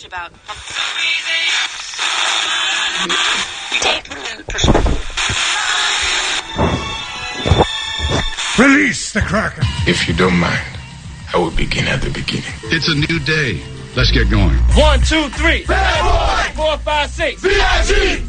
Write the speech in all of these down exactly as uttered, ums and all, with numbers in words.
about. Release the Kraken. If you don't mind, I will begin at the beginning. It's a new day. Let's get going. One, two, three. Bad boy. Four, five, six. B I G.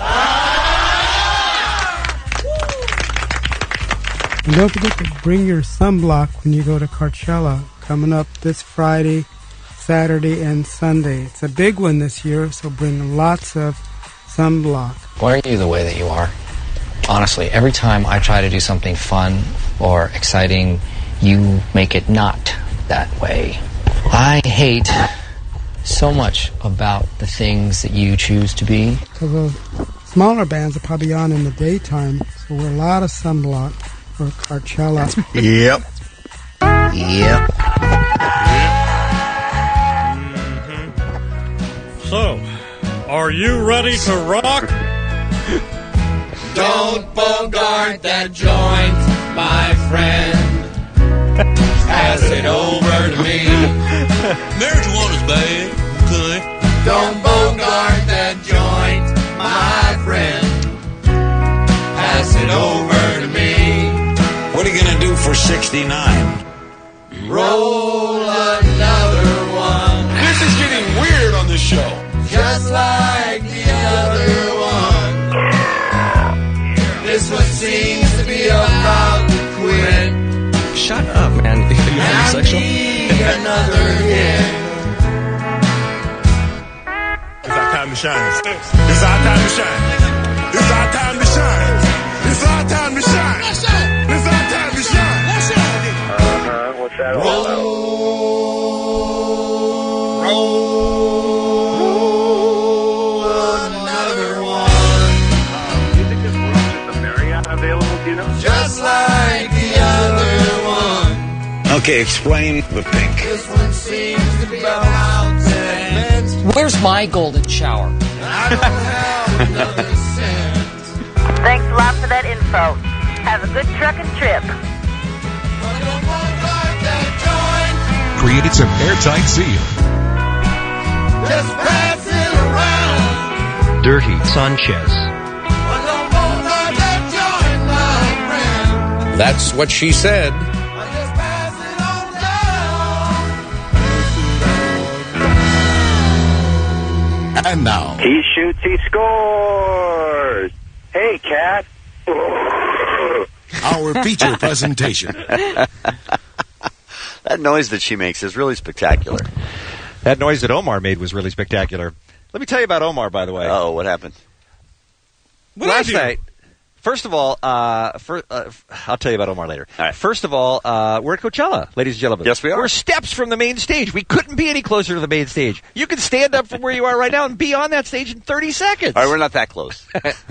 And don't forget to bring your sunblock when you go to Coachella, coming up this Friday, Saturday, and Sunday. It's a big one this year, so bring lots of sunblock. Why are you the way that you are? Honestly, every time I try to do something fun or exciting, you make it not that way. I hate so much about the things that you choose to be. Because those smaller bands are probably on in the daytime, so wear a lot of sunblock for Coachella. Yep. Yep. Mm-hmm. So, are you ready to rock? Don't bogart that joint, my friend. Pass it over to me. Marijuana's bad. Okay. Don't bogart that joint, my friend. Pass it over to me. What are you gonna do for sixty-nine? Roll another one. This is getting weird on this show. Just like the other one. This one seems to be about to quit. Shut up, man. You're homosexual? Another hit. It's our time to shine. It's our time to shine. It's our time to shine. It's our time to shine. It's our time to shine. Uh-huh. What's that all about? Roll another one. You think this room is a Marriott available, do you know? Just like the other one. Okay, explain the pink. This one seems to be about ten. Where's my golden shower? I don't have another cent. Thanks a lot for that info. Have a good trucking trip. Created some airtight seal. Just pass it around. Dirty Sanchez. That's what she said. And now, He shoots, he scores. Hey, cat. our feature presentation. That noise that she makes is really spectacular. That noise that Omar made was really spectacular. Let me tell you about Omar, by the way. Oh, what happened? What Last night, first of all, uh, for, uh, I'll tell you about Omar later. All right. First of all, uh, we're at Coachella, ladies and gentlemen. Yes, we are. We're steps from the main stage. We couldn't be any closer to the main stage. You can stand up from where you are right now and be on that stage in thirty seconds. All right, we're not that close.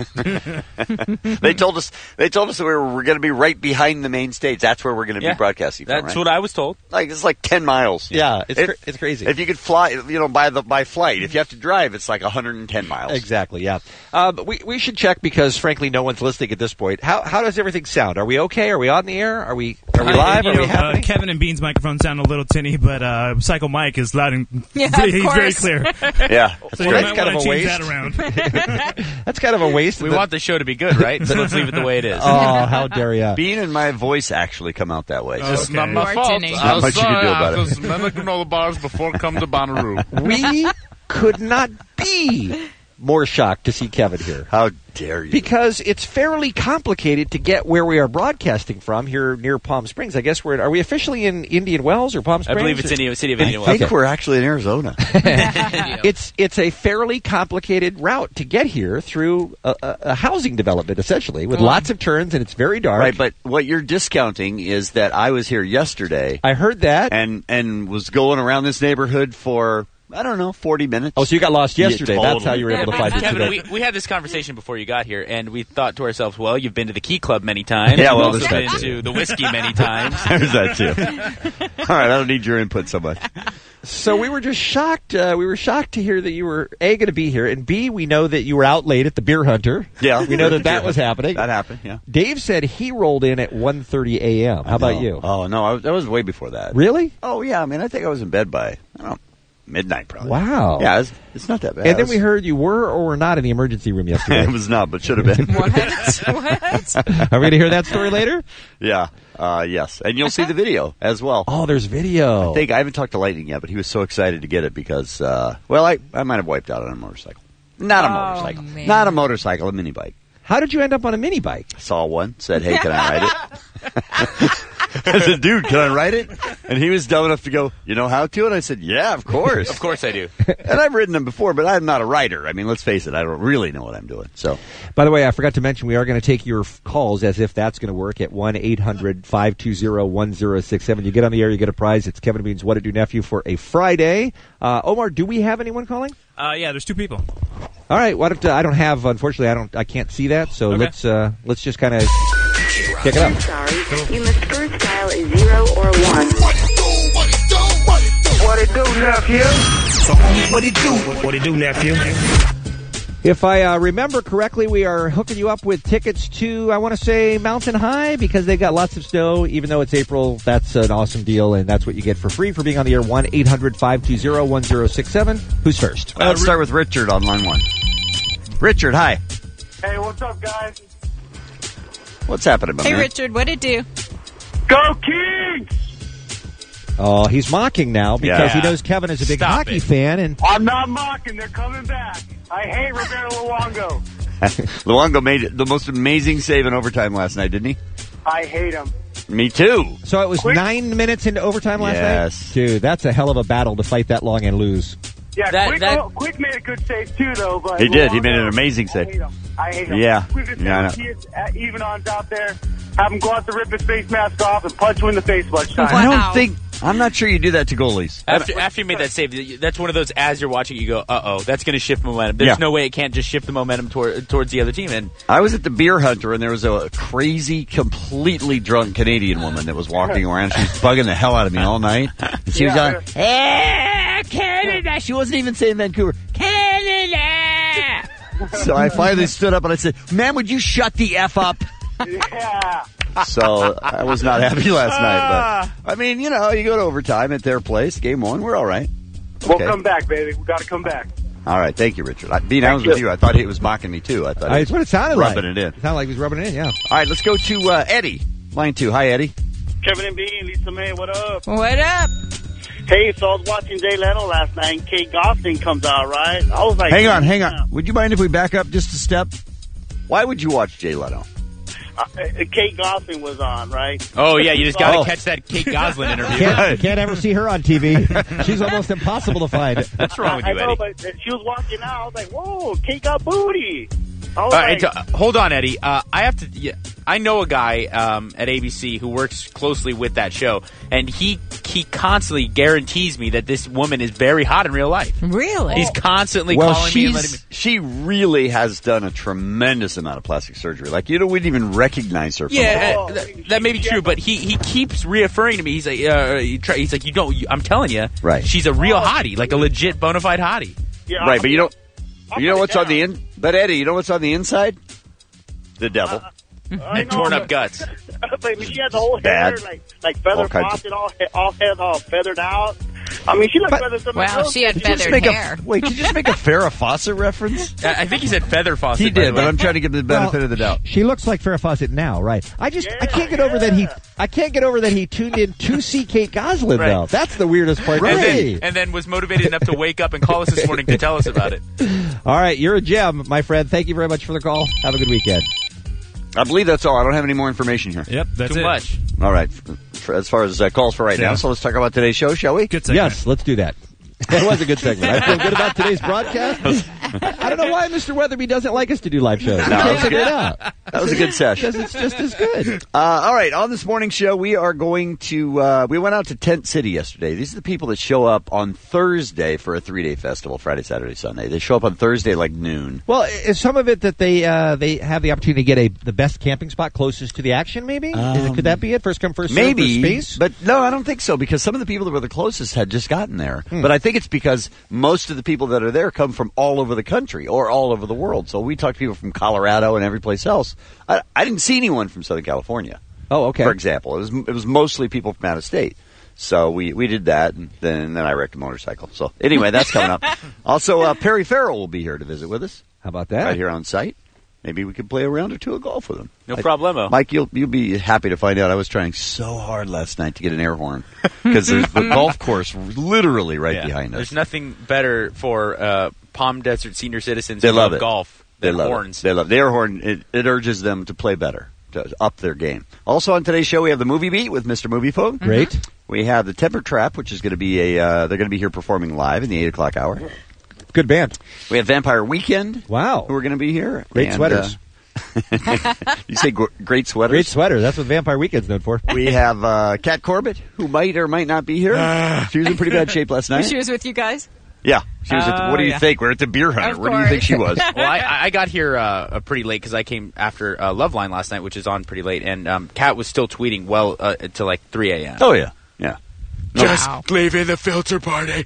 They told us. They told us that we were, we're going to be right behind the main stage. That's where we're going to Yeah, be broadcasting from. That's right? what I was told. Like it's like ten miles. Yeah, it's It- cra- it's crazy. If you could fly, you know, by the by flight. If you have to drive, it's like one hundred ten miles. Exactly, yeah. Uh, but we we should check because, frankly, no one's listening at this point. How how does everything sound? Are we okay? Are we on the air? Are we are we live? Uh, Are you we know, happening? uh, Kevin and Bean's microphone sound a little tinny, but uh, Psycho Mike is loud and Yeah, of he's course. very clear. Yeah, So you Well, might that's kind want of to a change waste. that around. That's kind of a waste. We of the- want the show to be good, right? So let's leave it the way it is. Oh, how dare you! Bean and my voice actually come out that way. Oh, So okay. Not my Or fault. tinny. I'm Not much you can sorry. do about I it. was mimicking all the bars before come to Bonnaroo. We could not be more shocked to see Kevin here. How dare you? Because it's fairly complicated to get where we are broadcasting from here near Palm Springs. I guess we're are we officially in Indian Wells or Palm I Springs? believe it's in the city of I Indian think Wells. we're actually in Arizona. It's it's a fairly complicated route to get here through a, a, a housing development, essentially, with lots of turns, and it's very dark. Right, but what you're discounting is that I was here yesterday I heard that. and and was going around this neighborhood for, I don't know, forty minutes. Oh, so you got lost Yeah, yesterday. That's how totally. you were able to find it Kevin, today. we, we had this conversation before you got here, and we thought to ourselves, well, you've been to the Key Club many times. Yeah, well, You've also there's been that too. to the Whiskey many times. There's that too. All right, I don't need your input so much. So we were just shocked. Uh, we were shocked to hear that you were A, going to be here, and B, we know that you were out late at the Beer Hunter. Yeah, We know that that was happening. That happened. Yeah. Dave said he rolled in at one thirty a.m. How about No. you? Oh no, I was, that was way before that. Really? Oh yeah, I mean, I think I was in bed by, I don't know, midnight probably. Wow. Yeah, it's, it's not that bad. And then we heard you were or were not in the emergency room yesterday. It was not, but should have been. What? What? Are we going to hear that story later? Yeah. Uh, yes. And you'll see the video as well. Oh, there's video. I think I haven't talked to Lightning yet, but he was so excited to get it because, uh, well, I, I might have wiped out on a motorcycle. Not a Oh, motorcycle. man. Not a motorcycle, a mini bike. How did you end up on a mini bike? I saw one, said, hey, can I ride it? I said, dude, can I ride it? And he was dumb enough to go, you know how to? And I said, yeah, of course. Of course I do. And I've ridden them before, but I'm not a rider. I mean, let's face it, I don't really know what I'm doing. So, By the way, I forgot to mention we are going to take your f- calls as if that's going to work at one eight hundred five two zero one zero six seven. You get on the air, you get a prize. It's Kevin and Bean's What to Do Nephew for a Friday. Uh, Omar, do we have anyone calling? Uh, yeah, there's two people. All right. Why don't uh, I don't have? Unfortunately, I don't. I can't see that. So Okay. let's uh, let's just kind of kick it up. Sorry, you must first dial a zero or a one. What it do, nephew? So, homie, what it do? What it do, nephew? If I uh, remember correctly, we are hooking you up with tickets to, I want to say, Mountain High, because they've got lots of snow. Even though it's April, that's an awesome deal, and that's what you get for free for being on the air. one eight hundred five two zero one zero six seven. Who's first? uh, let's start with Richard on line one. Richard, hi. Hey, what's up, guys? What's happening, my Hey, man? Richard, what it do? Go Kings! Oh, he's mocking now because Yeah. he knows Kevin is a big Stop hockey it. fan, and I'm not mocking. They're coming back. I hate Roberto Luongo. Luongo made the most amazing save in overtime last night, didn't he? I hate him. Me too. so it was Quick. nine minutes into overtime last Yes. night? Dude, that's a hell of a battle to fight that long and lose. Yeah, That- Quick, that- oh, Quick made a good save too, though. But He did. He Luongo, made an amazing I save. hate him. I hate him. Yeah. We could Yeah, I know. send kids, uh, even on out there, have him go out to rip his face mask off and punch you in the face lunchtime. I Wow. don't think. I'm not sure you do that to goalies. After, after you made that save, that's one of those, as you're watching it, you go, uh-oh, that's going to shift momentum. There's Yeah. no way it can't just shift the momentum toward, towards the other team. And I was at the Beer Hunter, and there was a crazy, completely drunk Canadian woman that was walking around. She was bugging the hell out of me all night. And she was Yeah. going, "Eh, Canada." She wasn't even saying Vancouver. Canada. So I finally stood up and I said, "Ma'am, would you shut the F up?" Yeah. So I was not happy last night. But I mean, you know, you go to overtime at their place, game one, we're all right. We'll Okay. come back, baby. We got to come back. All right, thank you, Richard. I, being honest with you, I thought he was mocking me too. I thought Uh, he That's was what it sounded like. rubbing it in. It sounded like he was rubbing it in, yeah. All right, let's go to uh, Eddie, line two. Hi, Eddie. Kevin and Bean, Lisa May, what up? What up? Hey, so I was watching Jay Leno last night, and Kate Gosling comes out, right? I was like, Hang on, hang on. Would you mind if we back up just a step? Why would you watch Jay Leno? Uh, uh, Kate Gosling was on, right? oh, yeah, you just got to Oh. catch that Kate Goslin interview. Can't, can't ever see her on T V. She's almost impossible to find. What's wrong with I you, know, Eddie? but she was walking out. I was like, whoa, Kate got booty. I was Uh, like, and to- hold on, Eddie. Uh, I have to. Yeah, I know a guy um, at A B C who works closely with that show, and he he constantly guarantees me that this woman is very hot in real life. Really? He's constantly Well, calling me and letting me. she's she really has done a tremendous amount of plastic surgery. Like you know, we didn't even recognize her. From Yeah, before. uh, that, that may be true, but he, he keeps reaffirming to me. He's like, uh, he try, he's like, you don't. You, I'm telling you, Right. She's a real hottie, like a legit bona fide hottie. yeah, right, but you don't. I'll You know put it what's on down. the in? But Eddie, you know what's on the inside? The devil. I And know, torn but- up guts. but she had the whole Bad. hair, like, like feather All kinds frosted, all, he- all head, all feathered out. I mean, she looked better than Wow, she had Did you just feathered make hair. A, wait, did you just make a Farrah Fawcett reference? I I think he said feather faucet. He by the did, way. but I'm trying to give him the benefit Well, of the doubt. She looks like Farrah Fawcett now, right? I just I can't get over that he I can't get over that he tuned in to see Kate Goslin Right. though. That's the weirdest part. And Hey. then, and then was motivated enough to wake up and call us this morning to tell us about it. All right, you're a gem, my friend. Thank you very much for the call. Have a good weekend. I believe that's all. I don't have any more information here. Yep, that's Too it. much. All right, f- for, as far as uh, calls for right Yeah. now, so let's talk about today's show, shall we? Good segment. Yes, let's do that. That was a good segment. I feel good about today's broadcast. I don't know why Mister Weatherby doesn't like us to do live shows. I No, can't that's figure it good. out. That was a good session. Because it's just as good. Uh, all right, on this morning show, we are going to, uh, we went out to Tent City yesterday. These are the people that show up on Thursday for a three-day festival, Friday, Saturday, Sunday. They show up on Thursday like noon. Well, is some of it that they uh, they have the opportunity to get a the best camping spot closest to the action? Maybe Is it, could that be it? First come, first served for Maybe, space. but no, I don't think so, because some of the people that were the closest had just gotten there. Hmm. But I think it's because most of the people that are there come from all over the country or all over the world. So we talked to people from Colorado and every place else. I, I didn't see anyone from Southern California. Oh, okay. For example, it was it was mostly people from out of state. So we, we did that, and then then I wrecked a motorcycle. So anyway, that's coming up. Also, uh, Perry Farrell will be here to visit with us. How about that? Right here on site. Maybe we could play a round or two of golf with him. No I, problemo. Mike, you'll you'll be happy to find out I was trying so hard last night to get an air horn because there's the golf course literally right Yeah. behind us. There's nothing better for uh, Palm Desert senior citizens They who love love it. golf They than love horns. it. They love the air horn. It, it urges them to play better, to up their game. Also on today's show, we have the Movie Beat with Mister Movie Phone. Great. We have the Temper Trap, which is going to be a. Uh, they're going to be here performing live in the eight o'clock hour. Good band. We have Vampire Weekend. Wow. Who are going to be here? Great And, sweaters. uh, you say gr- great sweaters? Great sweater. That's what Vampire Weekend's known for. We have uh, Kat Corbett, who might or might not be here. She was in pretty bad shape last night. She was with you guys? Yeah. She was at the, Oh, what do you yeah. think? We're at the Beer Hunter. Of Where do you think she was? well, I, I got here uh, pretty late because I came after uh, Loveline last night, which is on pretty late, and um, Kat was still tweeting well uh, until like three a.m. Oh, yeah. Yeah. Just leaving the filter party.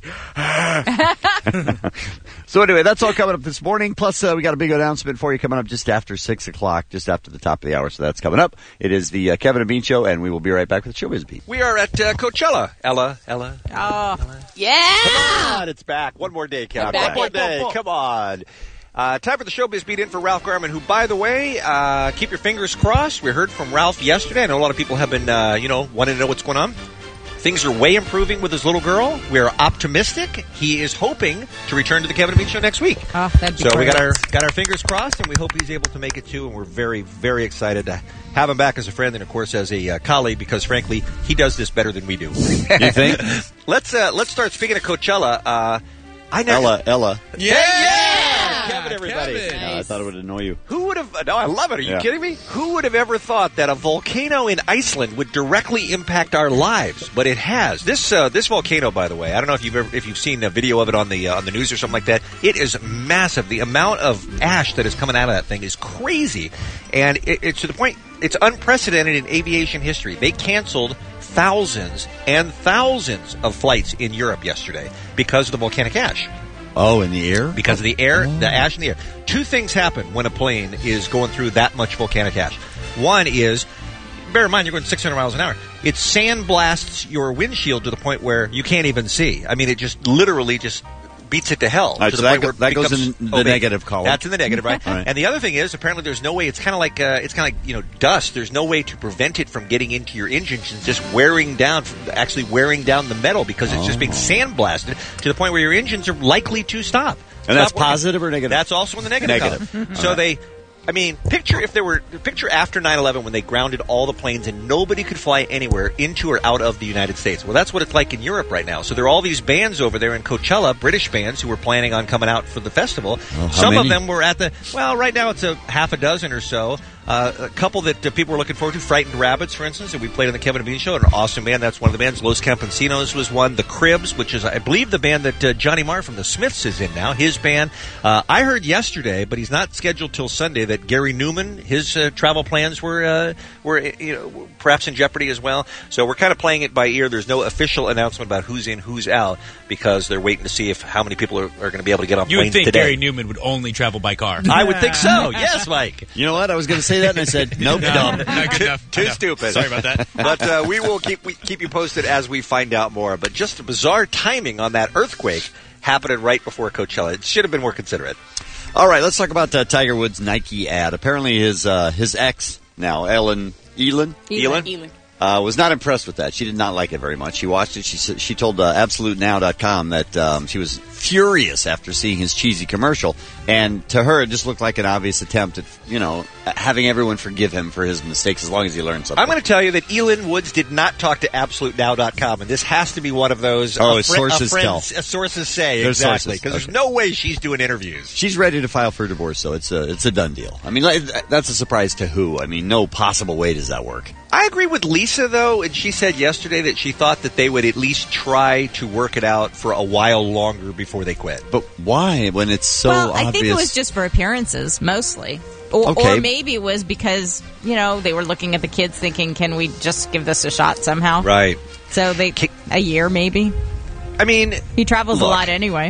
So anyway, that's all coming up this morning. Plus, uh, we got a big announcement for you coming up just after six o'clock, just after the top of the hour. So that's coming up. It is the uh, Kevin and Bean Show, and we will be right back with Showbiz Beat. We are at uh, Coachella. Ella, Ella. Oh, yeah. Come on, it's back. One more day, Kevin. I'm One more back. day. Come on. Uh, time for the Showbiz Beat in for Ralph Garman, who, by the way, uh, keep your fingers crossed. We heard from Ralph yesterday. I know a lot of people have been, uh, you know, wanting to know what's going on. Things are way improving with his little girl. We're optimistic. He is hoping to return to the Kevin and Bean Show next week. Oh, that'd be so great. we got our got our fingers crossed, and we hope he's able to make it too. And we're very, very excited to have him back as a friend and, of course, as a uh, colleague. Because frankly, he does this better than we do. You think? let's uh, let's start. Speaking of Coachella, uh, I never, Ella, Ella. yeah, yeah, Kevin, everybody. No, I thought it would annoy you. Who would have? No, I love it. Are you Yeah. kidding me? Who would have ever thought that a volcano in Iceland would directly impact our lives? But it has. This uh, this volcano, by the way, I don't know if you've ever, if you've seen a video of it on the uh, on the news or something like that. It is massive. The amount of ash that is coming out of that thing is crazy, and it, it's to the point. It's unprecedented in aviation history. They canceled thousands and thousands of flights in Europe yesterday because of the volcanic ash. Oh, in the air? Because of the air, the ash in the air. Two things happen when a plane is going through that much volcanic ash. One is, bear in mind, you're going six hundred miles an hour. It sandblasts your windshield to the point where you can't even see. I mean, it just literally just beats it to hell. All right, to so the that point go- where it that goes becomes in the opaque. negative column. That's in the negative, right? All right. And the other thing is, apparently there's no way, it's kind of like, uh, it's kind of like, you know, dust. There's no way to prevent it from getting into your engines and just wearing down, actually wearing down the metal because it's just being sandblasted to the point where your engines are likely to stop. And that's Stop working. positive or negative? That's also in the negative. Negative. column. All So right. they, I mean, picture if there were, picture after nine eleven when they grounded all the planes and nobody could fly anywhere into or out of the United States. Well, that's what it's like in Europe right now. So there are all these bands over there in Coachella, British bands, who were planning on coming out for the festival. how Some many? of them were at the, well, right now it's a half a dozen or so. Uh, a couple that uh, people were looking forward to, Frightened Rabbits, for instance, that we played on the Kevin and Bean Show, an awesome band. That's one of the bands. Los Campesinos was one. The Cribs, which is, I believe, the band that uh, Johnny Marr from the Smiths is in now, his band. Uh, I heard yesterday, but he's not scheduled till Sunday, that Gary Newman, his uh, travel plans were, uh, were you know, perhaps in jeopardy as well. So we're kind of playing it by ear. There's no official announcement about who's in, who's out, because they're waiting to see if how many people are, are going to be able to get on You would planes think today. Gary Newman would only travel by car. I would think so. Yes, Mike. You know what? I was going to say that, and I said, nope, No, dumb. not good enough. Too I know. stupid. Sorry about that. But uh, we will keep we keep you posted as we find out more. But just a bizarre timing on that earthquake happening right before Coachella. It should have been more considerate. All right, let's talk about uh, Tiger Woods' Nike ad. Apparently his uh, his ex, now Ellen Elin, Elin? Elin. Uh, was not impressed with that. She did not like it very much. She watched it. She s- she told uh, absolute now dot com that um, she was furious after seeing his cheesy commercial. And to her, it just looked like an obvious attempt at, you know, having everyone forgive him for his mistakes as long as he learns something. I'm going to tell you that Elin Woods did not talk to absolute now dot com, and this has to be one of those. Oh, a his fri- sources a friend- tell. a sources say There's exactly sources. because Okay. there's no way she's doing interviews. She's ready to file for divorce, so it's a, it's a done deal. I mean, like, that's a surprise to who? I mean, no possible way does that work. I agree with Lisa, though, and she said yesterday that she thought that they would at least try to work it out for a while longer before they quit. But why, when it's so well, obvious? I think it was just for appearances, mostly. Or, Okay. or maybe it was because, you know, they were looking at the kids thinking, can we just give this a shot somehow? Right. So they, a year maybe. I mean, He travels look. a lot anyway.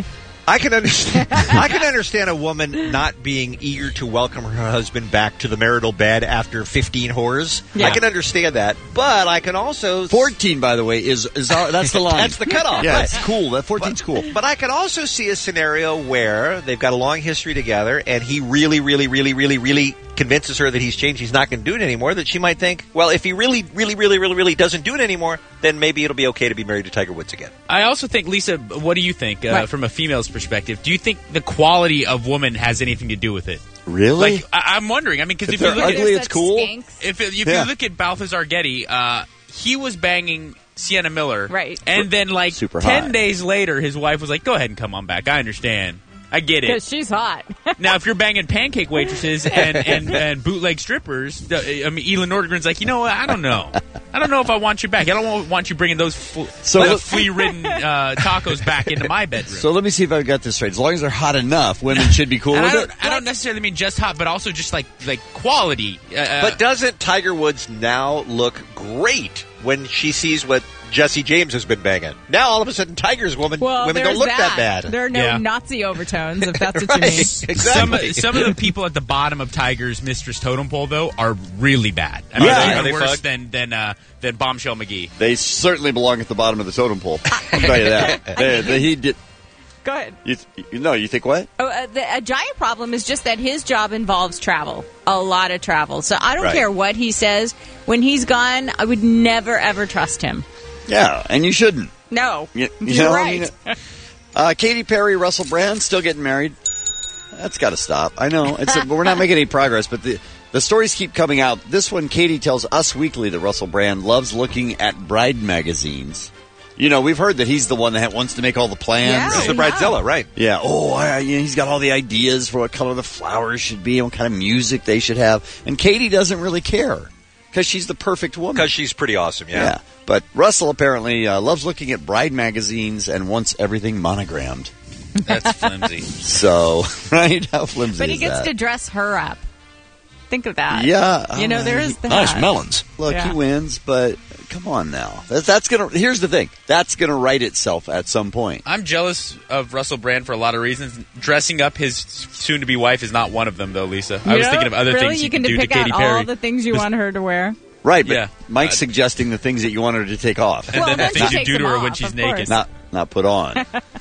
I can understand. I can understand a woman not being eager to welcome her husband back to the marital bed after fifteen whores. Yeah. I can understand that, but I can also fourteen, by the way, is is our, that's the line. That's the cutoff. Yeah, right. it's cool. That fourteen's cool. But I can also see a scenario where they've got a long history together, and he really, really, really, really, really convinces her that he's changed, he's not going to do it anymore, that she might think, well, if he really, really, really, really, really doesn't do it anymore, then maybe it'll be okay to be married to Tiger Woods again. I also think, Lisa, what do you think uh, Right. from a female's perspective? Do you think the quality of woman has anything to do with it? Really? Like, I- I'm wondering. I mean, because If if, you they're look ugly, at it's cool. if, it, if Yeah. you look at Balthazar Getty, uh, he was banging Sienna Miller, Right. And then, like Super ten hot. days later, his wife was like, "Go ahead and come on back. I understand. I get it." Because she's hot. Now, if you're banging pancake waitresses and, and, and bootleg strippers, the- I mean, Elin Nordgren's like, you know what? I don't know. I don't know if I want you back. I don't want you bringing those fl- So like, look- flea-ridden uh, tacos back into my bedroom. So let me see if I've got this straight. As long as they're hot enough, women should be cool And I with it. don't, I don't necessarily mean just hot, but also just like like quality. Uh, uh, But doesn't Tiger Woods now look great when she sees what Jesse James has been banging? Now all of a sudden, Tiger's woman Well, women there's don't look that, bad. There are no Yeah. Nazi overtones, if that's what Right. you mean. Exactly. Some, some of the people at the bottom of Tiger's mistress totem pole, though, are really bad. I mean, Yeah. they're Are even they worse fucked? than than uh, than Bombshell McGee. They certainly belong at the bottom of the totem pole. I'll tell you that. They- they- he did. Go ahead. You, you know, you think what? Oh, uh, the, a giant problem is just that his job involves travel, a lot of travel. So I don't Right. care what he says. When he's gone, I would never, ever trust him. Yeah, and you shouldn't. No, You, you you're know, I right. mean, uh, Katy Perry, Russell Brand, still getting married. That's got to stop. I know, it's a, but we're not making any progress. But the the stories keep coming out. This one, Katy tells Us Weekly that Russell Brand loves looking at bride magazines. You know, we've heard that he's the one that wants to make all the plans. Yeah, This is the we Bridezilla, have. right? Yeah. Oh, I, you know, he's got all the ideas for what color the flowers should be, and what kind of music they should have. And Katy doesn't really care because she's the perfect woman. Because she's pretty awesome, yeah. Yeah. But Russell apparently uh, loves looking at bride magazines and wants everything monogrammed. That's flimsy. So, right? How flimsy But he is gets that? to dress her up. Think of that. Yeah. You know, uh, there is that. Nice melons. Look, Yeah. he wins, but come on now. That, that's gonna. Here's the thing. That's gonna right itself at some point. I'm jealous of Russell Brand for a lot of reasons. Dressing up his soon-to-be wife is not one of them, though, Lisa. I You was know, thinking of other really? things you you can could do to pick Katy out Perry. all the things you want her to wear. Right, but Yeah. Mike's Uh, suggesting the things that you want her to take off, And then the then things she you takes do to them her when off, she's of naked. course. not not put on.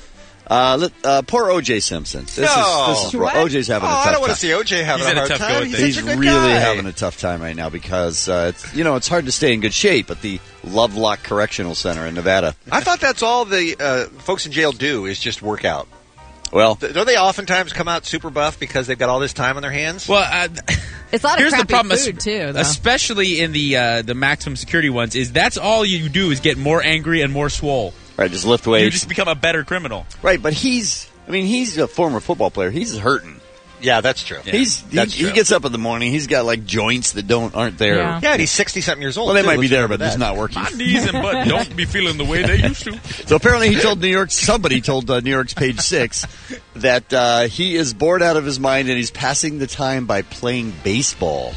Uh, let, uh, poor O J Simpson. This No. is this is What? O J's having Oh, a tough I don't want time. to see O J having He's a had a hard tough go time. with He's, it. He's such a good really guy. having a tough time right now because uh, it's, you know it's hard to stay in good shape at the Lovelock Correctional Center in Nevada. I thought that's all the uh, folks in jail do is just work out. Well, Th- Don't they oftentimes come out super buff because they've got all this time on their hands? Well, uh, It's a lot here's of the crappy problem, food, es- too, though. especially in the uh, the maximum security ones, is that's all you do is get more angry and more swole. right, just lift You weights. just become a better criminal. Right, but he's. I mean, he's a former football player. He's hurting. yeah, that's true. He's That's he, true. he gets up in the morning. He's got like joints that don't aren't there. Yeah. Yeah, and he's sixty-something years old. Well, they too. might be Let's there, remember but just that. not working. My knees and butt don't be feeling the way they used to. So apparently, he told New York. Somebody told uh, New York's Page Six that uh, he is bored out of his mind and he's passing the time by playing baseball.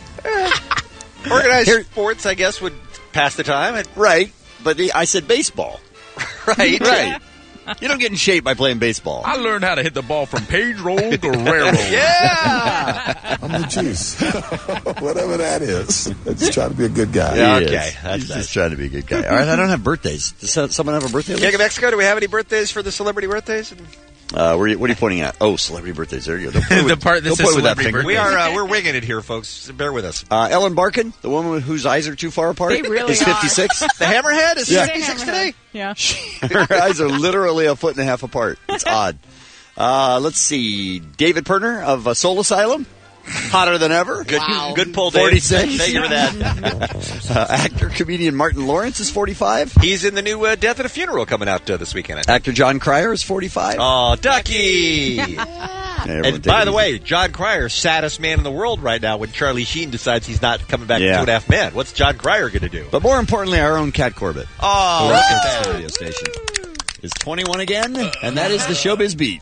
Organized Here- sports, I guess, would pass the time. And- Right, but he, I said baseball. right, Right. You don't get in shape by playing baseball. I learned how to hit the ball from Pedro to Railroad. Yeah. I'm the juice. Whatever that is. I just try to be a good guy. Yeah, He okay. is. That's He's nice. just trying to be a good guy. All right, I don't have birthdays. Does so- someone have a birthday? King of Mexico, do we have any birthdays for the celebrity birthdays? Uh, where are you, what are you pointing at? Oh, celebrity birthdays. There you go. Don't play The with- part that don't says play with that celebrity finger. We are uh, we're winging it here, folks. Bear with us. Uh, Ellen Barkin, the woman whose eyes are too far apart, They really is are. fifty-six. The Hammerhead is Yeah. fifty-six today. Yeah. Her eyes are literally a foot and a half apart. It's odd. Uh, let's see. David Perner of uh, Soul Asylum. Hotter than ever. Good, good pull, Dave. forty-six. Thank you for that. Uh, actor, comedian Martin Lawrence is forty-five. He's in the new uh, Death at a Funeral coming out uh, this weekend. Actor John Cryer is forty-five. Oh, Ducky! Yeah, everyone And take by it the easy. way, John Cryer, saddest man in the world right now when Charlie Sheen decides he's not coming back Yeah. to Two and a Half Men. What's John Cryer going to do? But more importantly, our own Kat Corbett. Oh, who look works at at that. the radio station, is twenty-one again, and that is the Showbiz Beat.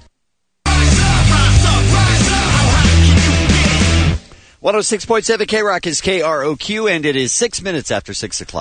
one oh six point seven K-Rock is K R O Q, and it is six minutes after six o'clock.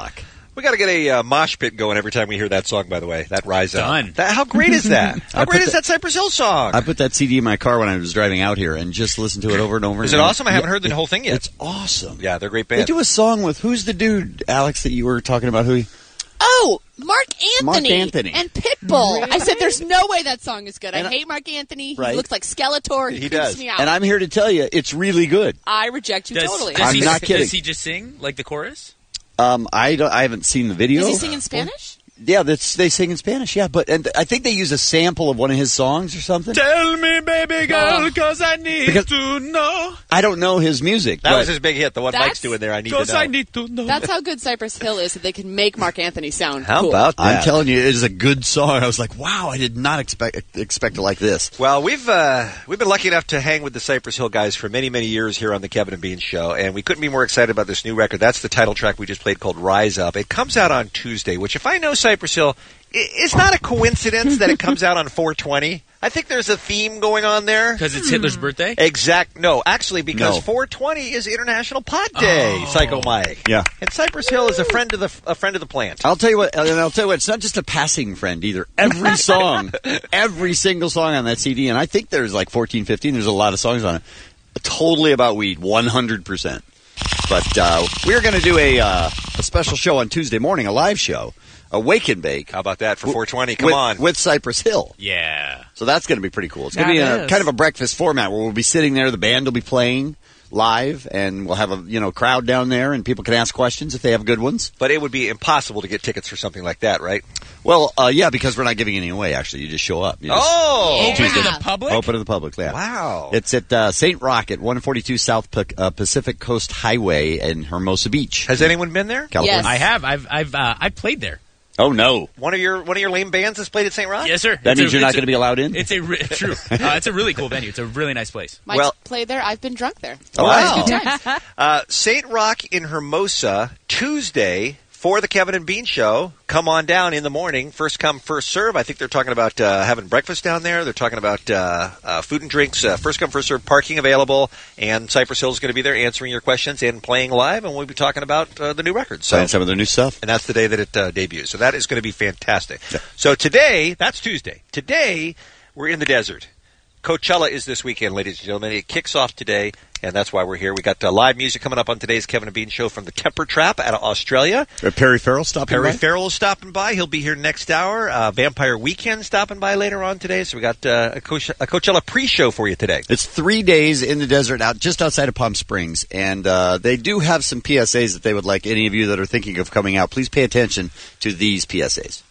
We got to get a uh, mosh pit going every time we hear that song, by the way. That Rise Up. Done. That, how great is that? How I great put is that Cypress Hill song? I put that C D in my car when I was driving out here and just listened to it over and over. Is and it over. awesome? I haven't Yeah, heard the whole thing yet. It's awesome. Yeah, they're a great They band. do a song with, who's the dude, Alex, that you were talking about? Who? He, Oh, Mark Anthony. Mark Anthony. And Pitbull. I said, there's no way that song is good. I And I- hate Mark Anthony. He Right. looks like Skeletor. He, he creeps does. me out. And I'm here to tell you, it's really good. I reject you Does, totally. does I'm he, not kidding. Does he just sing like the chorus? Um, I, don't, I haven't seen the video. Does he sing in Spanish? Yeah, that's, they sing in Spanish, yeah. But and I think they use a sample of one of his songs or something. Tell me, baby girl, because I need Because- to know. I don't know his music. That but was his big hit, the one That's- Mike's doing there. I need to Because know. I need to know. That's how good Cypress Hill is, that they can make Mark Anthony sound How cool. about that? I'm telling you, it is a good song. I was like, wow, I did not expect expect it like this. Well, we've uh, we've been lucky enough to hang with the Cypress Hill guys for many, many years here on the Kevin and Bean Show, and we couldn't be more excited about this new record. That's the title track we just played called Rise Up. It comes out on Tuesday, which if I know Cypress Hill, i- it's not a coincidence that it comes out on four twenty. I think there's a theme going on there. Because it's Hitler's birthday? Exact. No, actually, because No. four twenty is International Pot Day. Oh. Psycho Mike. Yeah. And Cypress Hill is a friend of the a friend of the plant. I'll tell you what, and I'll tell you what, it's not just a passing friend either. Every song, every single song on that C D, and I think there's like fourteen, fifteen, there's a lot of songs on it, totally about weed, one hundred percent. But uh, we're going to do a, uh, a special show on Tuesday morning, a live show, a Wake and Bake. How about that for four twenty? Come with, on. With Cypress Hill. Yeah. So that's going to be pretty cool. It's going to be That a, is. kind of a breakfast format where we'll be sitting there, the band will be playing live, and we'll have a you know crowd down there, and people can ask questions if they have good ones. But it would be impossible to get tickets for something like that, right? Well, uh, yeah, because we're not giving any away, actually. You just show up. You just, Oh! Open to Tuesday. the public? Open to the public, yeah. Wow. It's at uh, Saint Rock at one forty-two South Pac- uh, Pacific Coast Highway in Hermosa Beach. Has anyone been there? California? Yes. I have. I've I've uh, I played there. Oh, no. One of your one of your lame bands has played at Saint Rock? Yes, sir. That It's means a- you're not it's a- going to be allowed in? It's a re- true. Uh, it's a really cool venue. It's a really nice place. Mike's Well- played there. I've been drunk there. Oh, wow. Two times. Uh, Saint Rock in Hermosa, Tuesday for the Kevin and Bean Show. Come on down in the morning. First come, first serve. I think they're talking about uh, having breakfast down there. They're talking about uh, uh, food and drinks. Uh, first come, first serve. Parking available. And Cypress Hill is going to be there answering your questions and playing live. And we'll be talking about uh, the new record. So, Playing some of their new stuff. and that's the day that it uh, debuts. So that is going to be fantastic. So today, that's Tuesday. Today, we're in the desert. Coachella is this weekend, ladies and gentlemen. It kicks off today, and that's why we're here. We got uh, live music coming up on today's Kevin and Bean Show from the Temper Trap out of Australia. Uh, Perry Farrell stopping Perry by? Farrell is stopping by. He'll be here next hour. Uh, Vampire Weekend stopping by later on today. So we got uh, a, Coach- a Coachella pre-show for you today. It's three days in the desert, out just outside of Palm Springs, and uh, they do have some P S As that they would like any of you that are thinking of coming out. Please pay attention to these P S As.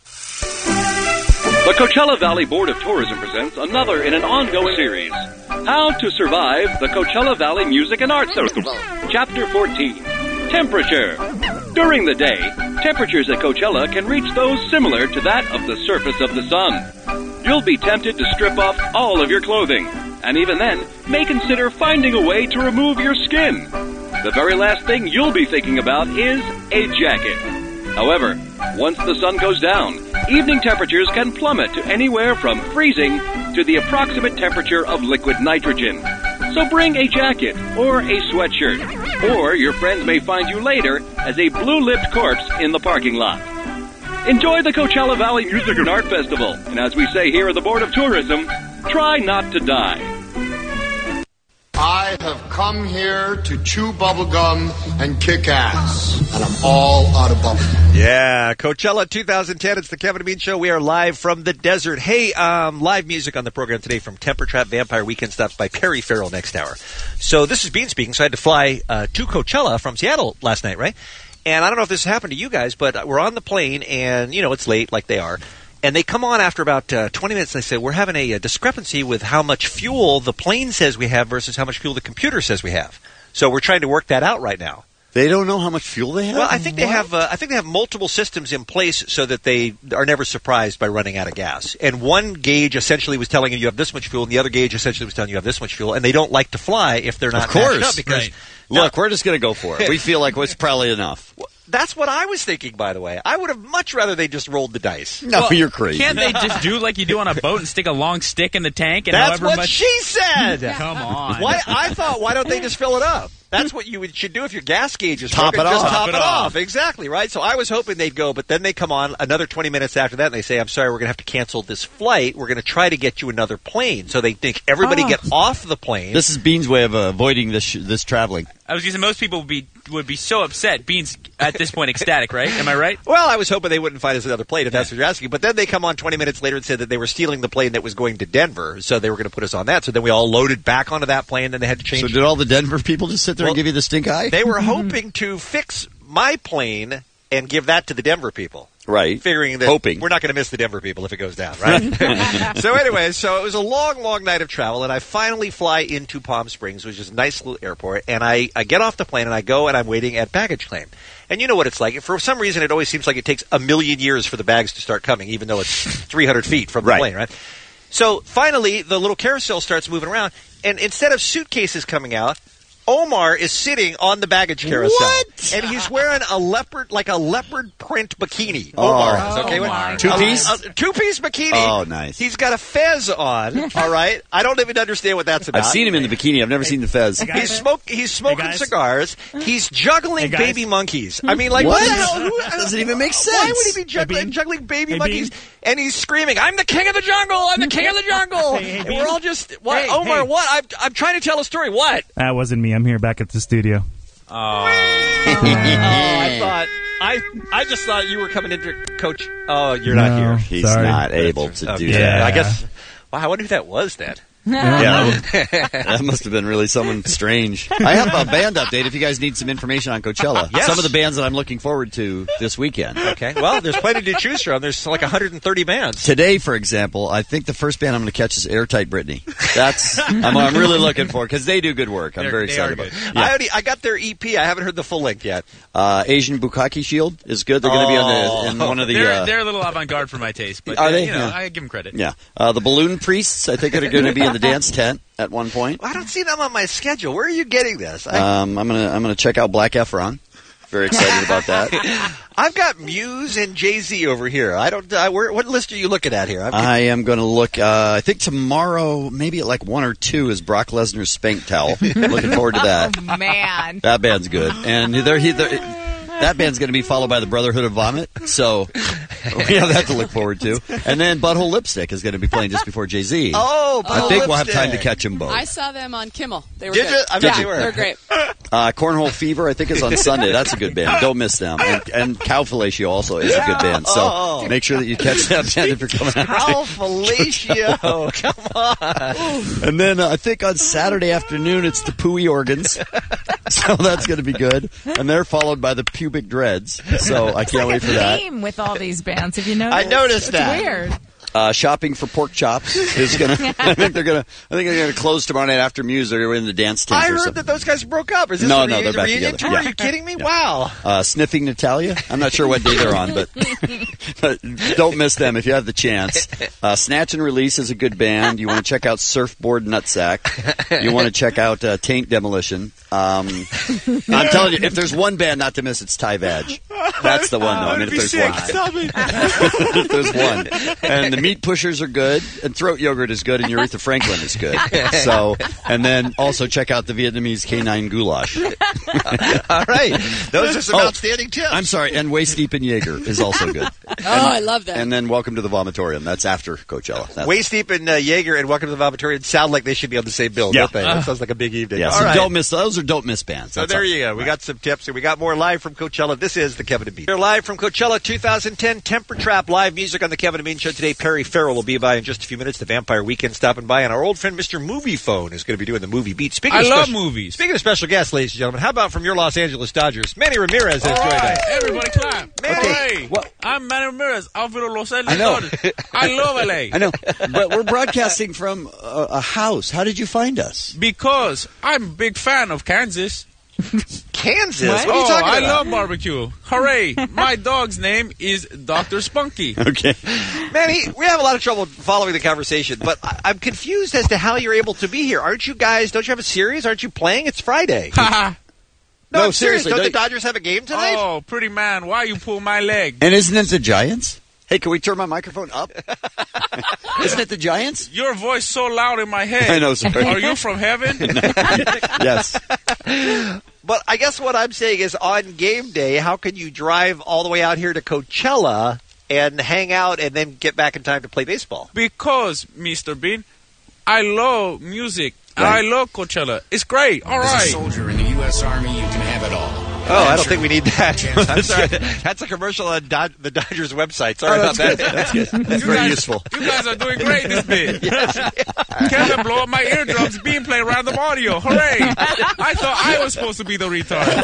The Coachella Valley Board of Tourism presents another in an ongoing series, How to Survive the Coachella Valley Music and Arts Festival, Chapter fourteen, Temperature. During the day, temperatures at Coachella can reach those similar to that of the surface of the sun. You'll be tempted to strip off all of your clothing, and even then, may consider finding a way to remove your skin. The very last thing you'll be thinking about is a jacket. However, once the sun goes down, evening temperatures can plummet to anywhere from freezing to the approximate temperature of liquid nitrogen. So bring a jacket or a sweatshirt, or your friends may find you later as a blue-lipped corpse in the parking lot. Enjoy the Coachella Valley Music and Art Festival, and as we say here at the Board of Tourism, try not to die. I have come here to chew bubblegum and kick ass, and I'm all out of bubblegum. Yeah, Coachella twenty ten. It's the Kevin and Bean Show. We are live from the desert. Hey, um, live music on the program today from Temper Trap Vampire Weekend, stopped by Perry Farrell next hour. So this is Bean speaking. So I had to fly uh, to Coachella from Seattle last night, right? And I don't know if this happened to you guys, but we're on the plane, and you know it's late, like they are. And they come on after about uh, twenty minutes, and they say, we're having a, a discrepancy with how much fuel the plane says we have versus how much fuel the computer says we have. So we're trying to work that out right now. They don't know how much fuel they have? Well, I think they What? have. Uh, I think they have multiple systems in place so that they are never surprised by running out of gas. And one gauge essentially was telling you you have this much fuel, and the other gauge essentially was telling you you have this much fuel. And they don't like to fly if they're not Of course. matched up because Right. Look, we're just going to go for it. We feel like it's probably enough. That's what I was thinking, by the way. I would have much rather they just rolled the dice. No, Well, you're crazy. Can't they just do like you do on a boat and stick a long stick in the tank? And That's however what much... she said. Come on. Why? I thought, why don't they just fill it up? That's what you would, should do if your gas gauge is Top broken. it just off. top, Top it it off. off. Exactly, right? So I was hoping they'd go, but then they come on another twenty minutes after that and they say, I'm sorry, we're going to have to cancel this flight. We're going to try to get you another plane. So they think everybody Oh. get off the plane. This is Bean's way of uh, avoiding this sh- this traveling. I was going to say most people would be would be so upset. Bean's at this point ecstatic, right? Am I right? Well, I was hoping they wouldn't find us another plane, if that's what you're asking. But then they come on twenty minutes later and said that they were stealing the plane that was going to Denver, so they were going to put us on that. So then we all loaded back onto that plane, then they had to change. So did all the Denver people just sit there Well, and give you the stink eye? They were hoping to fix my plane and give that to the Denver people. Right. Figuring that Hoping. we're not going to miss the Denver people if it goes down, right? So anyway, so it was a long, long night of travel, and I finally fly into Palm Springs, which is a nice little airport, and I, I get off the plane, and I go, and I'm waiting at baggage claim. And you know what it's like. For some reason, it always seems like it takes a million years for the bags to start coming, even though it's three hundred feet from the Right. plane, right? So finally, the little carousel starts moving around, and instead of suitcases coming out, Omar is sitting on the baggage carousel. What? And he's wearing a leopard, like a leopard print bikini. Oh. Omar is, okay? Omar. What- Two-piece? A, a two-piece bikini. Oh, nice. He's got a fez on, all right? I don't even understand what that's about. I've seen him in the bikini. I've never seen the fez. He's, smoke, he's smoking guys. cigars. He's juggling Hey, guys. baby monkeys. I mean, like, what, What? the hell? Who, Doesn't even make sense. Why would he be juggling, Bean. juggling baby Hey, monkeys? Bean. And he's screaming, I'm the king of the jungle! I'm the king of the jungle! Hey, hey, and Bean. we're all just, what? Hey, Omar, hey. what? I'm, I'm trying to tell a story. What? That wasn't me. I'm here back at the studio. Oh. Oh, I thought I I just thought you were coming into Coach. Oh, you're not No. here. He's Sorry. not able to Okay. do that. I guess. Wow, I wonder who that was then. Yeah, that must have been really someone strange. I have a band update if you guys need some information on Coachella. Yes. Some of the bands that I'm looking forward to this weekend. Okay. Well, there's plenty to choose from. There's like one hundred thirty bands. Today, for example, I think the first band I'm going to catch is Airtight Britney. That's I'm, I'm really looking for because they do good work. I'm They're- very they excited are about good. it. I Yeah. already I got their E P. I haven't heard the full length yet. Uh, Asian Bukkake Shield is good. They're going to be on the in one of the. They're, uh, they're a little avant-garde for my taste, but Are uh, they? you know, Yeah. I give them credit. Yeah, uh, the Balloon Priests. I think are going to be in the dance tent at one point. I don't see them on my schedule. Where are you getting this? I, Um, I'm gonna I'm gonna check out Black Efron. Very excited about that. I've got Muse and Jay-Z over here. I don't. I, where, what list are you looking at here? I'm I am going to look. Uh, I think tomorrow, maybe at like one or two, is Brock Lesnar's Spank Towel. Looking forward to that. Oh, man. That band's good, and they're, he, they're, that band's going to be followed by the Brotherhood of Vomit. So we have that to look forward to. And then Butthole Lipstick is going to be playing just before Jay-Z. Oh, I Butthole think we'll have time to Lipstick. catch them both. I saw them on Kimmel. They were Did good. you? I bet yeah, you were. they're great. Uh, Cornhole Fever, I think, is on Sunday. That's a good band. Don't miss them. And, and Cow Fellatio also is a good band. So Oh. make sure that you catch that band if you're coming out. How fellatio? Come on. And then uh, I think on Saturday afternoon it's the Pooey Organs. So that's going to be good. And they're followed by the Pubic Dreads. So I can't wait for that. Theme with all these bands. Have you noticed? I noticed it's that. Weird. Uh, shopping for pork chops is going to. I think they're going to. I think they're going to close tomorrow night after Muse. They're in the dance tent. I or heard something. that those guys broke up. Is this No, a no, re- they're back reunion together. tour? Yeah. Are you kidding me? Wow. Uh, Sniffing Natalia. I'm not sure what day they're on, but but don't miss them if you have the chance. Uh, Snatch and Release is a good band. You want to check out Surfboard Nutsack. You want to check out uh, Taint Demolition. Um, I'm telling you, if there's one band not to miss, it's Ty Vag. That's the one, though. I mean, if there's one. If there's one. And the Meat Pushers are good, and Throat Yogurt is good, and Aretha Franklin is good. So, and then also check out the Vietnamese K nine Goulash. All right. Those are some Oh, outstanding tips. I'm sorry, and Waist Deep in Jaeger is also good. Oh, I love that. And then Welcome to the Vomitorium. That's after Coachella. That's, Waist Deep and uh, Jaeger and Welcome to the Vomitorium sound like they should be on the same bill, Yeah. don't they? That sounds like a big evening. yeah, All so right. don't miss those or don't miss bands. So That's there all. you go. We got some tips, and we got more live from Coachella. This is the Kevin and Bean. We're live from Coachella twenty ten Temper Trap live music on the Kevin and Bean Show today. Perry Farrell will be by in just a few minutes. The Vampire Weekend stopping by, and our old friend Mister Movie Phone is going to be doing the movie beat. Speaking I of love special, movies. Speaking of special guests, ladies and gentlemen, how about from your Los Angeles Dodgers, Manny Ramirez has All joined right, us. everybody clap. Manny. Hooray. What? I'm Manny Ramirez, outfield of Los Angeles I know. Dodgers. I love L A. I know, but we're broadcasting from a, a house. How did you find us? Because I'm a big fan of Kansas. Kansas? What, oh, are you talking I about? love barbecue. Hooray. My dog's name is Doctor Spunky. Okay. Manny, we have a lot of trouble following the conversation, but I- I'm confused as to how you're able to be here. Aren't you guys, don't you have a series? Aren't you playing? It's Friday. Haha. No, No, I'm serious. seriously, Don't the don't- Dodgers have a game tonight? Oh, pretty man, why you pull my leg? And isn't it the Giants? Hey, can we turn my microphone up? Isn't it the Giants? Your voice so loud in my head. I know, sorry. Are you from heaven? Yes. But I guess what I'm saying is on game day, how can you drive all the way out here to Coachella and hang out and then get back in time to play baseball? Because, Mister Bean, I love music. Right. I love Coachella. It's great. All As a right. soldier in the U S Army, you can have it all. Oh, I don't Sure. think we need that. Chance I'm to sorry. say- That's a commercial on Dod- the Dodgers website. Sorry Oh, about that's that. good. That's good. That's You very guys- useful. You guys are doing great this bit. Kevin blow up my eardrums. Bean play random audio. Hooray! I thought I was supposed to be the retard.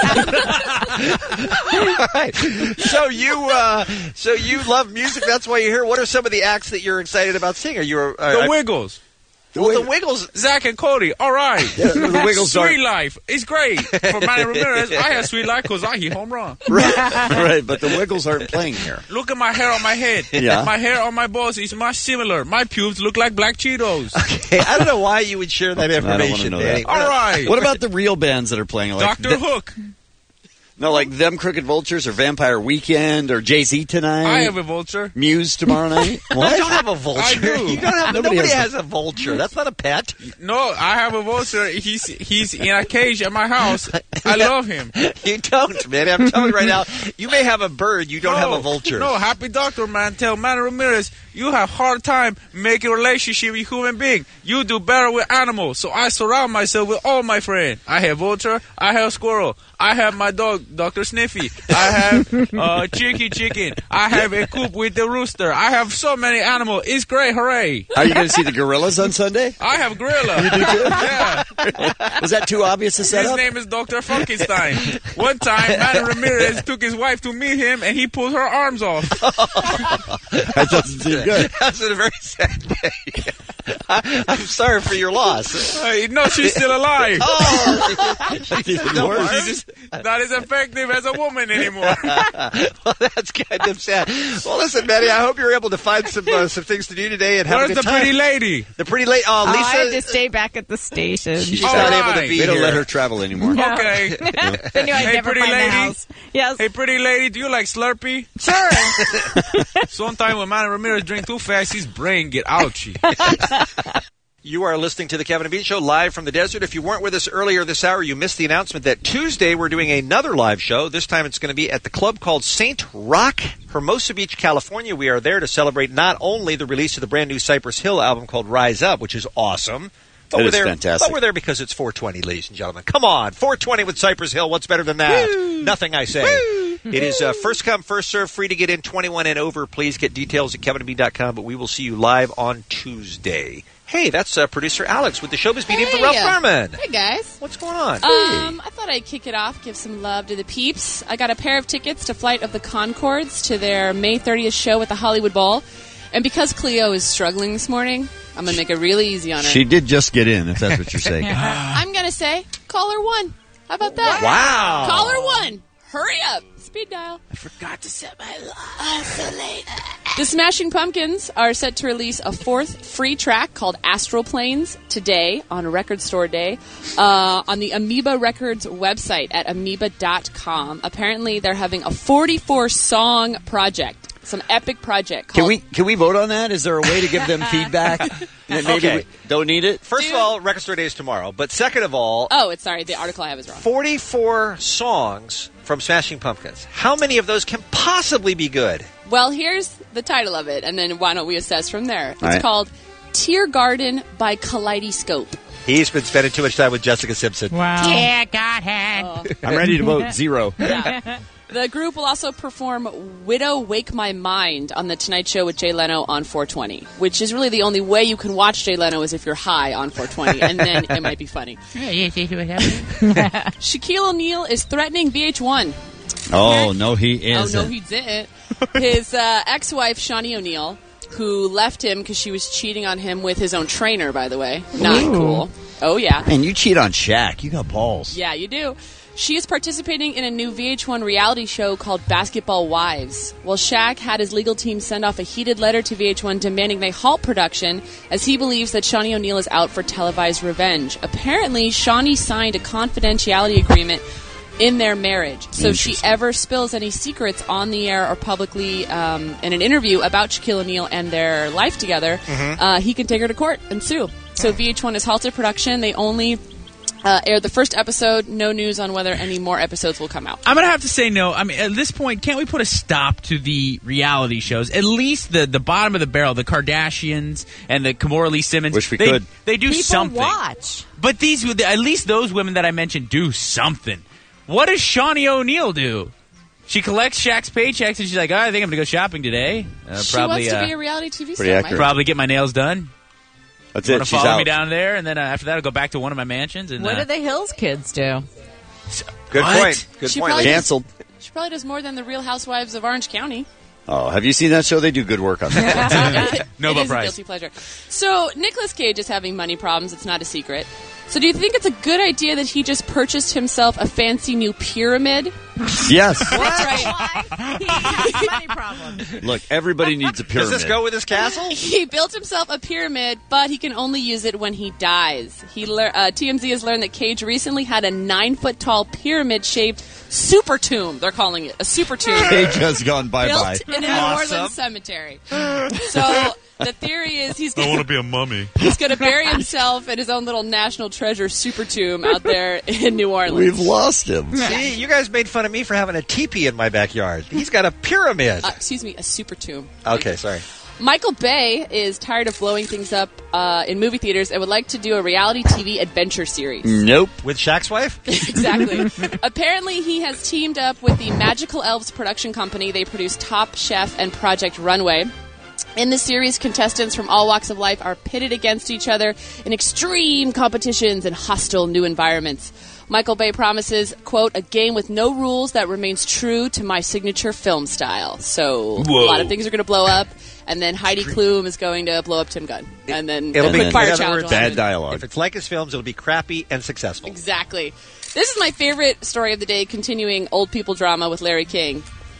All right. So you, uh, so you love music. That's why you're here. What are some of the acts that you're excited about seeing? Are you uh, The Wiggles. Well, the Wiggles. Zach and Cody. All right. Yeah, the Wiggles Sweet are- Life. It's great. For Manny Ramirez, I have Sweet Life because I hit home run. Right, but the Wiggles aren't playing here. Look at my hair on my head. Yeah. My hair on my balls is much similar. My pubes look like black Cheetos. Hey, I don't know why you would share that I don't want to information. know Danny. that. All right. What about the real bands that are playing? Like Doctor the- Hook. No, like Them Crooked Vultures or Vampire Weekend or Jay-Z tonight. I have a vulture. Muse tomorrow night. You don't have a vulture. I do. You don't have. Nobody Nobody, has has, a vulture. That's not a pet. No, I have a vulture. He's he's in a cage at my house. I love him. You don't, man. I'm telling you right now. You may have a bird. You don't no, have a vulture. No, happy doctor, man. Tell Manny Ramirez you have hard time making relationship with human being. You do better with animals. So I surround myself with all my friends. I have vulture. I have squirrel. I have my dog, Doctor Sniffy. I have uh, Chicky Chicken. I have a coop with the rooster. I have so many animals. It's great. Hooray. Are you going to see the Gorillas on Sunday? I have gorilla. You do too? Yeah. Was that too obvious to set His up? name is Doctor Funkenstein. One time, Manny Ramirez took his wife to meet him, and he pulled her arms off. That doesn't seem good. That's a very sad day. I, I'm sorry for your loss. Uh, no, she's still alive. Oh, Even worse. She's just not as effective as a woman anymore. well, that's kind of sad. Well, listen, Manny, I hope you're able to find some uh, some things to do today and have Where's a good the time. pretty lady? The pretty lady. Oh, Oh, Lisa. I have to stay back at the station. She's All not right. able to be They don't here. let her travel anymore. No. Okay. They knew I'd Hey, never pretty find the lady. house. Yes. Hey, pretty lady, do you like Slurpee? Sure. Sometimes when Manny Ramirez drink too fast, his brain get ouchy. You are listening to the Kevin and Bean Show live from the desert. If you weren't with us earlier this hour, you missed the announcement that Tuesday we're doing another live show. This time it's going to be at the club called Saint Rock, Hermosa Beach, California. We are there to celebrate not only the release of the brand new Cypress Hill album called Rise Up, which is awesome. But It we're is there, fantastic. But we're there because it's four twenty, ladies and gentlemen. Come on, four twenty with Cypress Hill. What's better than that? Woo. Nothing, I say. Woo. It is uh, first come, first serve, free to get in, twenty-one and over. Please get details at kevin and bean dot com, but we will see you live on Tuesday. Hey, that's uh, producer Alex with the Showbiz Beat in for Ralph Garman. Hey, guys. What's going on? Um, I thought I'd kick it off, give some love to the peeps. I got a pair of tickets to Flight of the Conchords to their May thirtieth show at the Hollywood Bowl. And because Cleo is struggling this morning, I'm going to make it really easy on her. She did just get in, if that's what you're saying. I'm going to say, call her one. How about that? Wow. Call her one. Hurry up. Speed dial. I forgot to set my alarm. The Smashing Pumpkins are set to release a fourth free track called Astral Planes today on Record Store Day uh, on the Amoeba Records website at amoeba dot com. Apparently, they're having a forty-four song project. Some epic project Can called... we can we vote on that? Is there a way to give them feedback? That maybe Okay. we don't need it? First of all, Record Store Day is tomorrow. But second of all, Oh, it's sorry. The article I have is wrong. forty-four songs from Smashing Pumpkins. How many of those can possibly be good? Well, here's the title of it, and then why don't we assess from there? It's All right. called Tear Garden by Kaleidoscope. He's been spending too much time with Jessica Simpson. Wow. Yeah, Godhead. I'm ready to vote zero. Yeah. The group will also perform Widow Wake My Mind on The Tonight Show with Jay Leno on four twenty, which is really the only way you can watch Jay Leno is if you're high on four twenty, and then it might be funny. Shaquille O'Neal is threatening V H one. Oh, no, he is. Oh, no, he didn't. His uh, ex-wife, Shawnee O'Neal, who left him because she was cheating on him with his own trainer, by the way. Not Ooh. cool. Oh, yeah. And you cheat on Shaq. You got balls. Yeah, you do. She is participating in a new V H one reality show called Basketball Wives. Well, Shaq had his legal team send off a heated letter to V H one demanding they halt production as he believes that Shawnee O'Neal is out for televised revenge. Apparently, Shawnee signed a confidentiality agreement in their marriage. So if she Interesting. ever spills any secrets on the air or publicly um, in an interview about Shaquille O'Neal and their life together, Mhm. uh, he can take her to court and sue. So V H one has halted production. They only uh, aired the first episode. No news on whether any more episodes will come out. I'm gonna have to say no. I mean, at this point, can't we put a stop to the reality shows? At least the, the bottom of the barrel, the Kardashians and the Kimora Lee Simmons. Wish we they, could. They do People something. watch. But these, at least those women that I mentioned, do something. What does Shawnee O'Neal do? She collects Shaq's paychecks and she's like, oh, I think I'm gonna go shopping today. Uh, She probably, wants to uh, be a reality T V pretty star. accurate. Mike. probably get my nails done. That's You it. wanna She's follow out. me down there, and then uh, after that, I'll go back to one of my mansions. And What uh, do the Hills kids do? Good What? point. Good She point. probably Lee. Canceled. She probably does more than the Real Housewives of Orange County. Oh, have you seen that show? They do good work on that. Nobel It is a Prize. guilty pleasure. So Nicolas Cage is having money problems. It's not a secret. So do you think it's a good idea that he just purchased himself a fancy new pyramid? Yes. That's right. He has money problems. Look, everybody needs a Does pyramid. this go with his castle? He built himself a pyramid, but he can only use it when he dies. He lear- uh, T M Z has learned that Cage recently had a nine-foot-tall pyramid-shaped super tomb. They're calling it a super tomb. Cage has gone bye-bye. Built in a New Awesome. Orleans cemetery. So the theory is he's I going want to be a mummy. He's going to bury himself in his own little national treasure super tomb out there in New Orleans. We've lost him. See, you guys made fun of me for having a teepee in my backyard. He's got a pyramid. Uh, excuse me, a super tomb. Okay, sorry. Michael Bay is tired of blowing things up uh, in movie theaters and would like to do a reality T V adventure series. Nope. With Shaq's wife? Exactly. Apparently, he has teamed up with the Magical Elves production company. They produce Top Chef and Project Runway. In the series, contestants from all walks of life are pitted against each other in extreme competitions and hostile new environments. Michael Bay promises, quote, a game with no rules that remains true to my signature film style. So Whoa. a lot of things are going to blow up, and then Heidi Klum is going to blow up Tim Gunn. And then It'll the be quick fire in other challenge words, will Bad happen. dialogue. If it's like his films, it'll be crappy and successful. Exactly. This is my favorite story of the day, continuing old people drama with Larry King.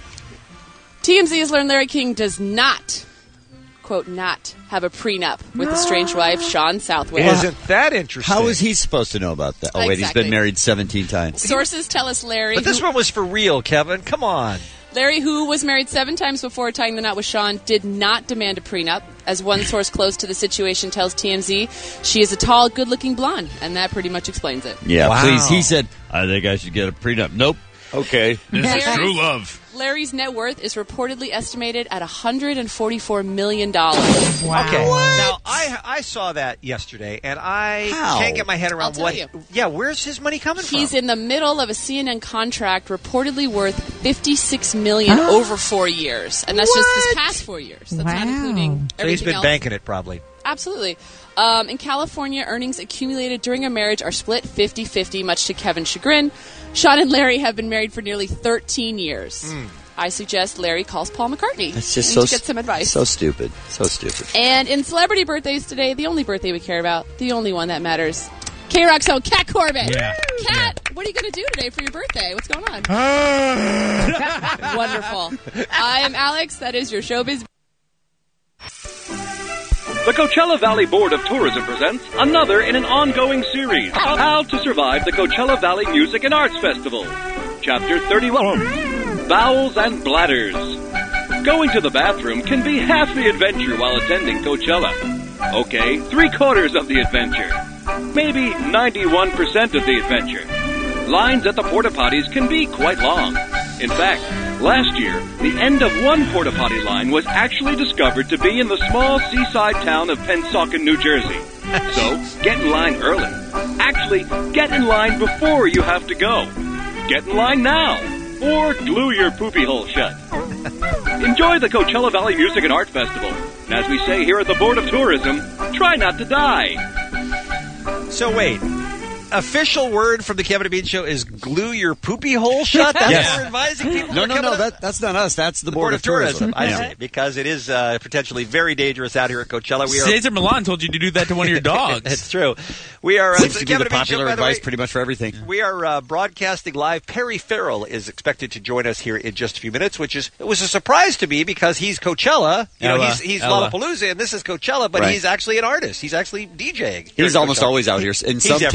T M Z has learned Larry King does not, quote, not have a prenup with his estranged wife, Sean Southwick. Isn't that interesting? How is he supposed to know about that? Oh, wait, he's Exactly. been married seventeen times. Sources tell us Larry, But this who, one was for real, Kevin. Come on. Larry, who was married seven times before tying the knot with Sean, did not demand a prenup. As one source close to the situation tells T M Z, she is a tall, good-looking blonde, and that pretty much explains it. Yeah, Wow. please. He said, I think I should get a prenup. Nope. Okay. This is Larry's- true love. Larry's net worth is reportedly estimated at one hundred forty-four million dollars. Wow. Okay. Now, I I saw that yesterday, and I How? can't get my head around I'll tell what. you. Yeah, where's his money coming He's from? in the middle of a C N N contract reportedly worth fifty-six million dollars over four years. And that's just this past four years. That's not Wow. including So he's everything been else. banking it, probably. Absolutely. Um, in California, earnings accumulated during a marriage are split fifty-fifty, much to Kevin's chagrin. Sean and Larry have been married for nearly thirteen years. Mm. I suggest Larry calls Paul McCartney It's just and so get some advice. So stupid. So stupid. And in celebrity birthdays today, the only birthday we care about, the only one that matters, K-Rock's own Kat Corbett. Yeah. Kat, what are you going to do today for your birthday? What's going on? Wonderful. I am Alex. That is your showbiz. The Coachella Valley Board of Tourism presents another in an ongoing series, How to Survive the Coachella Valley Music and Arts Festival. Chapter thirty-one, Bowels and Bladders. Going to the bathroom can be half the adventure while attending Coachella. Okay, three quarters of the adventure. Maybe ninety-one percent of the adventure. Lines at the porta potties can be quite long. In fact, last year, the end of one porta potty line was actually discovered to be in the small seaside town of Pennsauken, New Jersey. So, get in line early. Actually, get in line before you have to go. Get in line now, or glue your poopy hole shut. Enjoy the Coachella Valley Music and Art Festival. And as we say here at the Board of Tourism, try not to die. So wait. Official word from the Kevin and Bean Show is glue your poopy hole shut? That's Yes. what we're advising people? No, who are no, coming no. up? That, that's not us. That's the, The Board of Tourism. I Yeah. see. Because it is uh, potentially very dangerous out here at Coachella. We are. Cesar Milan told you to do that to one of your dogs. It's true. We are. Uh, Seems the to be Kevin the and Bean Show, popular by the way, advice pretty much for everything. We are uh, broadcasting live. Perry Farrell is expected to join us here in just a few minutes, which is it was a surprise to me because he's Coachella. You know, Ella, he's he's Ella. Lollapalooza, and this is Coachella, but Right. he's actually an artist. He's actually DJing. here He's at almost Coachella. always out here in He's some everywhere. tent somewhere.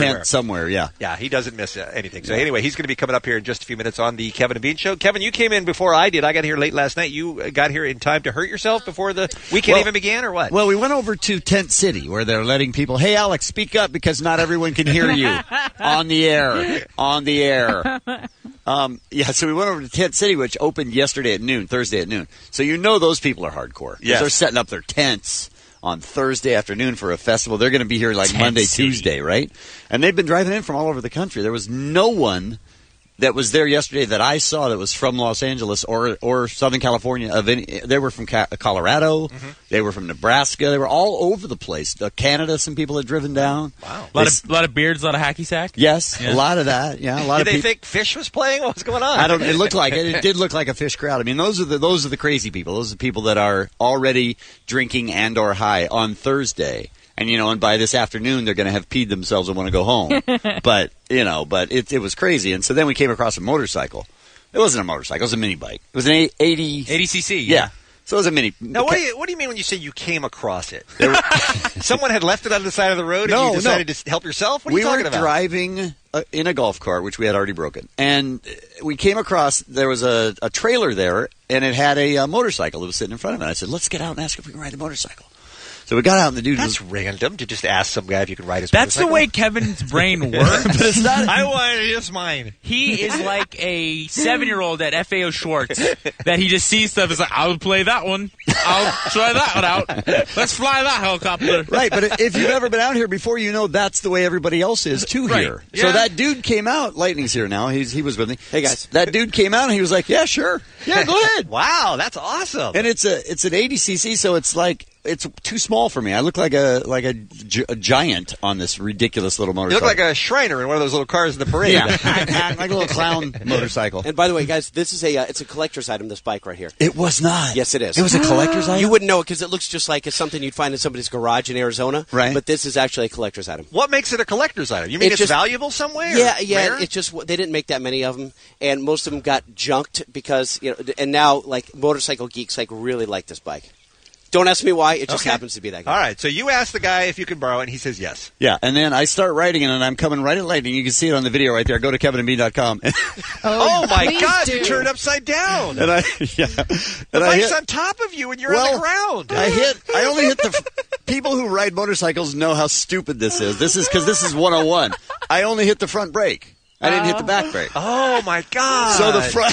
somewhere. Yeah, yeah, he doesn't miss uh, anything. So anyway, he's going to be coming up here in just a few minutes on the Kevin and Bean Show. Kevin, you came in before I did. I got here late last night. You got here in time to hurt yourself before the weekend well, even began, or what? Well, we went over to Tent City where they're letting people. Hey, Alex, speak up because not everyone can hear you on the air. On the air. Um, yeah, so we went over to Tent City, which opened yesterday at noon, Thursday at noon. So you know those people are hardcore. Yes. They're setting up their tents on Thursday afternoon for a festival. They're going to be here like Tent Monday, City. Tuesday, right? And they've been driving in from all over the country. There was no one that was there yesterday that I saw that was from Los Angeles or or Southern California. Of any, they were from Ca- Colorado. Mm-hmm. They were from Nebraska. They were all over the place. Uh, Canada, some people had driven down. Wow. A lot, of, lot of beards, a lot of hacky sack? Yes, Yeah. a lot of that. Yeah, a lot Did of they people. think Fish was playing? What was going on? I don't. It looked like it. It did look like a Fish crowd. I mean, those are the those are the crazy people. Those are the people that are already drinking and or high on Thursday. And, you know, and by this afternoon, they're going to have peed themselves and want to go home. But, you know, but it, it was crazy. And so then we came across a motorcycle. It wasn't a motorcycle. It was a mini bike. It was an eighty... eighty c c. Yeah. So it was a mini... Now, what do you what do you mean when you say you came across it? There were, someone had left it on the side of the road and No, you decided no. to help yourself? What are we you talking were about? driving uh, in a golf cart, which we had already broken. And we came across... There was a, a trailer there, and it had a uh, motorcycle that was sitting in front of it. I said, let's get out and ask if we can ride the motorcycle. So we got out, and the dude That's was... random to just ask some guy if you can ride his That's the motorcycle. way Kevin's brain works. But it's not... I want it just mine. He is like a seven-year-old at F A O Schwartz that he just sees stuff. Is like, I'll play that one. I'll try that one out. Let's fly that helicopter. Right, but if you've ever been out here before, you know that's the way everybody else is too Right. here. Yeah. So that dude came out. Lightning's here now. He's he was with me. Hey, guys. That dude came out and he was like, "Yeah, sure, yeah, go ahead." Wow, that's awesome. And it's a it's an eighty c c, so it's like it's too small for me. I look like a like a, gi- a giant on this ridiculous little You motorcycle. look like a Shriner in one of those little cars in the parade. yeah, like a little clown motorcycle. And by the way, guys, this is a uh, it's a collector's item. This bike right here. It was not. Yes, it is. It was a collector's item. You wouldn't know it because it looks just like it's something you'd find in somebody's garage in Arizona. Right. But this is actually a collector's item. What makes it a collector's item? You mean It's it's, just- valuable some way? or Yeah, yeah. rare? It's just they didn't make that many of them, and most of them got junked because you know. And now, like motorcycle geeks, like really like this bike. Don't ask me why. It just Okay. happens to be that guy. All right, so you ask the guy if you can borrow it, and he says yes. Yeah, and then I start writing it, and I'm coming right at lightning. You can see it on the video right there. Go to kevin and bean dot com. Oh, my please God, do. you turned upside down. And I, yeah, the and I bike's hit, on top of you, and you're well, on the ground. I hit. I only hit the f- people who ride motorcycles know how stupid this is. This is because this is one oh one. I only hit the front brake. I didn't hit the back brake. Oh my God! So the front,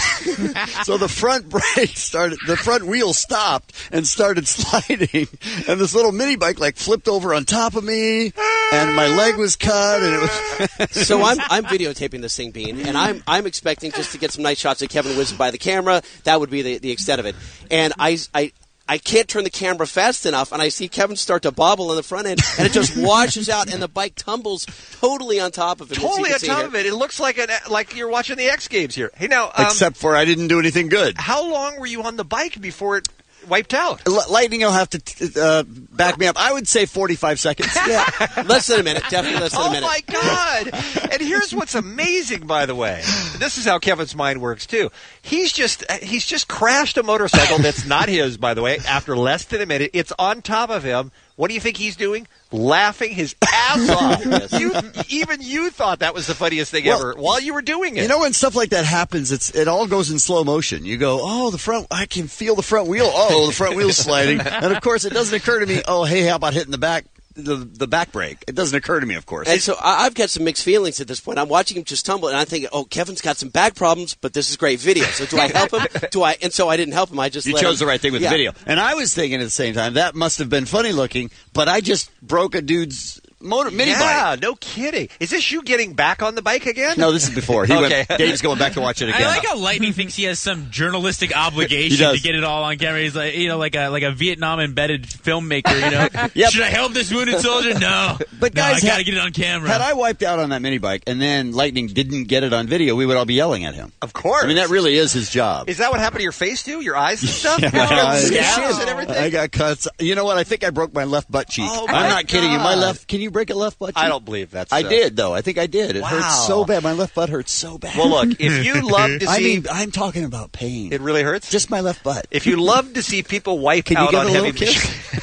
so the front brake started. The front wheel stopped and started sliding, and this little mini bike like flipped over on top of me, and my leg was cut, and it was. So I'm I'm videotaping this thing, Bean, and I'm I'm expecting just to get some nice shots of Kevin whizzing by the camera. That would be the, the extent of it. And I I. I can't turn the camera fast enough, and I see Kevin start to bobble in the front end, and it just washes out, and the bike tumbles totally on top of it. as you Totally can on see top here. of it. It looks like an like you're watching the X Games here. Hey, now, um, Except for I didn't do anything good. how long were you on the bike before it wiped out? L- Lightning will have to t- uh, back me up. I would say forty-five seconds. Yeah, less than a minute. Definitely less than a Oh minute. my God! And here's what's amazing, by the way. This is how Kevin's mind works too. He's just he's just crashed a motorcycle that's not his, by the way. After less than a minute, it's on top of him. What do you think he's doing? Laughing his ass off. You, even you thought that was the funniest thing Well, ever while you were doing it. You know, when stuff like that happens, it's it all goes in slow motion. You go, oh, the front, I can feel the front wheel. Oh, the front wheel's sliding. And of course, it doesn't occur to me, oh, hey, how about hitting the back, the, the back brake? It doesn't occur to me, of course. And so I- I've got some mixed feelings at this point. I'm watching him just tumble, and I'm thinking, "Oh, Kevin's got some back problems, but this is great video." So do I help him? Do I? And so I didn't help him. I just You let chose him- the right thing with Yeah. the video. And I was thinking at the same time, that must have been funny looking, but I just broke a dude's motor mini yeah, bike. no kidding. Is this you getting back on the bike again? No, this is before. He Okay. went, Dave's going back to watch it again. I like how Lightning thinks he has some journalistic He obligation does. to get it all on camera. He's like, you know, like a like a Vietnam embedded filmmaker. You know, Yep. should I help this wounded soldier? No, But no, guys, I gotta had- get it on camera. Had I wiped out on that mini bike and then Lightning didn't get it on video, we would all be yelling at him. Of course. I mean, that really is his job. Is that what happened to your face too? Your eyes and stuff? Yeah, You got I- scabs and everything? I got cuts. You know what? I think I broke my left butt cheek. Oh, I'm my not kidding you. My God. left. Can you break a left butt cheek? I don't believe that's. I uh, did though. I think I did. It Wow. hurts so bad. My left butt hurts so bad. Well, look, if you love to see, I mean, I'm talking about pain. It really hurts. Just my left butt. If you love to see people wipe Can you out give on it a heavy little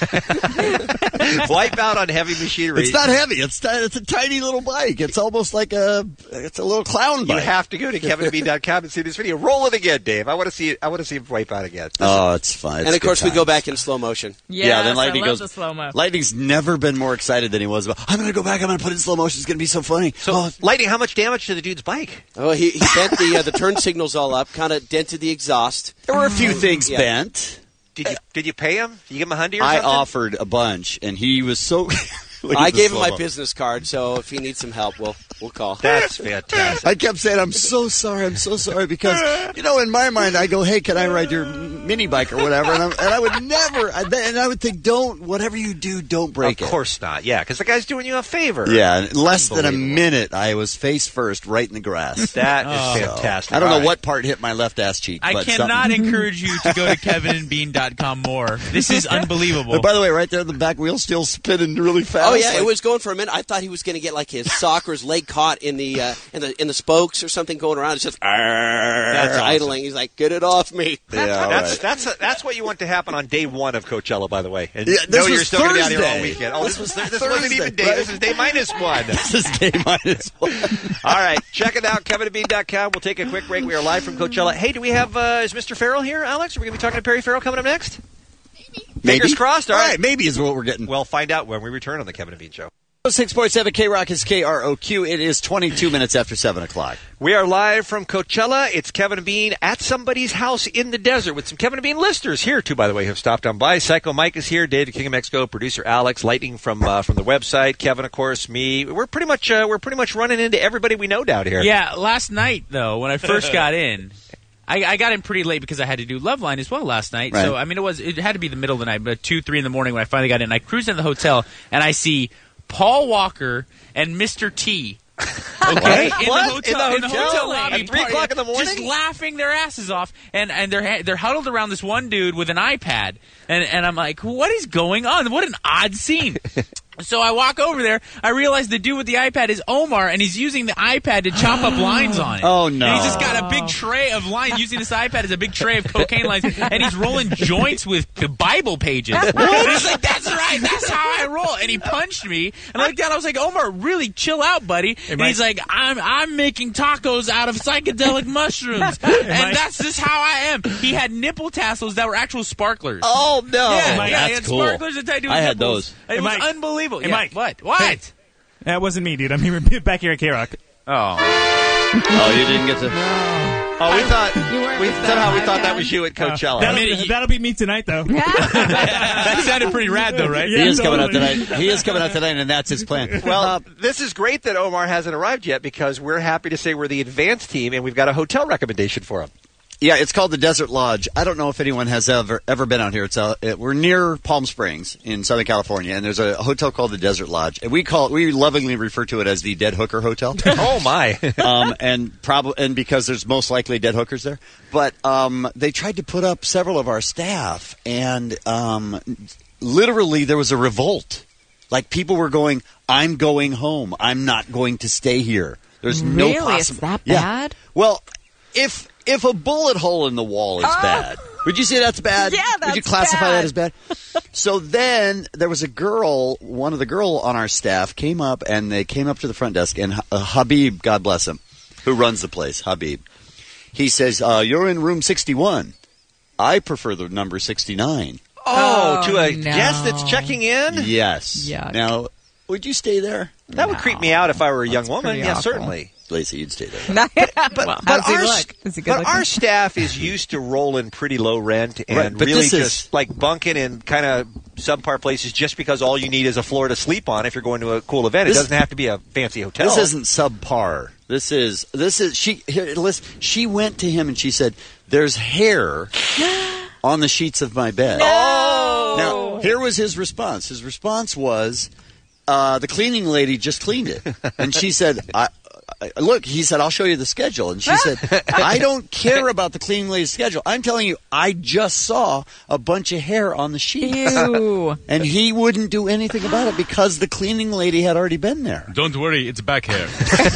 kiss? machinery, wipe out on heavy machinery. It's not heavy. It's ti- it's a tiny little bike. It's almost like a it's a little clown You bike. have to go to Kevin Bean dot com and see this video. Roll it again, Dave. I want to see it. I want to see him wipe out again. Oh, it's fine. It's and of good course, we times. go back in slow motion. Yes, then Lightning I love goes. the slow-mo. Lightning's never been more excited than he was about. I'm going to go back. I'm going to put it in slow motion. It's going to be so funny. So, oh, Lightning, how much damage to the dude's bike? Oh, he, he bent the uh, the turn signals all up, kind of dented the exhaust. there were a few things Yeah. bent. Did you did you pay him? Did you give him a hundred or I something? offered a bunch, and he was so. Look at I the gave him my slow-mo. business card, so if he needs some help, we'll we'll call. That's fantastic. I kept saying, I'm so sorry, I'm so sorry, because, you know, in my mind, I go, hey, can I ride your mini bike or whatever? And, I'm, and I would never, I, and I would think, don't, whatever you do, don't break it. Of course not. Yeah, because the guy's doing you a favor. Yeah, in less than a Unbelievable. minute, I was face first right in the grass. That is So, fantastic. I don't All know right. what part hit my left ass cheek. I but cannot something. encourage you to go to kevin bean dot com more. This is unbelievable. But by the way, right there, the back wheel still spinning really fast. Oh yeah, Like- it was going for a minute. I thought he was going to get like his sock or his leg caught in the uh, in the in the spokes or something going around. It's just That's awesome. idling. He's like, "Get it off me!" Yeah, all That's right. that's a, that's what you want to happen on day one of Coachella, by the way. And Yeah, this know you're was still going to be out here all Thursday. weekend. Oh, this, This was was this wasn't even Thursday, day. right? This is day minus one. This is day minus one. All right, check it out, Kevin Bean dot com. We'll take a quick break. We are live from Coachella. Hey, do we have uh, is Mister Farrell here, Alex? Are we going to be talking to Perry Farrell coming up next? Maybe. Fingers crossed. All All right. right, maybe is what we're getting. We'll find out when we return on the Kevin and Bean Show. six point seven K Rock is K R O Q. It is twenty-two minutes after seven o'clock. We are live from Coachella. It's Kevin and Bean at somebody's house in the desert with some Kevin and Bean listeners here, too, by the way, who have stopped on by. Psycho Mike is here, Dave the King of Mexico, producer Alex, Lightning from uh, from the website, Kevin, of course, me. We're pretty much uh, we're pretty much running into everybody we know down here. Yeah, last night, though, when I first got in, I, I got in pretty late because I had to do Loveline as well last night. Right. So, I mean, it was it had to be the middle of the night, but two, three in the morning when I finally got in. I cruised in the hotel, and I see Paul Walker and Mister T. Okay, in What? the hotel, In the in the hotel? hotel lobby, At three o'clock in the morning? just laughing their asses off, and and they're they're huddled around this one dude with an iPad, and and I'm like, what is going on? What an odd scene. So I walk over there. I realize the dude with the iPad is Omar, and he's using the iPad to chop up lines on it. Oh, no. And he's just got a big tray of lines, using this iPad as a big tray of cocaine lines, and he's rolling joints with the Bible pages. And he's like, "That's right, that's how I roll." And he punched me, and I looked down. I was like, "Omar, really chill out, buddy." And he's like, "I'm I'm making tacos out of psychedelic mushrooms, and that's just how I am." He had nipple tassels that were actual sparklers. Oh, no. Yeah, Mike, yeah, that's he had cool. sparklers that tied to his I had nipples. those. It Hey, was Mike. unbelievable. Hey, Yeah, Mike. What? What? Hey. That wasn't me, dude. I'm here back here at K Rock. Oh. Oh, you didn't get to. Oh, we thought weren't we with the somehow we thought that iPad? was you at Coachella. That'll, I mean, you- that'll be me tonight, though. That sounded pretty rad, though, right? Yeah, he is coming out totally. tonight. He is coming out tonight, and that's his plan. Well, this is great that Omar hasn't arrived yet because we're happy to say we're the advanced team and we've got a hotel recommendation for him. Yeah, it's called the Desert Lodge. I don't know if anyone has ever ever been out here. It's uh, it, we're near Palm Springs in Southern California, and there's a hotel called the Desert Lodge, and we call it, we lovingly refer to it as the Dead Hooker Hotel. Oh my! um, and probably and because there's most likely dead hookers there. But um, they tried to put up several of our staff, and um, literally there was a revolt. Like people were going, "I'm going home. I'm not going to stay here." There's no Really? possible. It's that Yeah. bad? Well, if if a bullet hole in the wall is bad, would you say that's bad? Yeah, Would you that's classify bad. that as bad? So then there was a girl, one of the girl on our staff came up, and they came up to the front desk, and uh, Habib, God bless him, who runs the place, Habib, he says, uh, "You're in room sixty-one. I prefer the number sixty-nine. Oh, to a no. guest that's checking in? Yes. Yuck. Now, would you stay there? That would creep me out if I were a young woman. pretty Yeah, awful. certainly. Lacey, you'd stay there. well, But how's he our, look? Is he good but looking? our staff is used to rolling pretty low rent and Right, but really this is- just like bunking in kind of subpar places just because all you need is a floor to sleep on if you're going to a cool event. This- it doesn't have to be a fancy hotel. This isn't subpar. This is this is she. Here, listen, she went to him and she said, "There's hair on the sheets of my bed." Oh! Now, here was his response. His response was, uh, "The cleaning lady just cleaned it," and she said, I, uh, look, he said, I'll show you the schedule. And she said, I don't care about the cleaning lady's schedule. I'm telling you, I just saw a bunch of hair on the sheet. Ew. And he wouldn't do anything about it because the cleaning lady had already been there. Don't worry, it's back hair.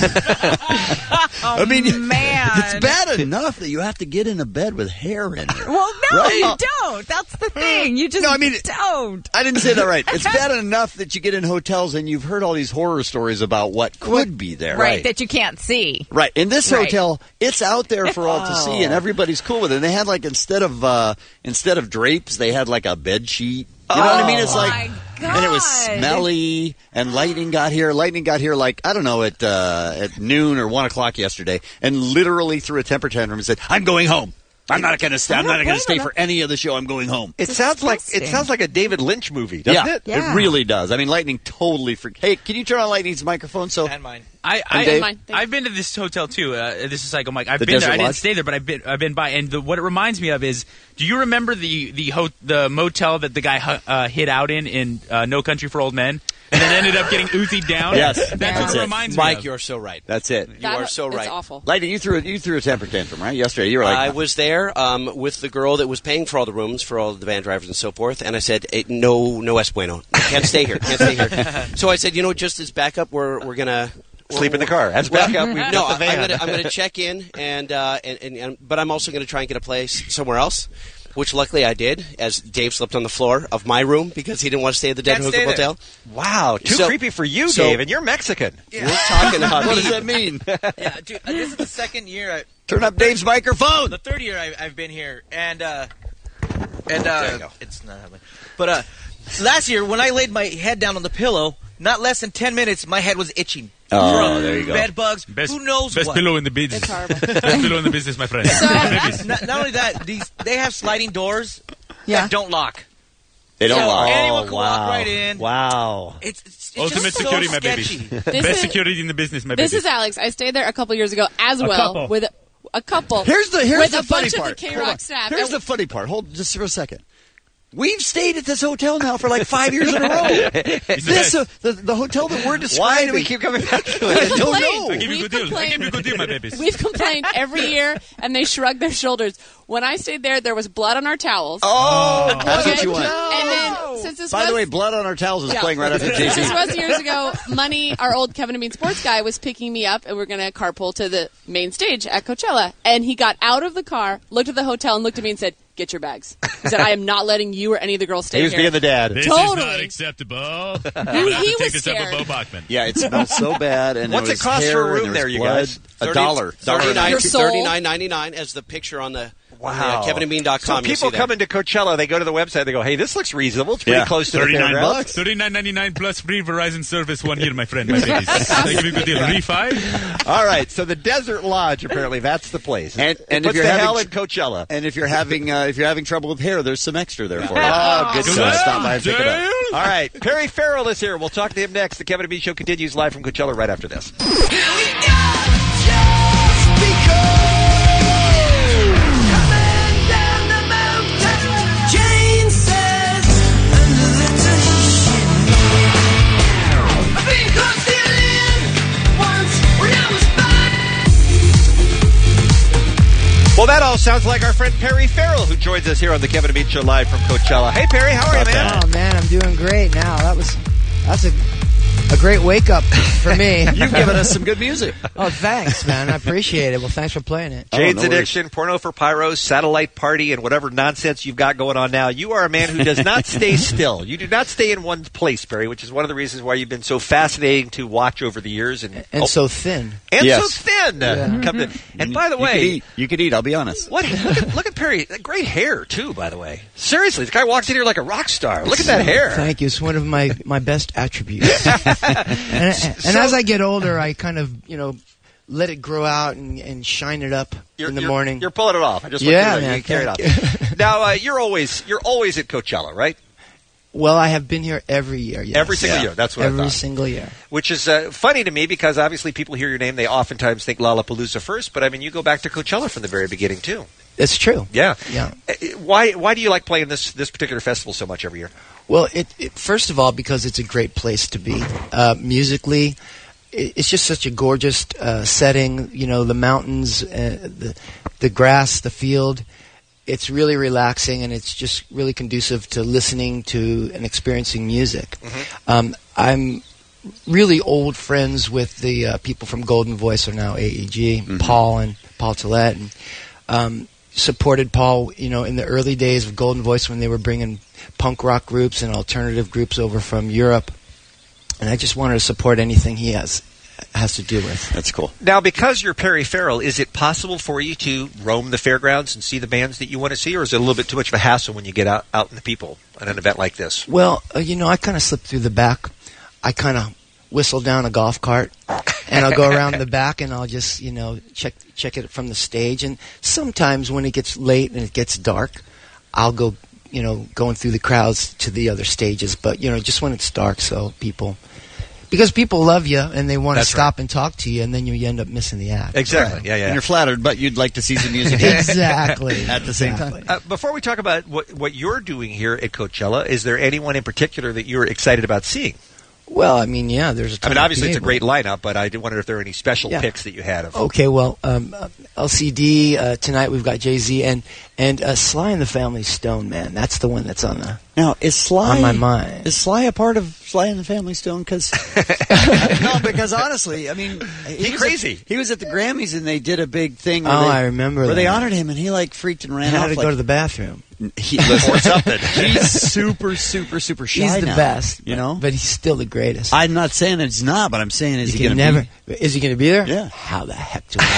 I mean, man. it's bad enough that you have to get in a bed with hair in it. Well, no, Right? you don't. That's the thing. You just No, I mean, don't. I didn't say that right. It's bad enough that you get in hotels and you've heard all these horror stories about what could be there. Right, that you can't see. Right. In this Right. hotel, it's out there for all to see, and everybody's cool with it. And they had like instead of uh, instead of drapes, they had like a bed sheet. You know what I mean? It's Oh, like, my and it was God. smelly. And lightning got here. Lightning got here like I don't know at uh, at noon or one o'clock yesterday, and literally threw a temper tantrum and said, "I'm going home. I'm not going to stay. I'm not going to stay for any of the show. I'm going home." It sounds like it sounds like a David Lynch movie, doesn't yeah, it? it really does. I mean, Lightning totally freaked. Hey, can you turn on Lightning's microphone? So And mine. I, And I, Dave? Mine. Thank I've been to this hotel too. Uh, this is Psycho Mike. I've The been there. Desert I didn't Lodge? stay there, but I've been I've been by. And the, what it reminds me of is, do you remember the the ho- the motel that the guy hu- uh, hid out in in uh, No Country for Old Men, and then ended up getting Uzi'd down? Yes. that's, That's what it. it reminds Mike, me of. you're so right. that's it. You That- are so it's right. awful. Lightning, you threw a, you threw a temper tantrum, right? Yesterday, you were like, I was there um, with the girl that was paying for all the rooms for all the van drivers and so forth, and I said, eh, "No, no es bueno. Can't stay here. Can't stay here." So I said, "You know, just as backup, we're we're gonna." Sleep in the car. As Well, backup, we've no, got the I- I'm van. gonna I'm gonna check in and, uh, and, and, and but I'm also gonna try and get a place somewhere else, which luckily I did, as Dave slept on the floor of my room because he didn't want to stay at the Dead Can't Hook stay there. Hotel. Wow, too So- creepy for you, so- Dave, and you're Mexican. We're talking about what does that mean? Yeah, dude, uh, this is the second year. I, Turn up Dave's microphone. the third year I, I've been here, and uh, and There uh, you go. it's not happening. But uh, last year when I laid my head down on the pillow, not less than ten minutes, my head was itching. Oh, From there you go. Bed bugs. Best, Who knows best what? pillow in the business. It's horrible. Best pillow in the business, my friend. So, not, not only that, these they have sliding doors Yeah. that don't lock. They don't So lie. anyone can Oh, wow. walk right in. Wow. It's, it's, it's Ultimate just so security, my baby. sketchy. This Best is- security in the business, my This baby. is Alex. I stayed there a couple years ago as A well couple. with a, a couple. Here's the here's with the a funny bunch part. of the K Hold on. Rock staff. Here's And- the funny part. Hold just for a second. We've stayed at this hotel now for like five years in a row. this uh, the, the hotel that we're describing. Why do we keep coming back to it? I don't complained. know. I give you a We've good deal. I complained. give you a good deal, my babies. We've complained every year, and they shrug their shoulders. When I stayed there, there was blood on our towels. Oh, that's Okay? what you want. And then, since this By was the way, Blood on Our Towels is Yeah. playing right after J Since C. this was years ago, Money, our old Kevin and Bean sports guy, was picking me up, and we are going to carpool to the main stage at Coachella. And he got out of the car, looked at the hotel, and looked at me and said, "Get your bags." He said, "I am not letting you or any of the girls stay He was here." being the dad. This Totally. is not acceptable. He- I'm gonna have he to take was this up with scared. Bo Bachman. Yeah, it smells so bad. And What's there it was cost hair for a and room there there, was you blood. guys? A dollar. Dollar. Thirty-nine, Your soul. thirty-nine ninety-nine as the picture on the Wow. Kevin and Bean dot com. So people come into Coachella, they go to the website, they go, hey, this looks reasonable. It's pretty Yeah. close to the Thirty-nine fairgrounds. bucks. Thirty-nine ninety-nine plus free Verizon service one year, my friend, my babies. I give you a good deal. Refi. All right, so the Desert Lodge, apparently, that's the place. And, It and puts if you're the having hell in Coachella. and if you're having uh, if you're having trouble with hair, there's some extra there for you. Oh, good So stuff. stop by and pick it up. All right, Perry Farrell is here. We'll talk to him next. The Kevin and Bean Show continues live from Coachella right after this. Well, that all sounds like our friend Perry Farrell, who joins us here on the Kevin and Bean Show live from Coachella. Hey, Perry, how are you, man? Oh man, I'm doing great now. That was that's a a great wake up for me. You've given us some good music. Oh, thanks, man. I appreciate it. Well, thanks for playing it. Jane's Oh, no worries. Addiction, Porno for Pyros, Satellite Party, and whatever nonsense you've got going on now. You are a man who does not stay still. You do not stay in one place, Perry, which is one of the reasons why you've been so fascinating to watch over the years. And, And oh, so thin. and Yes. so thin. Yeah. Come to, and by the You way, could eat. You could eat. I'll be honest. What? Look at, look at Perry. Great hair, too, by the way. Seriously, this guy walks in here like a rock star. Look at that hair. Thank you. It's one of my, my best attributes. and and as I get older, I kind of, you know, let it grow out and, and shine it up You're, in the you're- morning. You're pulling it off. I just want Yeah, you to man, you carry it thank off. Now, uh, you're always you're always at Coachella, right? Well, I have been here every year. Yes. Every single year. That's what I Every thought. single year. Which is uh, funny to me because obviously people hear your name, they oftentimes think Lollapalooza first, but I mean, you go back to Coachella from the very beginning too. It's true. Yeah. Yeah. Uh, Why Why do you like playing this this particular festival so much every year? Well, it, it first of all because it's a great place to be uh, musically. it, it's just such a gorgeous uh, setting. You know, the mountains, uh, the the grass, the field. It's really relaxing, and it's just really conducive to listening to and experiencing music. Mm-hmm. Um, I'm really old friends with the uh, people from Golden Voice, or now A E G, Mm-hmm. Paul and Paul Tillett, and um, supported Paul, you know, in the early days of Golden Voice when they were bringing punk rock groups and alternative groups over from Europe. And I just wanted to support anything he has has to do with. That's cool. Now, because you're Perry Farrell, is it possible for you to roam the fairgrounds and see the bands that you want to see, or is it a little bit too much of a hassle when you get out, out in the people at an event like this? Well, uh, you know, I kind of slip through the back. I kind of whistle down a golf cart, and I'll go around the back, and I'll just, you know, check check it from the stage. And sometimes when it gets late and it gets dark, I'll go, you know, going through the crowds to the other stages. But, you know, just when it's dark, so people... Because people love you, and they want to That's stop right. and talk to you, and then you end up missing the act. Exactly. Yeah, yeah. And you're flattered, but you'd like to see some music. Exactly. At the same Exactly. time. Uh, before we talk about what, what you're doing here at Coachella, is there anyone in particular that you're excited about seeing? Well, I mean, yeah, there's a I ton mean, of obviously it's a people. great lineup, but I did wonder if there are any special Yeah. picks that you had of. Okay, well, um, uh, L C D, uh, tonight we've got Jay-Z, and, and uh, Sly and the Family Stone, man. That's the one that's on the Now, is Sly on my mind. Is Sly a part of Sly and the Family Stone? Because no, because honestly, I mean, he He's was crazy. At, he was at the Grammys, and they did a big thing. Oh, Where they, I remember where that. they honored him, and he like freaked and ran I had off. to like, go to the bathroom. He, listen, or something. He's super, super, super shy He's the now, best, you know. but he's still the greatest. I'm not saying it's not, but I'm saying is You he can going to never. be? Is he going to be there? Yeah. How the heck do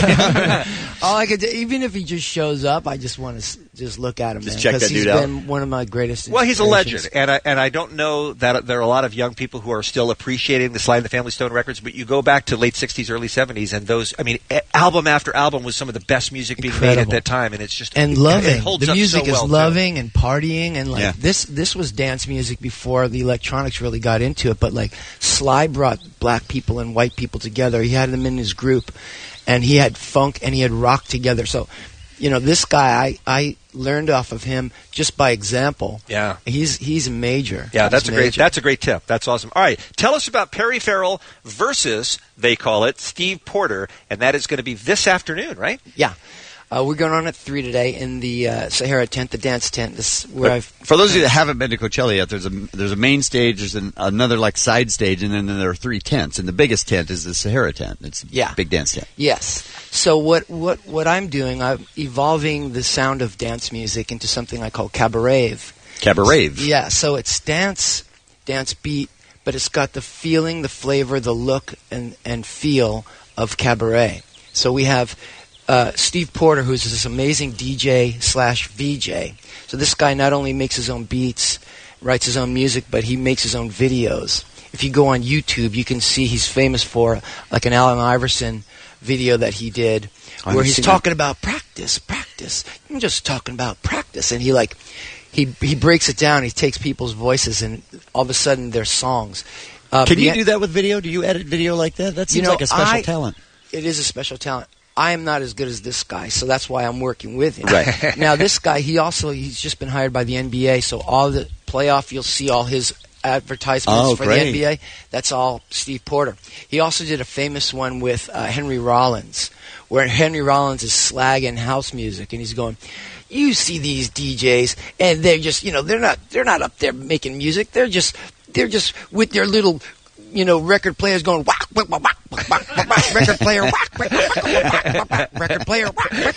I? Okay. All I could do, even if he just shows up, I just want to just look at him. Just man, check 'cause that he's dude out. been one of my greatest. Well, he's a inspirations. legend, and I and I don't know that there are a lot of young people who are still appreciating the Sly and the Family Stone records. But you go back to late sixties, early seventies, and those, I mean, a- album after album was some of the best music being made at Incredible. that time, and it's just and it, loving. It holds the up music so well, is too. loving and partying, and like Yeah. this. This was dance music before the electronics really got into it. But like Sly brought black people and white people together. He had them in his group, and he had funk and he had rock together. So, you know, this guy, I I learned off of him just by example. Yeah. He's he's a major. Yeah, that's He's a great major. that's a great tip. That's awesome. All right, tell us about Perry Farrell versus, they call it, Steve Porter, and that is going to be this afternoon, right? Yeah. Uh, we're going on at three today in the uh, Sahara tent, the dance tent. This is where But I've for those of you that haven't been to Coachella yet, there's a there's a main stage, there's an, another like side stage, and then there are three tents. And the biggest tent is the Sahara tent. It's a Yeah. big dance tent. Yes. So what, what, what I'm doing, I'm evolving the sound of dance music into something I call cabaret. Cabaret. Yeah, so it's dance, dance beat, but it's got the feeling, the flavor, the look, and, and feel of cabaret. So we have uh, Steve Porter, who's this amazing D J slash V J. So this guy not only makes his own beats, writes his own music, but he makes his own videos. If you go on YouTube, you can see he's famous for like an Allen Iverson video that he did I where haven't he's seen talking about practice, practice. I'm just talking about practice. And he like he he breaks it down. He takes people's voices and all of a sudden they're songs. Uh, Can you the- do that with video? Do you edit video like that? That seems You know, like a special I- talent. It is a special talent. I am not as good as this guy, so that's why I'm working with him. Right. Now, this guy, he also, he's just been hired by the N B A, so all the playoff, you'll see all his advertisements Oh, for great. the N B A. That's all Steve Porter. He also did a famous one with uh, Henry Rollins, where Henry Rollins is slagging house music, and he's going, you see these D Js, and they're just, you know, they're not, they're not up there making music. They're just, they're just with their little, you know, record players going whack, whack, whack, whack, whack, whack, whack, record player, whack, whack, whack, whack, whack, whack, record player, whack, whack,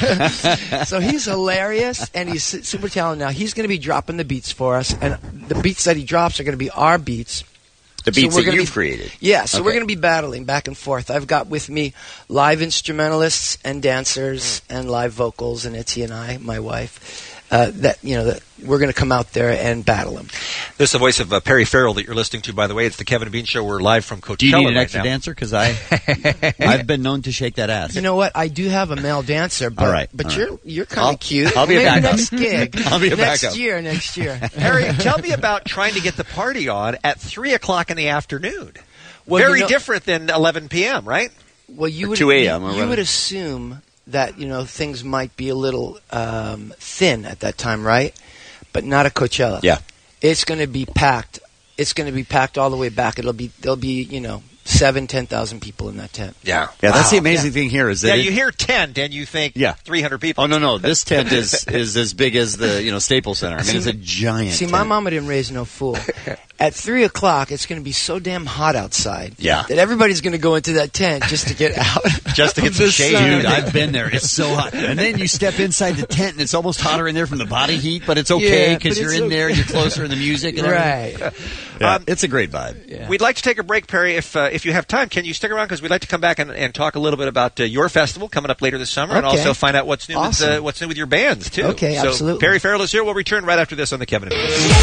whack. So he's hilarious, and he's su- super talented. Now he's going to be dropping the beats for us, and the beats that he drops are going to be our beats. The So beats we're that gonna you've be- created. Yeah, so we're Okay. going to be battling back and forth. I've got with me live instrumentalists and dancers and live vocals, and Itzy and I, my wife, uh, that you know that we're going to come out there and battle him. This is the voice of uh, Perry Farrell that you're listening to, by the way. It's the Kevin and Bean Show. We're live from Coachella Do you need an right extra now. dancer? Because I, I've been known to shake that ass. You know what? I do have a male dancer, but All right, but all you're right. you're kind I'll- of cute. I'll be a Maybe backup. next gig. I'll be a next backup. year. Next year. Harry, tell me about trying to get the party on at three o'clock in the afternoon. Well, Very you know- different than eleven p.m., right? Well, you Or would two a.m. or You, you whatever. would assume that you know things might be a little um, thin at that time, right? But not at Coachella. Yeah. It's going to be packed. It's going to be packed all the way back. It'll be there'll be you know seven, ten thousand people in that tent. Yeah. Yeah, that's the Wow. amazing Yeah. thing here is that Yeah, it- you hear tent and you think Yeah. three hundred people. Oh no, no, this tent is is as big as the you know Staples Center. I mean, it's a giant. See, tent. my mama didn't raise no fool. At three o'clock, it's going to be so damn hot outside Yeah. that everybody's going to go into that tent just to get out. Just to get of some the shade. sun. Dude, I've been there. It's so hot. And then you step inside the tent, and it's almost hotter in there from the body heat, but it's okay Yeah, because but you're it's in okay. there, you're closer to the music. And everything. Right. Yeah, Um, it's a great vibe. Yeah. We'd like to take a break, Perry. If uh, if you have time, can you stick around? Because we'd like to come back and, and talk a little bit about uh, your festival coming up later this summer, and Okay. also find out what's new with Awesome. uh, what's new with your bands too. Okay, so absolutely. Perry Farrell is here. We'll return right after this on the Kevin and Bean Show.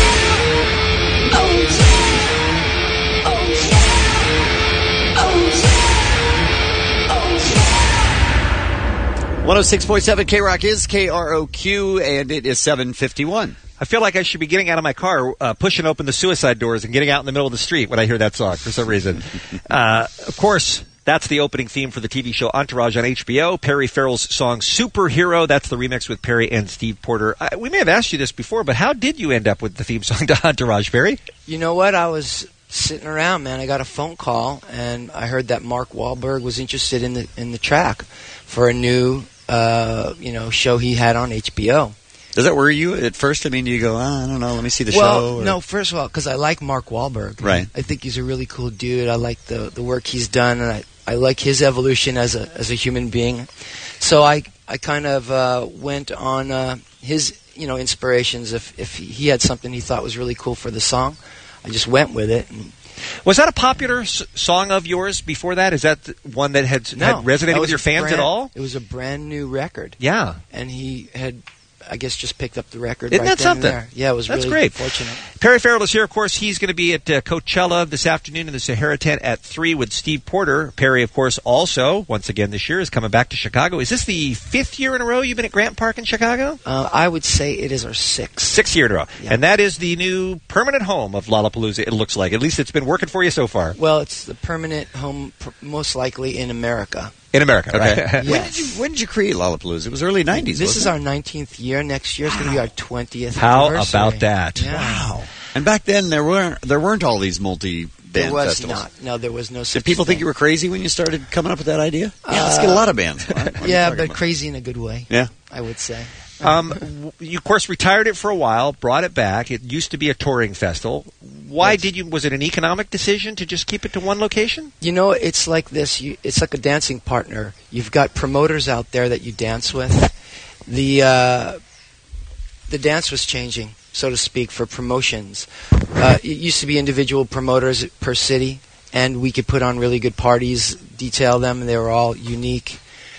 one oh six point seven K Rock is K R O Q, and it is seven fifty-one. I feel like I should be getting out of my car, uh, pushing open the suicide doors, and getting out in the middle of the street when I hear that song for some reason. uh, of course, that's the opening theme for the T V show Entourage on H B O. Perry Farrell's song Superhero. That's the remix with Perry and Steve Porter. I, we may have asked you this before, but how did you end up with the theme song to Entourage, Perry? You know what? I was sitting around, man. I got a phone call, and I heard that Mark Wahlberg was interested in the in the track for a new, uh, you know, show he had on H B O. Does that worry you at first? I mean, do you go, oh, I don't know, let me see the well, show? or- no. First of all, because I like Mark Wahlberg. Right. I think he's a really cool dude. I like the the work he's done, and I, I like his evolution as a as a human being. So I I kind of uh, went on uh, his you know inspirations. If if he had something he thought was really cool for the song, I just went with it. And Was that a popular s- song of yours before that? Is that th- one that had, no, had that resonated with was your fans brand- at all? It was a brand new record. Yeah. And he had, I guess, just picked up the record. Isn't right that then and something? there. Yeah, it was That's really great. fortunate. Perry Farrell is here. Of course, he's going to be at uh, Coachella this afternoon in the Sahara tent at three with Steve Porter. Perry, of course, also, once again this year, is coming back to Chicago. Is this the fifth year in a row you've been at Grant Park in Chicago? Uh, I would say it is our sixth. Sixth year in a row. Yeah. And that is the new permanent home of Lollapalooza, it looks like. At least it's been working for you so far. Well, it's the permanent home, pr- most likely in America. In America, Okay. right? When did you when did you create Lollapalooza? It was early nineties. This wasn't is it? our nineteenth year. Next year is going to be our twentieth. How anniversary. about that? Yeah. Wow. And back then there weren't there weren't all these multi There band was festivals. not. No, there was no. Did Such people think thing. you were crazy when you started coming up with that idea? Yeah, let's get a lot of bands. What are you Yeah, talking but about? crazy in a good way. Yeah. I would say. Um, w- you, of course, retired it for a while, brought it back. It used to be a touring festival. Why Yes. did you? Was it an economic decision to just keep it to one location? You know, it's like this. You, it's like a dancing partner. You've got promoters out there that you dance with. The uh, the dance was changing, so to speak, for promotions. Uh, it used to be individual promoters per city, and we could put on really good parties, detail them, and they were all unique.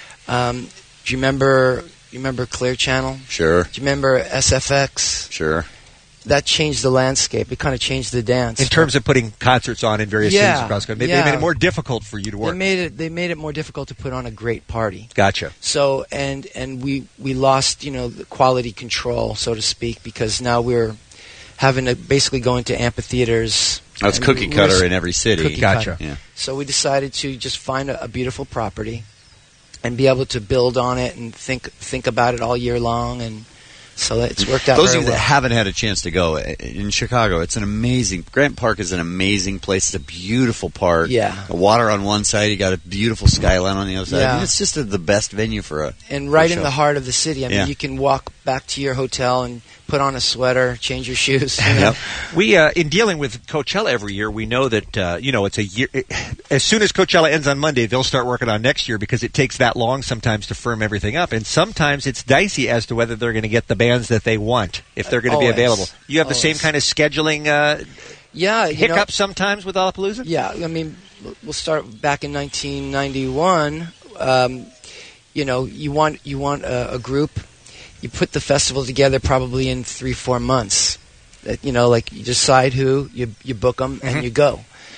Um, do you remember? You remember Clear Channel? Sure. Do you remember S F X? Sure. That changed the landscape. It kind of changed the dance. In terms of putting concerts on in various Yeah, cities across the country, they, yeah. they made it more difficult for you to They work. made it. They made it more difficult to put on a great party. Gotcha. So and and we we lost you know the quality control, so to speak, because now we're having to basically go into amphitheaters. Oh, it's and cookie we're- cutter in every city. Cookie Gotcha. cutter. Yeah. So we decided to just find a, a beautiful property and be able to build on it and think think about it all year long, and so it's worked out Those very of you that well. haven't had a chance to go uh, in Chicago, it's an amazing. Grant Park is an amazing place. It's a beautiful park. Yeah. Water on one side, you got a beautiful skyline on the other side. Yeah. I mean, it's just a, the best venue for a. And right for a in show. the heart of the city. I mean, Yeah. you can walk back to your hotel and put on a sweater, change your shoes. You know? Yep. We, uh, in dealing with Coachella every year, we know that uh, you know it's a year. As soon as Coachella ends on Monday, they'll start working on next year because it takes that long sometimes to firm everything up, and sometimes it's dicey as to whether they're going to get the bands that they want if they're going to be Always. available. You have the Always. same kind of scheduling uh, Yeah, you know- hiccups sometimes with Lollapalooza. Yeah, I mean, we'll start back in nineteen ninety-one. Um, you know, you want you want a, a group. You put the festival together probably in three, four months. That, you know, like you decide who you you book them Mm-hmm. and you go.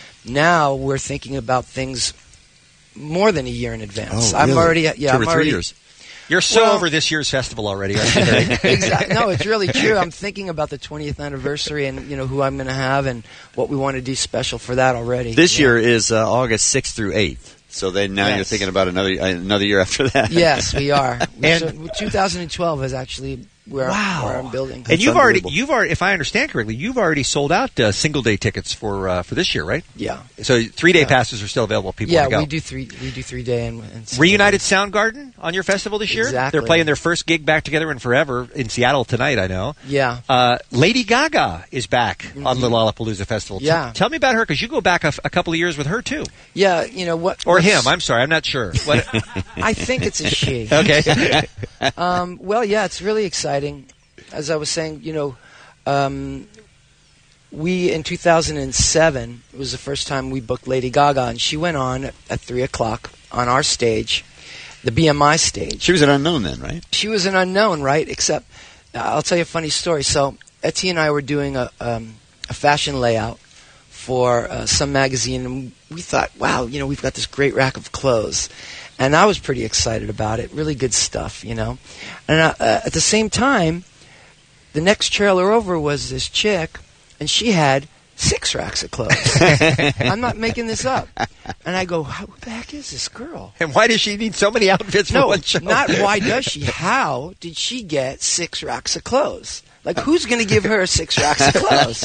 Now we're thinking about things more than a year in advance. Oh, I'm really? already yeah. Two I'm or three already, years. You're so Well- over this year's festival already, aren't you? Harry? Exactly. No, it's really true. I'm thinking about the twentieth anniversary and you know who I'm going to have and what we want to do special for that already. This Yeah. year is uh, August sixth through eighth. So then now Yes. you're thinking about another uh, another year after that. Yes, we are. And- So, two thousand twelve has actually where, Wow. where I'm building. And you've already, you've already, if I understand correctly, you've already sold out uh, single day tickets for uh, for this year, right? Yeah. So three day Yeah. passes are still available. If people yeah, want to go. we do three. We do three day and, and Reunited Soundgarden on your festival this year. Exactly. They're playing their first gig back together in forever in Seattle tonight. I know. Yeah. Uh, Lady Gaga is back on the Lollapalooza festival. T- Yeah. tell me about her because you go back a, f- a couple of years with her too. Yeah, you know what? Or what's- him. I'm sorry. I'm not sure. What? I think it's a she. Okay. um, well, yeah, it's really exciting. As I was saying, you know, um, we in two thousand seven it was the first time we booked Lady Gaga, and she went on at three o'clock on our stage, the B M I stage. She was an unknown then, right? She was an unknown, right? Except, uh, I'll tell you a funny story. So, Etienne and I were doing a, um, a fashion layout for uh, some magazine, and we thought, wow, you know, we've got this great rack of clothes. And I was pretty excited about it. Really good stuff, you know. And uh, uh, at the same time, the next trailer over was this chick, and she had six racks of clothes. I'm not making this up. And I go, who the heck is this girl? And why does she need so many outfits for No, one show? not why does she. How did she get six racks of clothes? Like, who's going to give her six racks of clothes?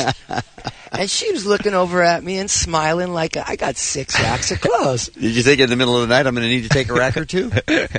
And she was looking over at me and smiling like, I got six racks of clothes. Did you think in the middle of the night I'm going to need to take a rack or two?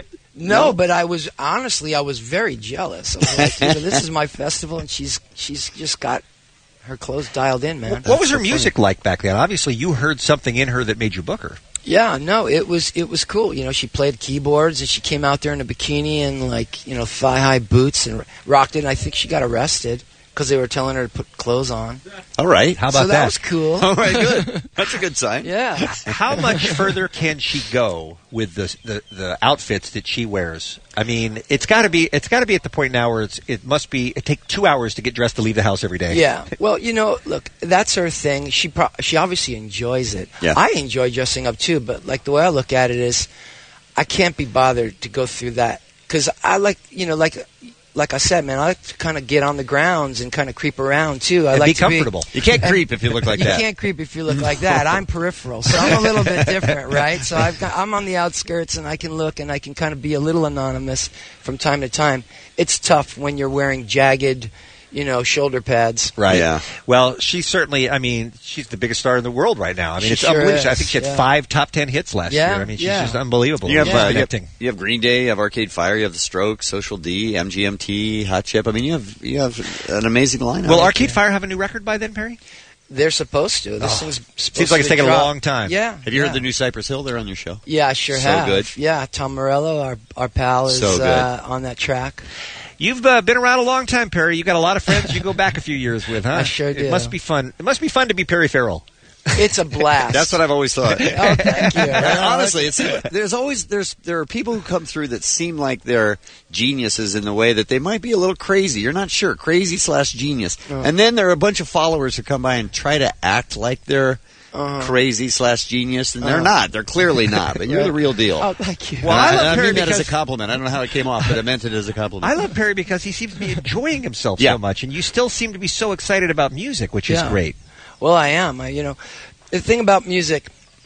No, No? but I was, honestly, I was very jealous. I was like, you know, this is my festival, and she's she's just got her clothes dialed in, man. What was her music like back then? Obviously, you heard something in her that made you book her. Yeah, no, it was it was cool. You know, she played keyboards, and she came out there in a bikini and, like, you know, thigh high boots and rocked it. And I think she got arrested because they were telling her to put clothes on. All right. How about so that? that? was cool. All right, good. That's a good sign. Yeah. How much further can she go with the, the the outfits that she wears? I mean, it's got to be it's got to be at the point now where it's it must be it take two hours to get dressed to leave the house every day. Yeah. Well, you know, look, that's her thing. She pro- she obviously enjoys it. Yeah. I enjoy dressing up too, but like the way I look at it is, I can't be bothered to go through that because I like you know like. Like I said, man, I like to kind of get on the grounds and kind of creep around too. I And like be to comfortable. You can't creep if you look like you that. can't creep if you look like that. I'm peripheral, so I'm a little bit different, right? So I've got, I'm on the outskirts, and I can look, and I can kind of be a little anonymous from time to time. It's tough when you're wearing jagged, you know, shoulder pads. Right. Yeah. Well, she's certainly. I mean, she's the biggest star in the world right now. I mean, She it's sure unbelievable. is, I think she had yeah. five top ten hits last Yeah, year. I mean, she's yeah. just unbelievable. You have, She's uh, you, have, connecting. you have Green Day, you have Arcade Fire, you have The Strokes, Social D, M G M T, Hot Chip. I mean, you have you have an amazing lineup. Will Arcade Fire have a new record by then, Perry? They're supposed to. This Oh. thing's supposed Seems like it's to taken a drop. long time. Yeah. Have you yeah. heard the new Cypress Hill? They're on your show. Yeah, I sure So have. good. Yeah, Tom Morello, our our pal, is So good. uh, on that track. You've uh, been around a long time, Perry. You got a lot of friends you go back a few years with, huh? I sure do. It must be fun. It must be fun to be Perry Farrell. It's a blast. That's what I've always thought. Oh, thank you. And honestly, it's there's always there's there are people who come through that seem like they're geniuses in the way that they might be a little crazy. You're not sure, crazy slash genius. Oh. And then there are a bunch of followers who come by and try to act like they're Uh-huh. crazy slash genius, and they're Uh-huh. not. They're clearly not. But you're the real deal. Oh, thank you. Well, I And love I, Perry mean that as a because- compliment. I don't know how it came off, but I meant it as a compliment. I love Perry because he seems to be enjoying himself Yeah. so much, and you still seem to be so excited about music, which is Yeah. great. Well, I am. I, you know, the thing about music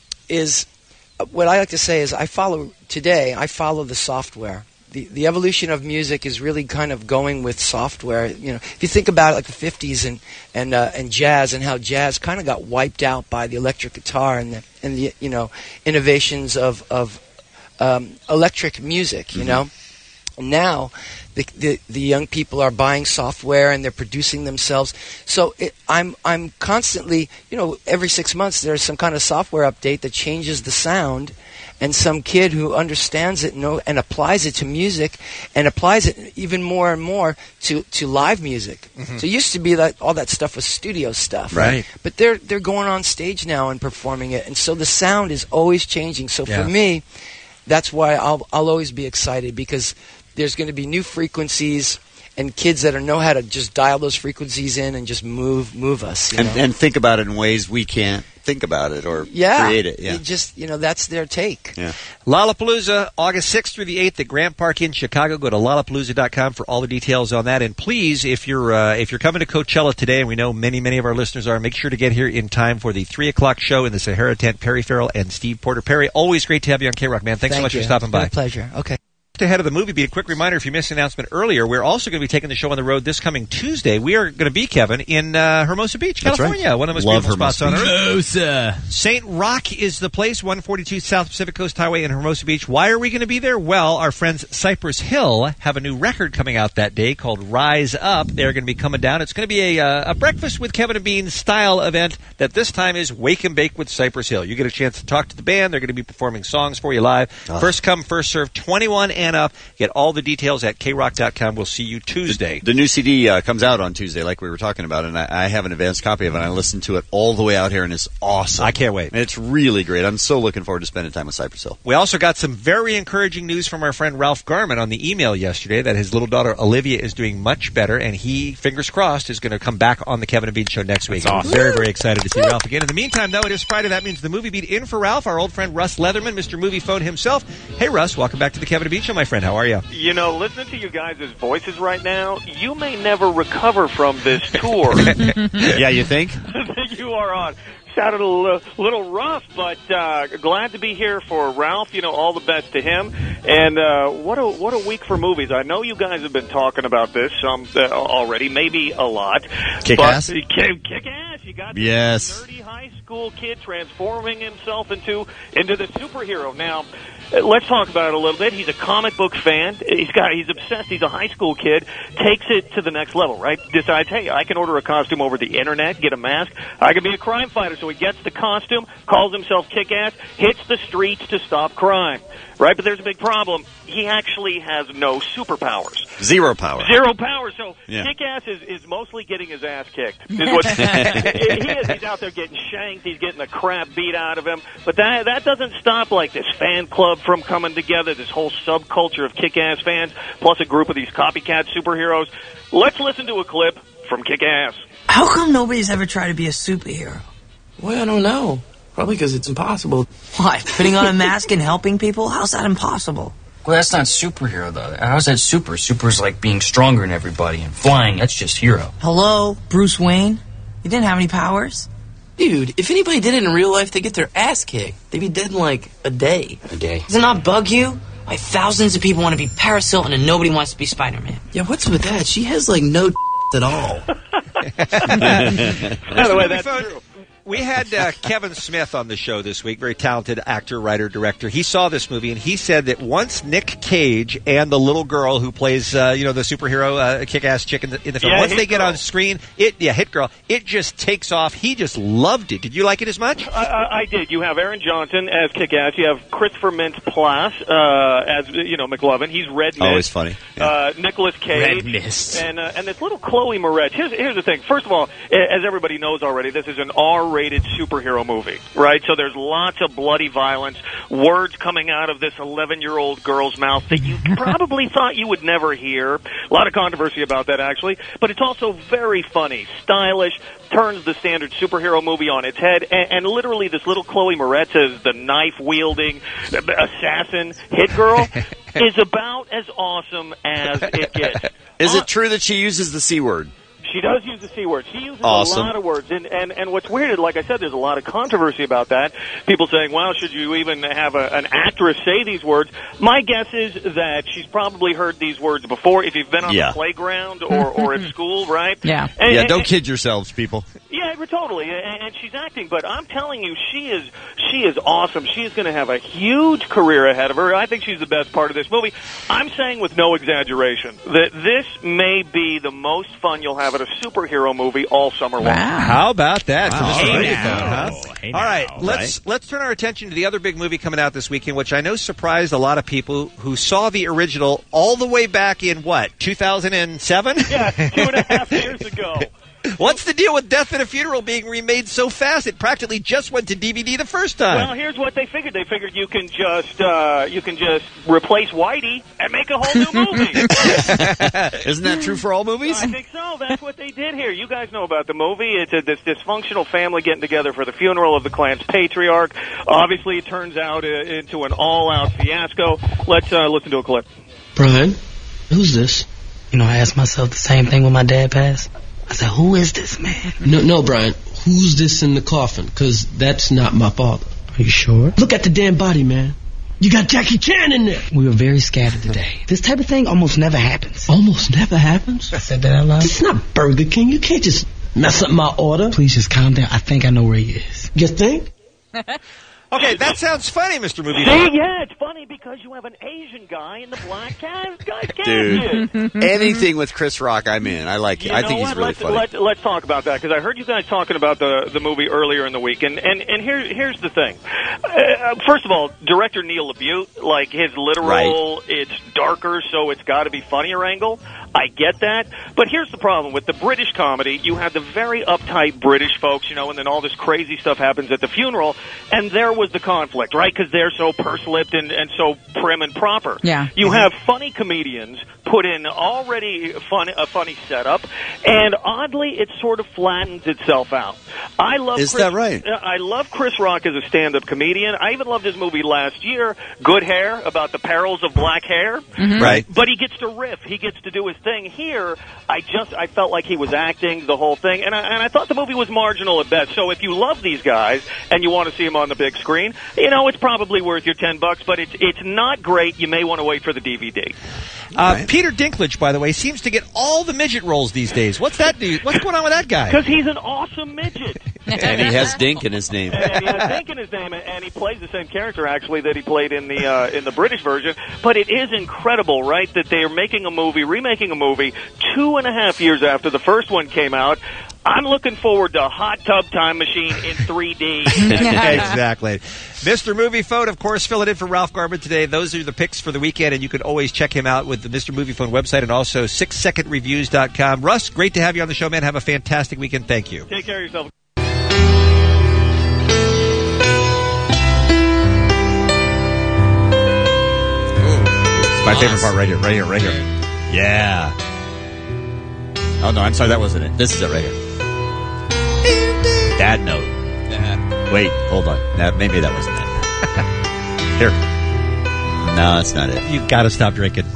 is, uh, what I like to say is, I follow today. I follow the software. The the evolution of music is really kind of going with software. You know, if you think about it, like the fifties and and uh, and jazz, and how jazz kind of got wiped out by the electric guitar and the and the you know innovations of of um, electric music. You Mm-hmm. know. Now, the, the the young people are buying software and they're producing themselves. So it, I'm I'm constantly, you know, every six months there's some kind of software update that changes the sound, and some kid who understands it know, and applies it to music, and applies it even more and more to, to live music. Mhm. So it used to be that all that stuff was studio stuff, Right. But they're they're going on stage now and performing it, and so the sound is always changing. So Yeah. for me, that's why I'll I'll always be excited, because there's going to be new frequencies and kids that are know how to just dial those frequencies in and just move move us. You and, know? and think about it in ways we can't think about it or yeah, create it. Yeah. It just you know that's their take. Yeah. Lollapalooza, August sixth through the eighth at Grant Park in Chicago. Go to lollapalooza dot com for all the details on that. And please, if you're uh, if you're coming to Coachella today, and we know many many of our listeners are, make sure to get here in time for the three o'clock show in the Sahara tent. Perry Farrell and Steve Porter. Perry, always great to have you on K-Rock, man. Thanks so Thank much you. for stopping It's been by. a pleasure. Okay. Ahead of the movie, be a quick reminder, if you missed the announcement earlier, we're also going to be taking the show on the road this coming Tuesday. We are going to be, Kevin, in uh, Hermosa Beach, That's California. right. One of the most Love beautiful spots on Hermosa earth. Hermosa. Saint Roch is the place, one forty-two South Pacific Coast Highway in Hermosa Beach. Why are we going to be there? Well, our friends Cypress Hill have a new record coming out that day called Rise Up. They're going to be coming down. It's going to be a, uh, a breakfast with Kevin and Bean style event that this time is Wake and Bake with Cypress Hill. You get a chance to talk to the band. They're going to be performing songs for you live. Oh. First come, first serve, twenty-one and up. Get all the details at K rock dot com. We'll see you Tuesday. The new C D uh, comes out on Tuesday, like we were talking about, and I, I have an advanced copy of it. And I listened to it all the way out here, and it's awesome. I can't wait. It's really great. I'm so looking forward to spending time with Cypress Hill. We also got some very encouraging news from our friend Ralph Garman on the email yesterday that his little daughter Olivia is doing much better, and he, fingers crossed, is going to come back on the Kevin and Bean Show next week. That's awesome. I'm very, very excited to see Ralph again. In the meantime, though, it is Friday. That means the Movie Beat in for Ralph, our old friend Russ Leatherman, Mister Movie Phone himself. Hey, Russ, welcome back to the Kevin and Bean Show, my friend. How are you? You know, listening to you guys' voices right now, you may never recover from this tour. Yeah, you think? that you are on. Sounded a little, little rough, but uh, glad to be here for Ralph. You know, all the best to him. And uh, what a what a week for movies. I know you guys have been talking about this some uh, already, maybe a lot. Kick-Ass? But, kick, kick ass. You got Yes. this nerdy high school kid transforming himself into into the superhero. Now, uh, let's talk about it a little bit. He's a comic book fan. He's got he's obsessed. He's a high school kid. Takes it to the next level, right? Decides, hey, I can order a costume over the internet, get a mask. I can be a crime fighter. So he gets the costume, calls himself Kick-Ass, hits the streets to stop crime. Right, but there's a big problem. He actually has no superpowers. Zero power. Zero power. So Yeah. Kick-Ass is, is mostly getting his ass kicked. Is what he is. He's out there getting shanked. He's getting the crap beat out of him. But that that doesn't stop like this fan club from coming together. This whole subculture of Kick-Ass fans, plus a group of these copycat superheroes. Let's listen to a clip from Kick-Ass. How come nobody's ever tried to be a superhero? Well, I don't know. Probably because it's impossible. What, putting on a mask and helping people? How's that impossible? Well, that's not superhero, though. How's that super? Super's like being stronger than everybody, and flying, that's just hero. Hello, Bruce Wayne? You didn't have any powers? Dude, if anybody did it in real life, they'd get their ass kicked. They'd be dead in like a day. A day. Does it not bug you? Like thousands of people want to be Paris Hilton and nobody wants to be Spider-Man. Yeah, what's with that? She has like no at all. By the way, that's true. We had uh, Kevin Smith on the show this week, very talented actor, writer, director. He saw this movie, and he said that once Nick Cage and the little girl who plays, uh, you know, the superhero uh, kick-ass chick in the, in the film, Yeah, once Hit they get Girl. on screen, it yeah, Hit Girl, it just takes off. He just loved it. Did you like it as much? I, I, I did. You have Aaron Johnson as Kick-Ass. You have Christopher Mintz-Plasse uh, as, you know, McLovin. He's Red Mist. Always funny. Yeah. Uh, Nicolas Cage. Red Mist. And, uh, and this little Chloe Moretz. Here's, here's the thing. First of all, as everybody knows already, this is an R-rated superhero movie, right? So there's lots of bloody violence, words coming out of this eleven-year-old girl's mouth that you probably thought you would never hear. A lot of controversy about that, actually. But it's also very funny, stylish, turns the standard superhero movie on its head, and, and literally this little Chloe Moretz as the knife-wielding assassin hit girl is about as awesome as it gets. Is it true that she uses the C word? She does use the C word. She uses Awesome. a lot of words. And, and, and what's weird is, like I said, there's a lot of controversy about that. People saying, well, should you even have a, an actress say these words? My guess is that she's probably heard these words before. If you've been on Yeah. the playground or, or at school, right? Yeah. And, yeah, and- don't and- kid yourselves, people. Yeah, totally. And, and she's acting, but I'm telling you, she is she is awesome. She is going to have a huge career ahead of her. I think she's the best part of this movie. I'm saying with no exaggeration that this may be the most fun you'll have at a superhero movie all summer long. How about that? Wow. For Mister Hey Movie now. Phone, huh? Hey All right, now. let's Right. let's turn our attention to the other big movie coming out this weekend, which I know surprised a lot of people who saw the original all the way back in what two thousand seven? Yeah, two and a half years ago. What's the deal with Death at a Funeral being remade so fast? It practically just went to D V D the first time. Well, here's what they figured. They figured you can just uh, you can just replace Whitey and make a whole new movie. Isn't that true for all movies? I think so. That's what they did here. You guys know about the movie. It's a, this dysfunctional family getting together for the funeral of the clan's patriarch. Obviously, it turns out uh, into an all-out fiasco. Let's uh, listen to a clip. Brian, who's this? You know, I asked myself the same thing when my dad passed. I said, who is this man? No, no, Brian. Who's this in the coffin? Because that's not my father. Are you sure? Look at the damn body, man. You got Jackie Chan in there. We were very scattered today. This type of thing almost never happens. Almost never happens? I said that out loud. This is not Burger King. You can't just mess up my order. Please just calm down. I think I know where he is. You think? Okay, that sounds funny, Mister Movie. See, yeah, it's funny because you have an Asian guy in the black guy's guy's Dude, gadget. anything with Chris Rock, I'm in. I like it. You I know think he's what? really let's, funny. Let's, let's talk about that because I heard you guys talking about the the movie earlier in the week, and and, and here, here's the thing. Uh, first of all, director Neil LaBute, like his literal, Right. it's darker, so it's got to be funnier angle. I get that, but here's the problem with the British comedy. You have the very uptight British folks, you know, and then all this crazy stuff happens at the funeral, and there was the conflict, right? Because they're so purse-lipped and, and so prim and proper. Yeah. You have funny comedians put in already fun, a funny setup, and oddly, it sort of flattens itself out. I love Is Chris, that right? I love Chris Rock as a stand-up comedian. I even loved his movie last year, Good Hair, about the perils of black hair. Mm-hmm. Right. But he gets to riff. He gets to do his thing. Here, I just I felt like he was acting the whole thing, and I, and I thought the movie was marginal at best. So if you love these guys and you want to see them on the big screen, you know it's probably worth your ten bucks. But it's it's not great. You may want to wait for the D V D. Uh, Peter Dinklage, by the way, seems to get all the midget roles these days. What's that dude? What's going on with that guy? Because he's an awesome midget. And he has Dink in his name. And he has Dink in his name, and he plays the same character actually that he played in the uh, in the British version. But it is incredible, right, that they are making a movie, remaking a movie, two and a half years after the first one came out. I'm looking forward to Hot Tub Time Machine in three D. Exactly. Mister Movie Phone, of course, fill it in for Ralph Garman today. Those are the picks for the weekend, and you can always check him out with the Mister Movie Phone website and also six second reviews dot com. Russ, great to have you on the show, man. Have a fantastic weekend. Thank you. Take care of yourself. My favorite part right here, right here, right here. Yeah. Oh, no, I'm sorry, that wasn't it. This is it right here. That note. Yeah. Wait, hold on. That, maybe that wasn't it. Here. No, that's not it. You've got to stop drinking.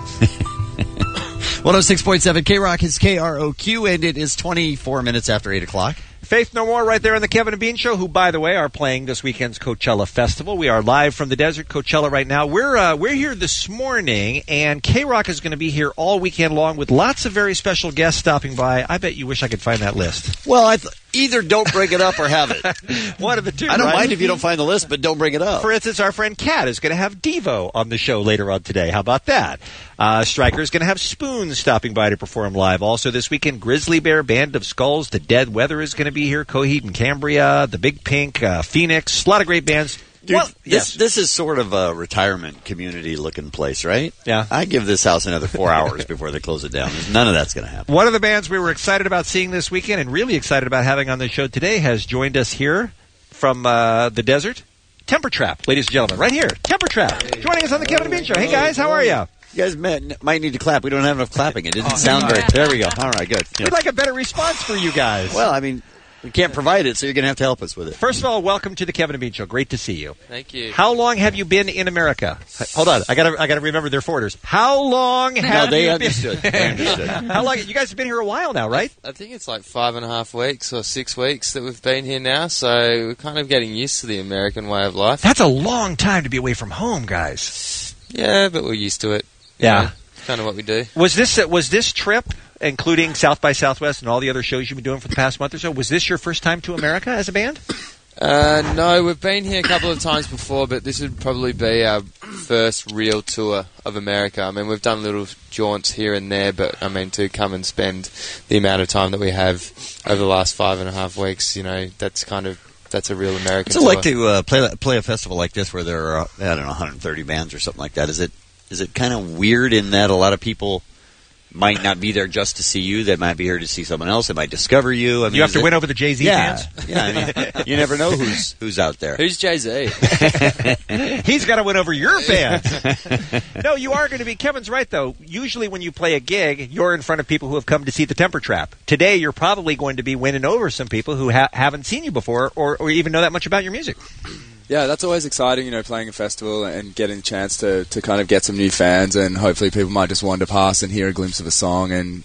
one oh six point seven K-Rock is K R O Q, and it is twenty-four minutes after eight o'clock. Faith No More right there on the Kevin and Bean Show, who, by the way, are playing this weekend's Coachella Festival. We are live from the desert, Coachella, right now. We're uh, we're here this morning, and K-Rock is going to be here all weekend long with lots of very special guests stopping by. I bet you wish I could find that list. Well, I th- either don't bring it up or have it. One of the two. I don't right? mind if you don't find the list, but don't bring it up. For instance, our friend Kat is going to have Devo on the show later on today. How about that? Uh, Stryker is going to have Spoon stopping by to perform live. Also this weekend, Grizzly Bear, Band of Skulls, The Dead Weather is going to be here, Coheed and Cambria, The Big Pink, uh, Phoenix, a lot of great bands. Dude, well, this, yes. this is sort of a retirement community-looking place, right? Yeah. I give this house another four hours before they close it down. None of that's going to happen. One of the bands we were excited about seeing this weekend and really excited about having on the show today has joined us here from uh, the desert. Temper Trap, ladies and gentlemen, right here. Temper Trap, hey. Joining us on the Kevin and Bean Show. Hey, guys, how are you? You guys might, might need to clap. We don't have enough clapping. It didn't oh, sound very... There we go. All right, good. We'd like a better response for you guys. Well, I mean... We can't provide it, so you're going to have to help us with it. First of all, welcome to the Kevin and Bean Show. Great to see you. Thank you. How long have you been in America? Hold on, I got to I got to remember their forwarders. How long have no, they you understood. been? They understood. How long? You guys have been here a while now, right? I think it's like five and a half weeks or six weeks that we've been here now. So we're kind of getting used to the American way of life. That's a long time to be away from home, guys. Yeah, but we're used to it. Yeah, know, kind of what we do. Was this was this trip? Including South by Southwest and all the other shows you've been doing for the past month or so. Was this your first time to America as a band? Uh, no, we've been here a couple of times before, but this would probably be our first real tour of America. I mean, we've done little jaunts here and there, but I mean, to come and spend the amount of time that we have over the last five and a half weeks, you know, that's kind of that's a real American tour. What's it like tour. to uh, play play a festival like this where there are, I don't know, one hundred thirty bands or something like that? Is it is it kind of weird in that a lot of people might not be there just to see you. They might be here to see someone else. They might discover you. I mean, you have to it, win over the Jay-Z yeah, fans. Yeah, I mean, you never know who's who's out there. Who's Jay-Z? He's got to win over your fans. No, you are going to be. Kevin's right, though. Usually when you play a gig, you're in front of people who have come to see the Temper Trap. Today, you're probably going to be winning over some people who ha- haven't seen you before or, or even know that much about your music. Yeah, that's always exciting, you know, playing a festival and getting a chance to, to kind of get some new fans, and hopefully people might just wander past and hear a glimpse of a song and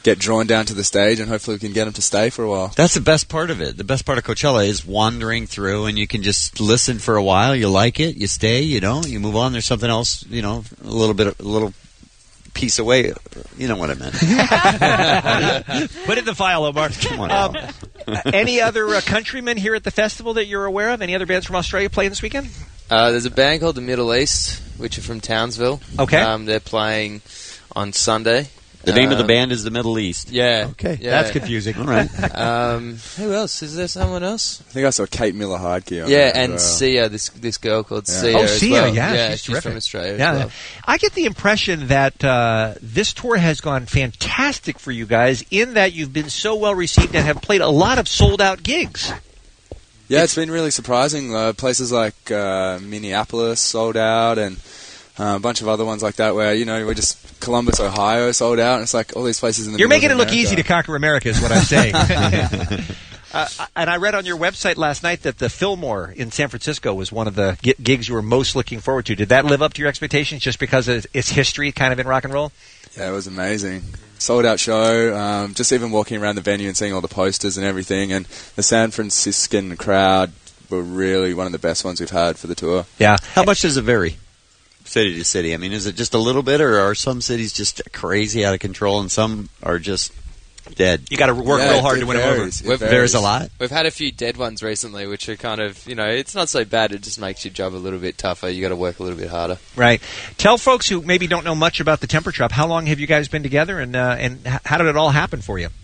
get drawn down to the stage, and hopefully we can get them to stay for a while. That's the best part of it. The best part of Coachella is wandering through, and you can just listen for a while. You like it, you stay, you don't, you move on. There's something else, you know, a little bit, a little piece away. You know what I meant. Put it in the file, Omar. Come on. Um, any other uh, countrymen here at the festival that you're aware of? Any other bands from Australia playing this weekend? Uh, there's a band called the Middle East, which are from Townsville. Okay. Um, they're playing on Sunday. The name of the Um, band is the Middle East. Yeah. Okay. Yeah. That's confusing. All right. Um, who else? Is there someone else? I think I saw Kate Miller-Hardkey on Yeah, there as and well. Sia, this this girl called Yeah. Sia. Oh, as Sia, well. yeah, yeah, she's she's terrific. from Australia. Yeah, as well. I get the impression that uh, this tour has gone fantastic for you guys in that you've been so well received and have played a lot of sold-out gigs. Yeah, it's been really surprising. Uh, places like uh, Minneapolis sold out, and uh, a bunch of other ones like that where, you know, we're just Columbus, Ohio sold out, and it's like all these places in the You're middle making it of look America. easy to conquer America is what I'm saying. uh, and I read on your website last night that the Fillmore in San Francisco was one of the gi- gigs you were most looking forward to. Did that live up to your expectations just because of its history kind of in rock and roll? Yeah, it was amazing. Sold out show. Um, just even walking around the venue and seeing all the posters and everything, and the San Franciscan crowd were really one of the best ones we've had for the tour. Yeah. How much does it vary, city to city? I mean, is it just a little bit, or are some cities just crazy out of control and some are just dead? You got to work Yeah, real hard it to win them over. varies. It We've- varies. There's a lot. We've had a few dead ones recently, which are kind of, you know, it's not so bad. It just makes your job a little bit tougher. You got to work a little bit harder. Right. Tell folks who maybe don't know much about the Temper Trap, how long have you guys been together, and uh, and h- how did it all happen for you?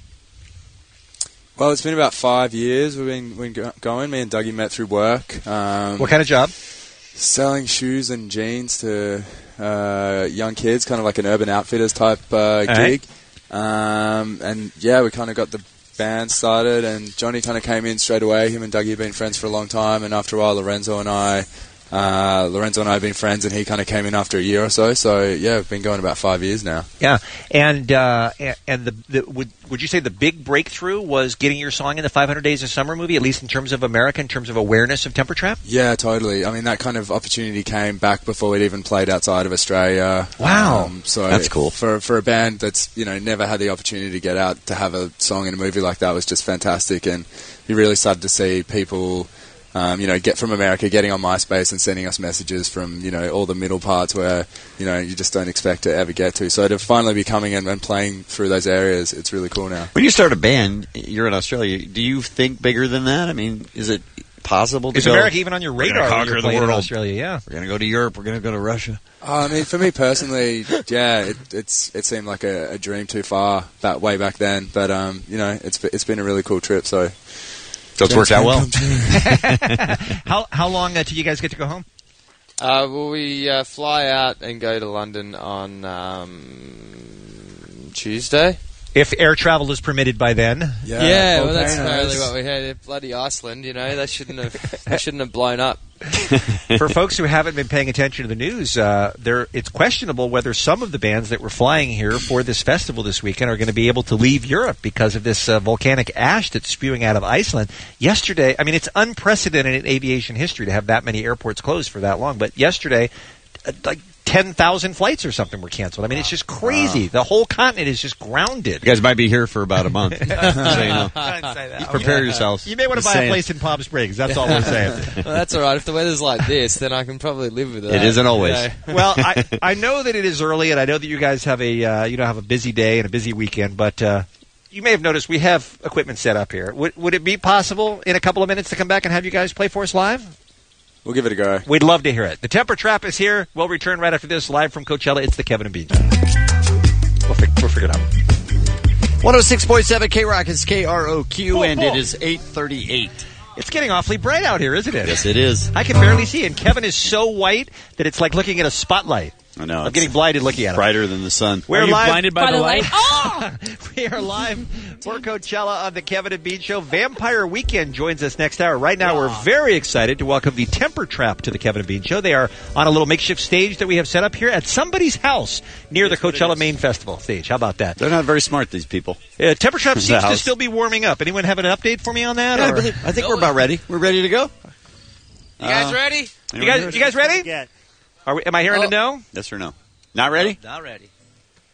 Well, it's been about five years we've been, been go- going. Me and Dougie met through work. Um, What kind of job? Selling shoes and jeans to uh, young kids, kind of like an Urban Outfitters type uh, right. gig. Um, and yeah, we kind of got the band started, and Johnny kind of came in straight away. Him and Dougie have been friends for a long time, and after a while, Lorenzo and I, uh, Lorenzo and I have been friends, and he kind of came in after a year or so. So yeah, we've been going about five years now. Yeah, and uh, a- and the, the would would you say the big breakthrough was getting your song in the five hundred Days of Summer movie, at least in terms of America, in terms of awareness of Temper Trap? Yeah, totally. I mean, that kind of opportunity came back before we'd even played outside of Australia. Wow. Um, so That's cool. For for a band that's, you know, never had the opportunity to get out to have a song in a movie like that was just fantastic. And you really started to see people, um, you know, get from America, getting on MySpace and sending us messages from, you know, all the middle parts where, you know, you just don't expect to ever get to. So to finally be coming in and playing through those areas, it's really cool now. When you start a band, you're in Australia. Do you think bigger than that? I mean, is it possible to Is go? America even on your We're gonna radar when conquer you're the playing in world. Australia? Yeah. We're going to go to Europe. We're going to go to Russia. Uh, I mean, for me personally, yeah, it, it's it seemed like a, a dream too far that way back then. But um, you know, it's it's been a really cool trip. So, So it's worked out well. how how long uh, till you guys get to go home? Uh, well, we uh, fly out and go to London on um, Tuesday. If air travel is permitted by then. Yeah, well, that's volcanoes. apparently what we had. Bloody Iceland, you know, they shouldn't have, they shouldn't have blown up. For folks who haven't been paying attention to the news, uh, there it's questionable whether some of the bands that were flying here for this festival this weekend are going to be able to leave Europe because of this uh, volcanic ash that's spewing out of Iceland. Yesterday, I mean, it's unprecedented in aviation history to have that many airports closed for that long, but yesterday, uh, like ten thousand flights or something were canceled. I mean, it's just crazy. The whole continent is just grounded. You guys might be here for about a month. So, you know. Don't say that. Prepare yourselves. You may want to Just buy saying. a place in Palm Springs. That's all we're saying. Well, that's all right. If the weather's like this, then I can probably live with it. It isn't always. Well, I, I know that it is early, and I know that you guys have a uh, you know have a busy day and a busy weekend. But uh, you may have noticed we have equipment set up here. Would would it be possible in a couple of minutes to come back and have you guys play for us live? We'll give it a go. We'd love to hear it. The Temper Trap is here. We'll return right after this, live from Coachella. It's the Kevin and Bean Show. We'll, fi- we'll figure it out. one oh six point seven K Rock is K R O Q, and it is eight thirty-eight. It's getting awfully bright out here, isn't it? Yes, it is. I can barely see, and Kevin is so white that it's like looking at a spotlight. I know. I'm it's getting blinded looking at it. brighter than the sun. We're Are you live. blinded by, By the the light? light. Oh! We are live for Coachella on the Kevin and Bean Show. Vampire Weekend joins us next hour. Right now, we're very excited to welcome the Temper Trap to the Kevin and Bean Show. They are on a little makeshift stage that we have set up here at somebody's house near the Coachella Main Festival stage. How about that? They're not very smart, these people. Uh, Temper Trap The seems to house. still be warming up. Anyone have an update for me on that? Yeah, I, or- believe, I think we're about ready. We're ready to go. You guys Uh, ready? You guys, you guys ready? Are we, am I hearing Oh. a no? Yes or no? Not ready? Not ready.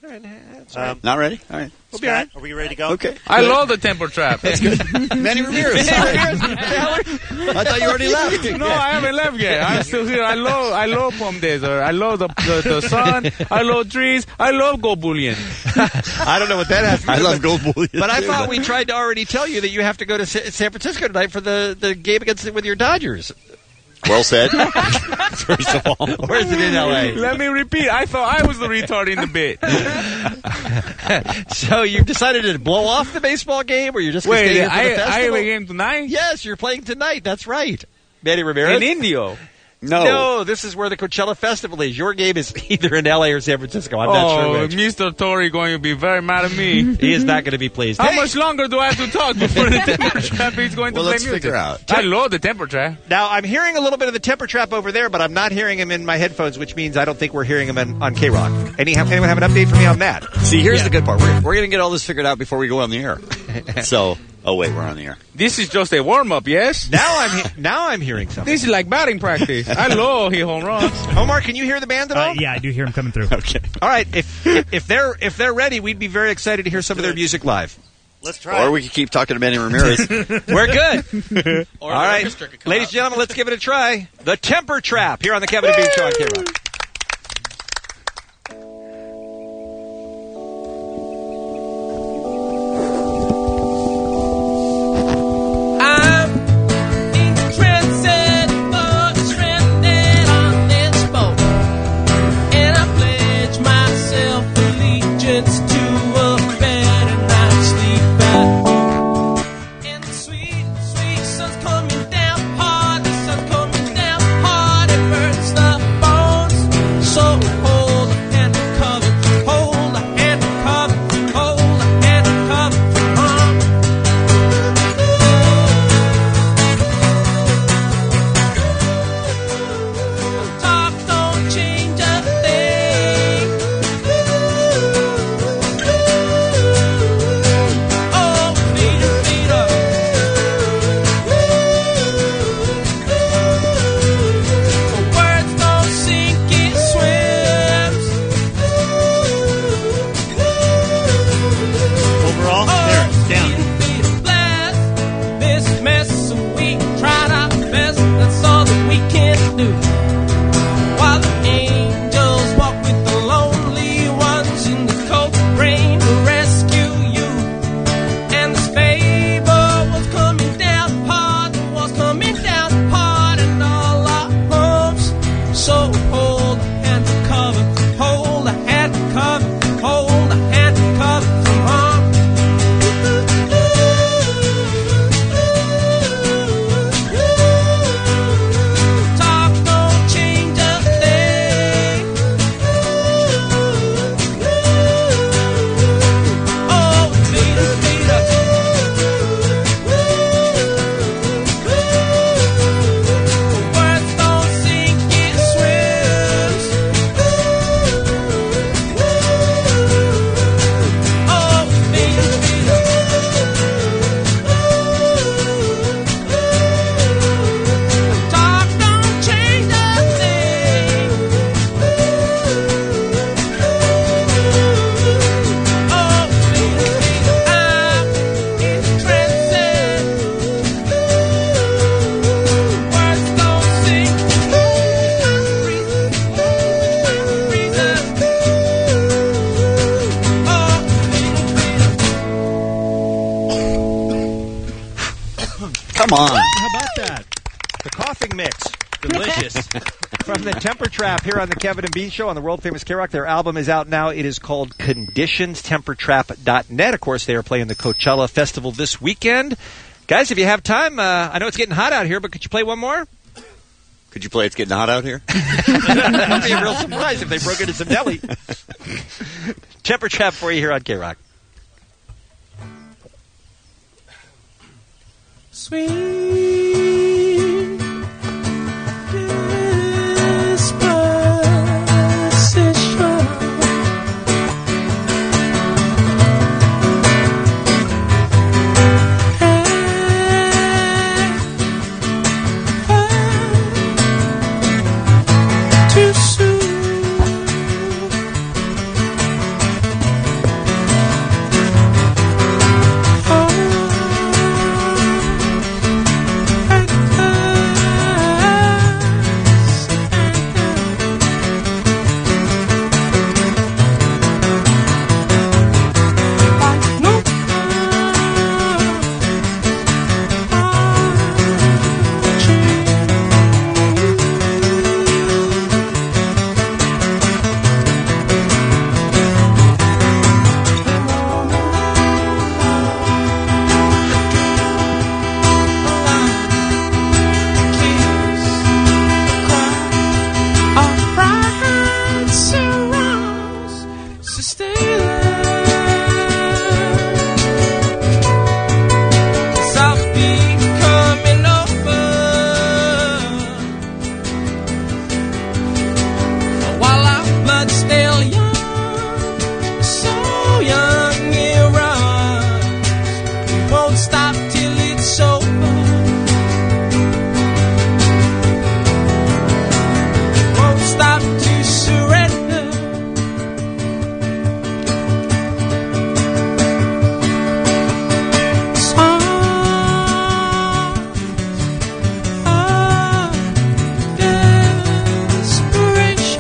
All right, that's all right. Um, Not ready? All right. We'll be all right. Are we ready to go? Okay. I love the temper trap. That's good. Manny Ramirez. I thought you already left. No, I haven't left yet. I'm still here. I love I love Palm Desert. I love the, the, the sun. I love trees. I love gold bullion. I don't know what that has to do I love with- gold bullion. But I too, thought but- we tried to already tell you that you have to go to Sa- San Francisco tonight for the, the game against with your Dodgers. Well said. First of all. Or is it in L A? Let me repeat. I thought I was the retard in the bit. So you've decided to blow off the baseball game, or you're just going to Wait, stay here for I, the I festival? have a game tonight? Yes, you're playing tonight. That's right. Manny Ramirez. In Indio. No. No, this is where the Coachella Festival is. Your game is either in L A or San Francisco. I'm not oh, sure which. Mister Tory going to be very mad at me. He is not going to be pleased. How Hey! much longer do I have to talk before the temper trap is going to Well, play let's music? figure out. I love the temper trap. Now, I'm hearing a little bit of the temper trap over there, but I'm not hearing him in my headphones, which means I don't think we're hearing him in, on K-Rock. Any, anyone have an update for me on that? See, here's the good part. We're, we're going to get all this figured out before we go on the air. So, oh wait, we're on the air. This is just a warm-up, yes? Now I'm he- now I'm hearing something. This is like batting practice. I love hit home runs. Omar, can you hear the band at all? Uh, yeah, I do hear him coming through. Okay. All right, if, if if they're if they're ready, we'd be very excited to hear some of their music live. Let's try. Or we could keep talking to Manny Ramirez. We're good. Or All the right, orchestra could come ladies out. and gentlemen, let's give it a try. The Temper Trap here on the Kevin and Bean Show on K-Rock. I'm interested for stranded on this boat, and I pledge myself allegiance to a better night's sleep. And the sweet, sweet sun's coming down hard, the sun's coming down hard, it burns the bones. So hold a hand to cover, hold a hand to cover, hold a hand to cover. Uh. Talk don't change a thing. Oh, Peter, Peter. Words don't sink, it swims. Overall, there, it's down. Peter, bless this mess, so we tried our best. That's all that we can do. While the angels walk with the lonely ones in the cold rain to rescue you. And this favor was coming down hard, was coming down hard in all our homes. So hold a hand to cover, hold a hand to cover, hold a hand to cover. Come on. Talk don't change a thing. Oh, Peter, Peter. Words don't sink, it swims. Oh, Peter, Peter. Talk don't change a thing. Oh, Peter, Peter, I'm interested. Words don't sink. Reason, reason. Oh, Come on. How about that? The coughing mix. Delicious. From the Temper Trap here on the Kevin and Bean Show on the world famous K-Rock. Their album is out now. It is called Conditions, temper trap dot net. Of course, they are playing the Coachella Festival this weekend. Guys, if you have time, uh, I know it's getting hot out here, but could you play one more? Could you play It's Getting Hot Out Here? That would be a real surprise if they broke into some Nelly. Temper Trap for you here on K-Rock. Sweet disposition. Too soon. blood still young, so young it runs. We won't stop till it's over. Won't stop to surrender. Songs of desperation.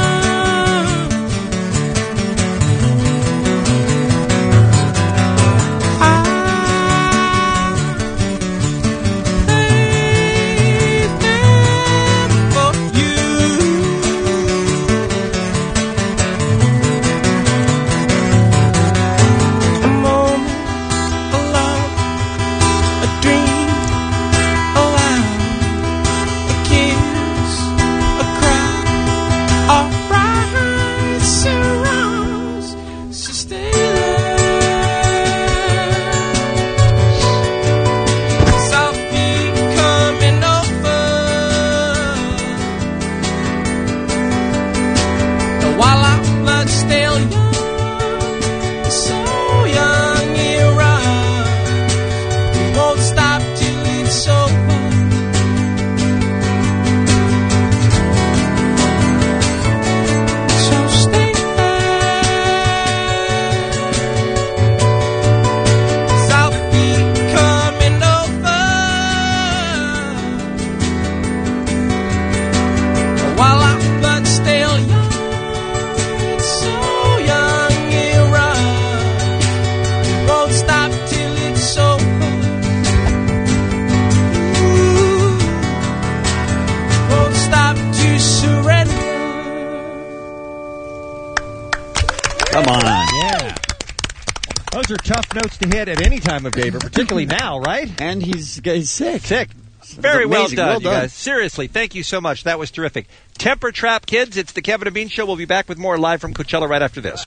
Come on. Yeah. Those are tough notes to hit at any time of day, but particularly now, right? And he's, he's sick. Sick. Very well amazing. done, Well you done. guys. Seriously, thank you so much. That was terrific. Temper Trap, kids. It's the Kevin and Bean Show. We'll be back with more live from Coachella right after this.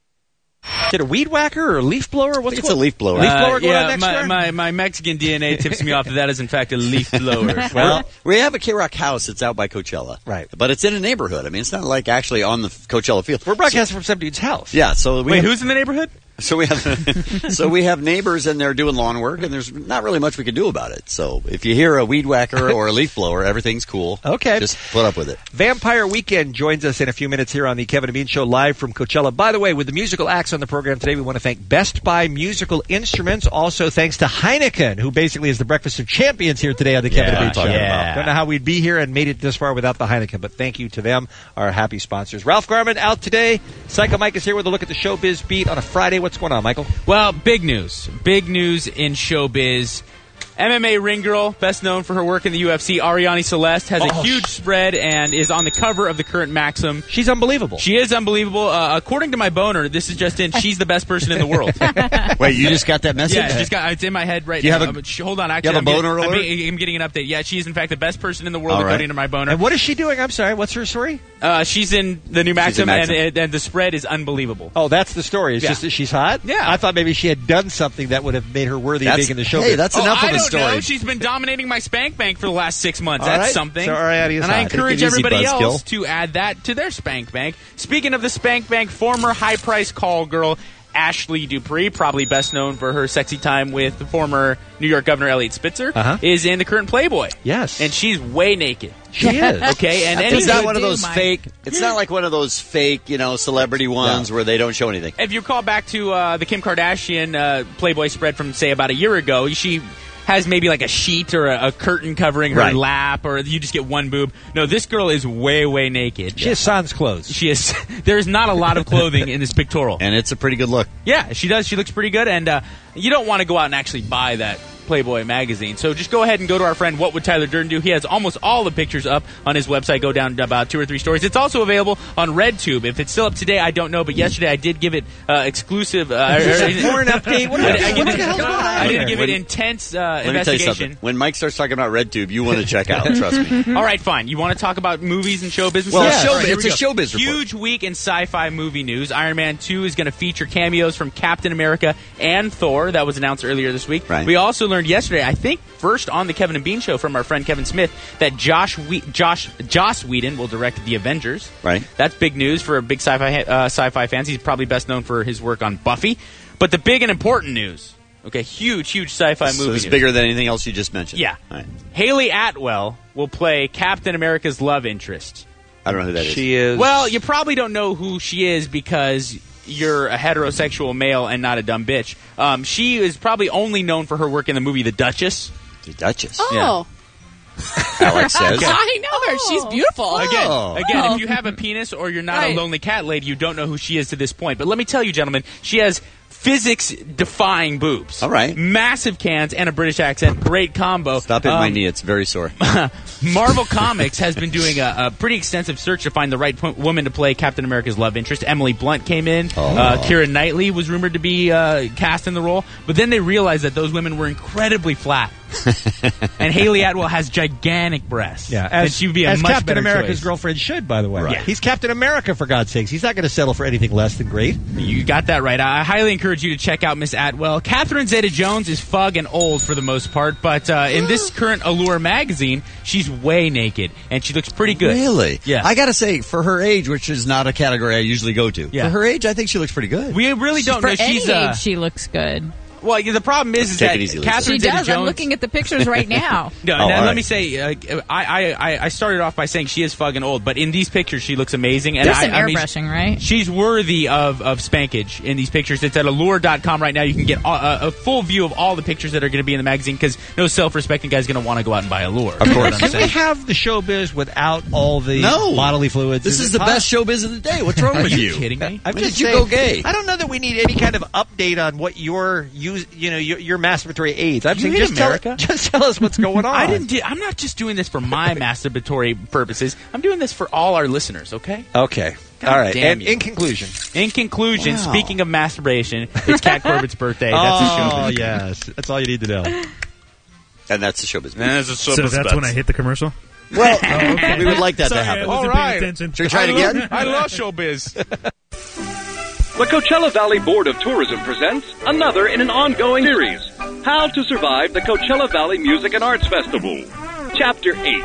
Is it a weed whacker or a leaf blower? What's it's a leaf blower. Leaf blower Uh, going yeah, on next my, door? my, my Mexican D N A tips me off that that is, in fact, a leaf blower. Well, we have a K-Rock house that's out by Coachella. Right. But it's in a neighborhood. I mean, it's not like actually on the Coachella field. We're broadcasting from some dude's house. Yeah, so we Wait, have, who's in the neighborhood? so we have so we have neighbors and they're doing lawn work and there's not really much we can do about it. So if you hear a weed whacker or a leaf blower, everything's cool. Okay. Just put up with it. Vampire Weekend joins us in a few minutes here on the Kevin and Bean Show live from Coachella. By the way, with the musical acts on the program today, we want to thank Best Buy Musical Instruments. Also, thanks to Heineken, who basically is the Breakfast of Champions here today on the Kevin Yeah, and Bean Show. yeah. Don't know how we'd be here and made it this far without the Heineken, but thank you to them, our happy sponsors. Ralph Garman out today. Psycho Mike is here with a look at the Showbiz Beat on a Friday. What's going on, Michael? Well, big news. Big news in showbiz. M M A ring girl, best known for her work in the U F C, Ariane Celeste, has a Oh, huge spread and is on the cover of the current Maxim. She's unbelievable. She is unbelievable. Uh, according to my boner, this is just in, she's the best person in the world. Wait, you just got that message? Yeah, it just got, it's in my head right Do you now. have a- Um, sh- hold on, you actually, have a I'm, boner getting, I'm, alert? being- I'm getting an update. Yeah, she is in fact the best person in the world All right. according to my boner. And what is she doing? I'm sorry, what's her story? Uh, she's in the new Maxim, Maxim. And, and, and the spread is unbelievable. Oh, that's the story. It's Yeah. just that she's hot? Yeah. I thought maybe she had done something that would have made her worthy That's- of being in the show. hey, that's Oh, enough I of a don't story. know. She's been dominating my Spank Bank for the last six months. All That's right. something. So Ariane is and I hot. encourage Take it easy, everybody buzzkill. else to add that to their Spank Bank. Speaking of the Spank Bank, former high price call girl Ashley Dupree, probably best known for her sexy time with the former New York Governor Elliot Spitzer, Uh-huh. is in the current Playboy. Yes. And she's way naked. She is. Okay, and It's any not one of do, those Mike. fake. It's not like one of those fake, you know, celebrity ones where they don't show anything. if you call back to uh, the Kim Kardashian uh, Playboy spread from, say, about a year ago, she has maybe like a sheet or a, a curtain covering her Right. lap, or you just get one boob. No, this girl is way, way naked. She has sans clothes. She is. There's not a lot of clothing in this pictorial. And it's a pretty good look. Yeah, she does. She looks pretty good, and uh, you don't want to go out and actually buy that Playboy magazine. So just go ahead and go to our friend What Would Tyler Durden Do? He has almost all the pictures up on his website. Go down to about two or three stories. It's also available on RedTube. If it's still up today, I don't know, but yesterday I did give it uh, exclusive. Uh, Is this a porn update? What, I, are I, you- what give the it- hell's going on I here? didn't give When- it intense uh, Let me tell you investigation. something. When Mike starts talking about RedTube, you want to check out. Trust me. All right, fine. You want to talk about movies and show business? Well, Yes. show- All right, here it's we a go. showbiz report. Huge week in sci-fi movie news. Iron Man two is going to feature cameos from Captain America and Thor. That was announced earlier this week. Right. We also learned learned yesterday, I think first on the Kevin and Bean show from our friend Kevin Smith, that Josh we- Josh Joss Whedon will direct The Avengers. Right. That's big news for big sci-fi uh, sci-fi fans. He's probably best known for his work on Buffy. But the big and important news, okay, huge, huge sci-fi So movie it's news. bigger than anything else you just mentioned. Yeah. All right. Haley Atwell will play Captain America's love interest. I don't know who that is. She is. Well, you probably don't know who she is because you're a heterosexual male and not a dumb bitch. Um, she is probably only known for her work in the movie The Duchess. The Duchess. Oh. Alex says. I know her. She's beautiful. Again, Oh. again, if you have a penis or you're not Right. a lonely cat lady, you don't know who she is to this point. But let me tell you, gentlemen, she has physics-defying boobs. All right. Massive cans and a British accent. Great combo. Stop hitting my Um, knee. It's very sore. Marvel Comics has been doing a, a pretty extensive search to find the right po- woman to play Captain America's love interest. Emily Blunt came in. Oh. Uh, Keira Knightley was rumored to be uh, cast in the role. But then they realized that those women were incredibly flat. And Haley Atwell has gigantic breasts. Yeah, and as, she would be a as much Captain better America's choice. girlfriend should, by the way. Right. He's Captain America, for God's sakes. He's not going to settle for anything less than great. You got that right. I highly encourage you to check out Miss Atwell. Catherine Zeta-Jones is fug and old for the most part, but uh, in this current Allure magazine, she's way naked, and she looks pretty good. Really? Yeah. I got to say, for her age, which is not a category I usually go to, Yeah. for her age, I think she looks pretty good. We really don't For know. any She's uh, age, she looks good. well. Yeah, the problem is, is Take that it easy, Lisa. Catherine She does. Zeta-Jones. I'm looking at the pictures right now. No, Oh, now, all let right. me say, uh, I, I I started off by saying she is fucking old, but in these pictures she looks amazing. And There's I, some I mean, airbrushing, right? she's worthy of, of spankage in these pictures. It's at allure dot com right now. You can get a, a full view of all the pictures that are going to be in the magazine because no self-respecting guy is going to want to go out and buy Allure. Of course. Can we have the showbiz without all the No. bodily fluids? This is it the possible? best showbiz of the day. What's wrong Are with you you? kidding me? I'm When just did you saying, go gay? I don't know that we need any kind of update on what your use, you know, your, your masturbatory aids. I'm You saying hate just America? tell, just tell us what's going on. I didn't. Do, I'm not just doing this for my masturbatory purposes. I'm doing this for all our listeners. Okay. Okay. God all right. damn And you. in conclusion. In conclusion, Wow. speaking of masturbation, it's Cat Corbett's birthday. That's the show. Oh, yes. That's all you need to know. And that's the showbiz. And it's a So that's when I hit the commercial? Well, okay. we would like that Sorry, to I happen. wasn't All paying right. attention. Should we try it I love- again? I love showbiz. The Coachella Valley Board of Tourism presents another in an ongoing series, How to Survive the Coachella Valley Music and Arts Festival. Chapter eight,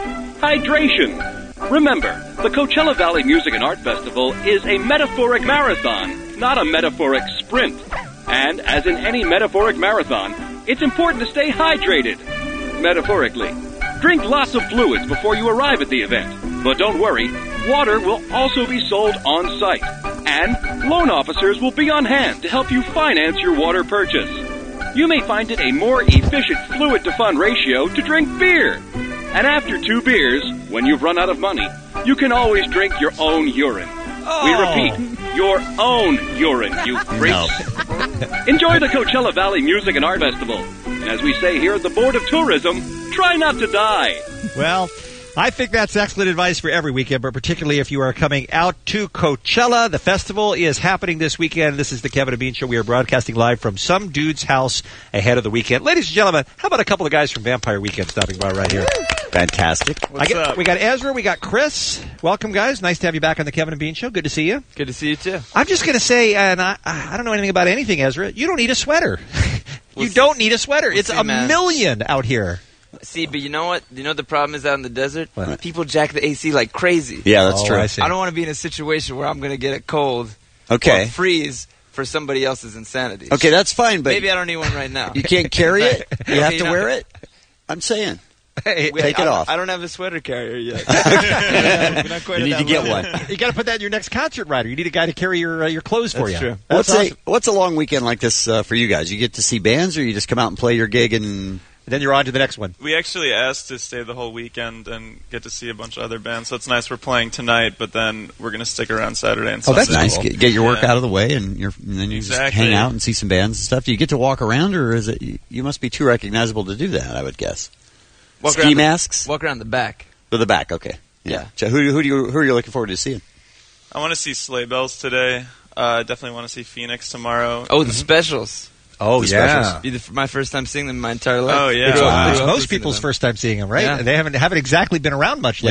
Hydration. Remember, the Coachella Valley Music and Art Festival is a metaphoric marathon, not a metaphoric sprint. And as in any metaphoric marathon, it's important to stay hydrated. Metaphorically. Drink lots of fluids before you arrive at the event. But don't worry, water will also be sold on site. And loan officers will be on hand to help you finance your water purchase. You may find it a more efficient fluid-to-fun ratio to drink beer. And after two beers, when you've run out of money, you can always drink your own urine. We repeat, your own urine, you freaks. Enjoy the Coachella Valley Music and Art Festival. And as we say here at the Board of Tourism, try not to die. Well, I think that's excellent advice for every weekend, but particularly if you are coming out to Coachella. The festival is happening this weekend. This is the Kevin and Bean Show. We are broadcasting live from some dude's house ahead of the weekend. Ladies and gentlemen, how about a couple of guys from Vampire Weekend stopping by right here? Fantastic. I get, we got Ezra, we got Chris. Welcome, guys. Nice to have you back on the Kevin and Bean Show. Good to see you. Good to see you too. I'm just going to say, and I, I don't know anything about anything, Ezra, you don't need a sweater. you don't need a sweater. we'll it's see, a man. million out here. See, but you know what? You know what the problem is out in the desert? What? People jack the A C like crazy. Yeah, that's Oh, true. I see. I don't want to be in a situation where I'm going to get a cold Okay. or freeze for somebody else's insanity. Okay, that's fine, but Maybe I don't need one right now. you can't carry it. You Okay, have you to know- wear it. I'm saying. Hey, We- Take I, it I- off. I don't have a sweater carrier yet. We're not quite You at need that to get level. one. You got to put that in your next concert rider. You need a guy to carry your uh, your clothes for That's you. true. That's What's awesome. a what's a long weekend like this uh, for you guys? You get to see bands, or you just come out and play your gig and Then you're on to the next one. We actually asked to stay the whole weekend and get to see a bunch of other bands, so it's nice we're playing tonight, but then we're going to stick around Saturday and oh, Sunday. that's nice. Get, get your work Yeah. out of the way, and, you're, and then you just Exactly. hang out and see some bands and stuff. Do you get to walk around, or is it? You, you must be too recognizable to do that. I would guess. Walk Ski around the- masks Walk around the back. to the back. Okay. Yeah. So who who do you who are you looking forward to seeing? I want to see Sleigh Bells today. Uh, definitely want to see Phoenix tomorrow. Oh, the specials. Oh, The yeah. specials. Be the, my first time seeing them in my entire life. Oh, yeah. It's, Wow. it's Grew up most listening to people's them. first time seeing them, right? Yeah. They haven't haven't exactly been around much Yeah. lately.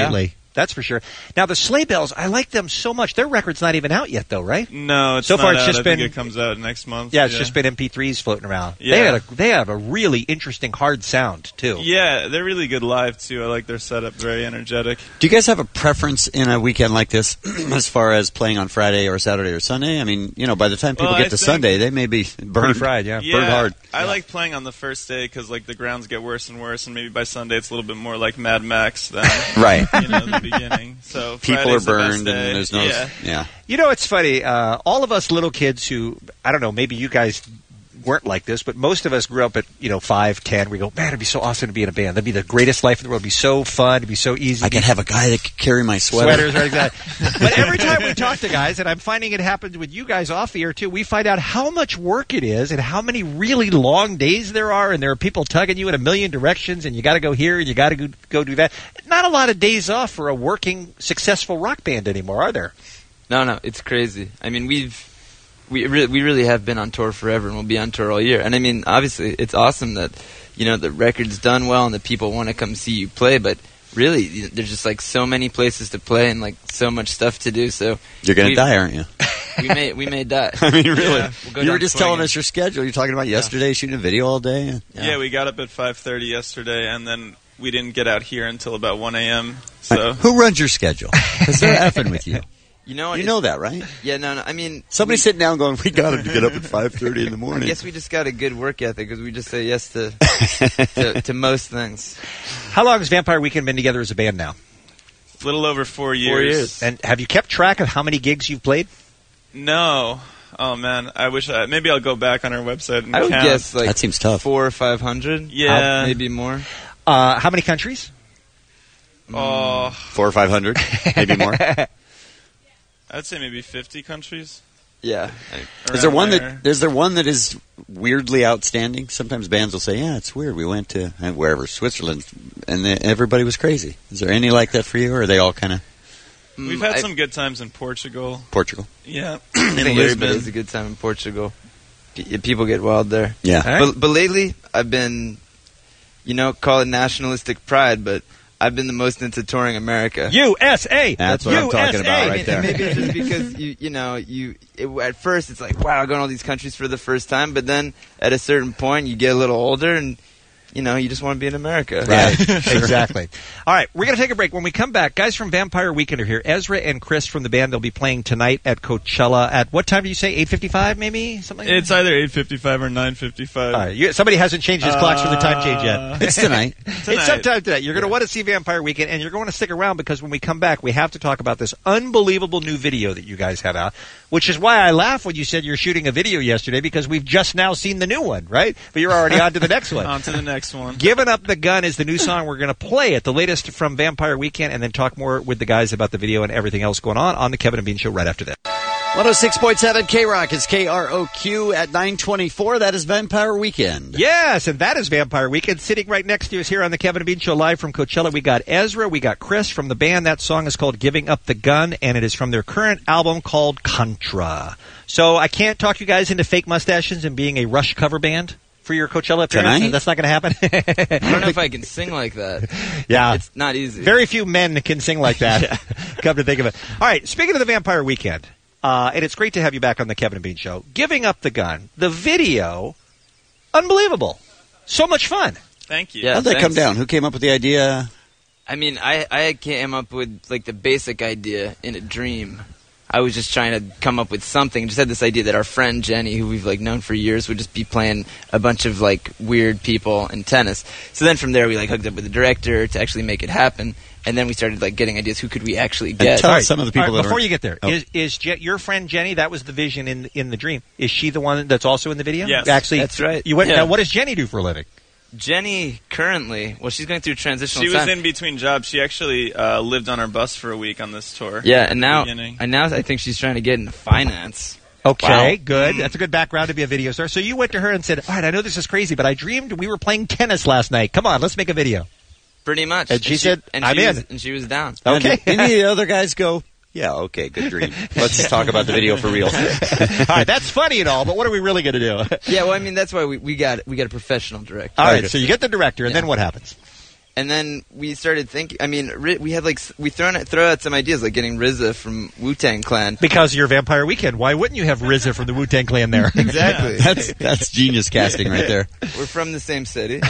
That's for sure. Now, the Sleigh Bells, I like them so much. Their record's not even out yet, though, right? No, it's so not far it's out. just I been. think it comes out next month. Yeah, it's yeah. just been M P threes floating around. Yeah. They, had a, they have a really interesting, hard sound, too. Yeah, they're really good live, too. I like their setup, very energetic. Do you guys have a preference in a weekend like this as far as playing on Friday or Saturday or Sunday? I mean, you know, by the time people Well, get I to think- Sunday, they may be burned. fried, yeah. Yeah, Burned hard. I like playing on the first day because like the grounds get worse and worse, and maybe by Sunday it's a little bit more like Mad Max than Right. you know, the beginning. So People Friday's are the best burned and day. there's no... Yeah. yeah. You know, it's funny. Uh, all of us little kids who, I don't know, maybe you guys weren't like this, but most of us grew up at, you know, five, ten. We go, man, it'd be so awesome to be in a band. That'd be the greatest life in the world. It'd be so fun. It'd be so easy. I could have a guy that could carry my sweater. Sweaters, right, exactly. But every time we talk to guys, and I'm finding it happens with you guys off the air too, we find out how much work it is and how many really long days there are, and there are people tugging you in a million directions, and you got to go here and you got to go, go do that. Not a lot of days off for a working, successful rock band anymore, are there? No, no, it's crazy. I mean, we've we really we really have been on tour forever, and we'll be on tour all year. And I mean, obviously, it's awesome that you know the record's done well and that people want to come see you play. But really, there's just like so many places to play and like so much stuff to do. So You're going to we've- die, aren't you? We may we may die. I mean, really. Yeah, we'll go you were down just swinging. telling us your schedule. You're talking about yesterday shooting a video all day. Yeah. we got up at five thirty yesterday, and then we didn't get out here until about one a.m. So Who runs your schedule? Because they're effing with you. You know, You it's- know that, right? Yeah, no, no. I mean, Somebody's we- sitting down going, we got him to get up at five thirty in the morning. I guess we just got a good work ethic because we just say yes to, to to most things. How long has Vampire Weekend been together as a band now? a little over four years. Four years. And have you kept track of how many gigs you've played? No. Oh man, I wish I maybe I'll go back on our website and I would count. guess like That seems tough. four or five hundred. Yeah. maybe more. Uh, how many countries? Oh, Four or five hundred, maybe more. I'd say maybe fifty countries. Yeah. Is there Around one there. that is there one that is weirdly outstanding? Sometimes bands will say, "Yeah, it's weird. We went to uh, wherever Switzerland, and the, everybody was crazy." Is there any like that for you, or are they all kind of We've had I- some good times in Portugal. Portugal? Yeah, I in think everybody has a Lisbon. good time in Portugal. P- People get wild there. Yeah. All right. But, but lately, I've been, you know, call it nationalistic pride, but I've been the most into touring America. U S A. That's what I'm talking about And- right there. and maybe it's just because you, you know, you it, at first it's like, wow, going to all these countries for the first time, but then at a certain point you get a little older and you know you just want to be in America. Right, exactly. All right, we're going to take a break. When we come back, guys from Vampire Weekend are here. Ezra and Chris from the band, they'll be playing tonight at Coachella. At what time do you say? eight fifty-five maybe? Something like It's either eight fifty-five or nine fifty-five. All right, you, somebody hasn't changed his clocks for the time change yet. It's tonight. It's sometime tonight. You're going to want to see Vampire Weekend, and you're going to stick around because when we come back, we have to talk about this unbelievable new video that you guys have out, which is why I laugh when you said you're shooting a video yesterday because we've just now seen the new one, right? But you're already on to the next one. On to the next one. Giving Up the Gun is the new song we're going to play at the latest from Vampire Weekend, and then talk more with the guys about the video and everything else going on on the Kevin and Bean Show right after this. one oh six point seven K-Rock is K R O Q at nine twenty-four. That is Vampire Weekend. Yes, and that is Vampire Weekend. Sitting right next to us here on the Kevin and Bean Show live from Coachella, we got Ezra, we got Chris from the band. That song is called Giving Up the Gun, and it is from their current album called Contra. So I can't talk you guys into fake mustaches and being a Rush cover band for your Coachella appearance. Tonight? That's not going to happen. I don't know if I can sing like that. Yeah. It's not easy. Very few men can sing like that, come to think of it. All right, speaking of the Vampire Weekend, uh, and it's great to have you back on the Kevin and Bean Show. Giving Up the Gun, the video, unbelievable. So much fun. Thank you. Yeah, How'd that come thanks. down? Who came up with the idea? I mean, I, I came up with like the basic idea in a dream. I was just trying to come up with something. Just had this idea that our friend Jenny, who we've like known for years, would just be playing a bunch of like weird people in tennis. So then from there we like hooked up with the director to actually make it happen. And then we started like getting ideas. Who could we actually get? All right. All right, before you get there, is is Je- your friend Jenny? That was the vision in in the dream. Is she the one that's also in the video? Yes. actually, That's right. You went. Yeah. Now, what does Jenny do for a living? Jenny currently, well, she's going through transitional She was time. in between jobs. She actually uh, lived on our bus for a week on this tour. Yeah, at and the now, beginning. and now I think she's trying to get into finance. Okay, Wow. good. That's a good background to be a video star. So you went to her and said, "All right, I know this is crazy, but I dreamed we were playing tennis last night. Come on, let's make a video." Pretty much. And she said, and "I'm she in." Was, and she was down. Okay. And did any of the other guys go, yeah, okay, good dream. Let's talk about the video for real. All right, that's funny and all, but what are we really going to do? Yeah, well, I mean, that's why we, we got we got a professional director. All right, so you get the director, and then what happens? And then we started thinking. I mean, Ri- we had like s- we thrown out, throw out some ideas, like getting R Z A from Wu-Tang Clan. Because you're Vampire Weekend. Why wouldn't you have R Z A from the Wu-Tang Clan there? Exactly. That's that's genius casting right there. We're from the same city,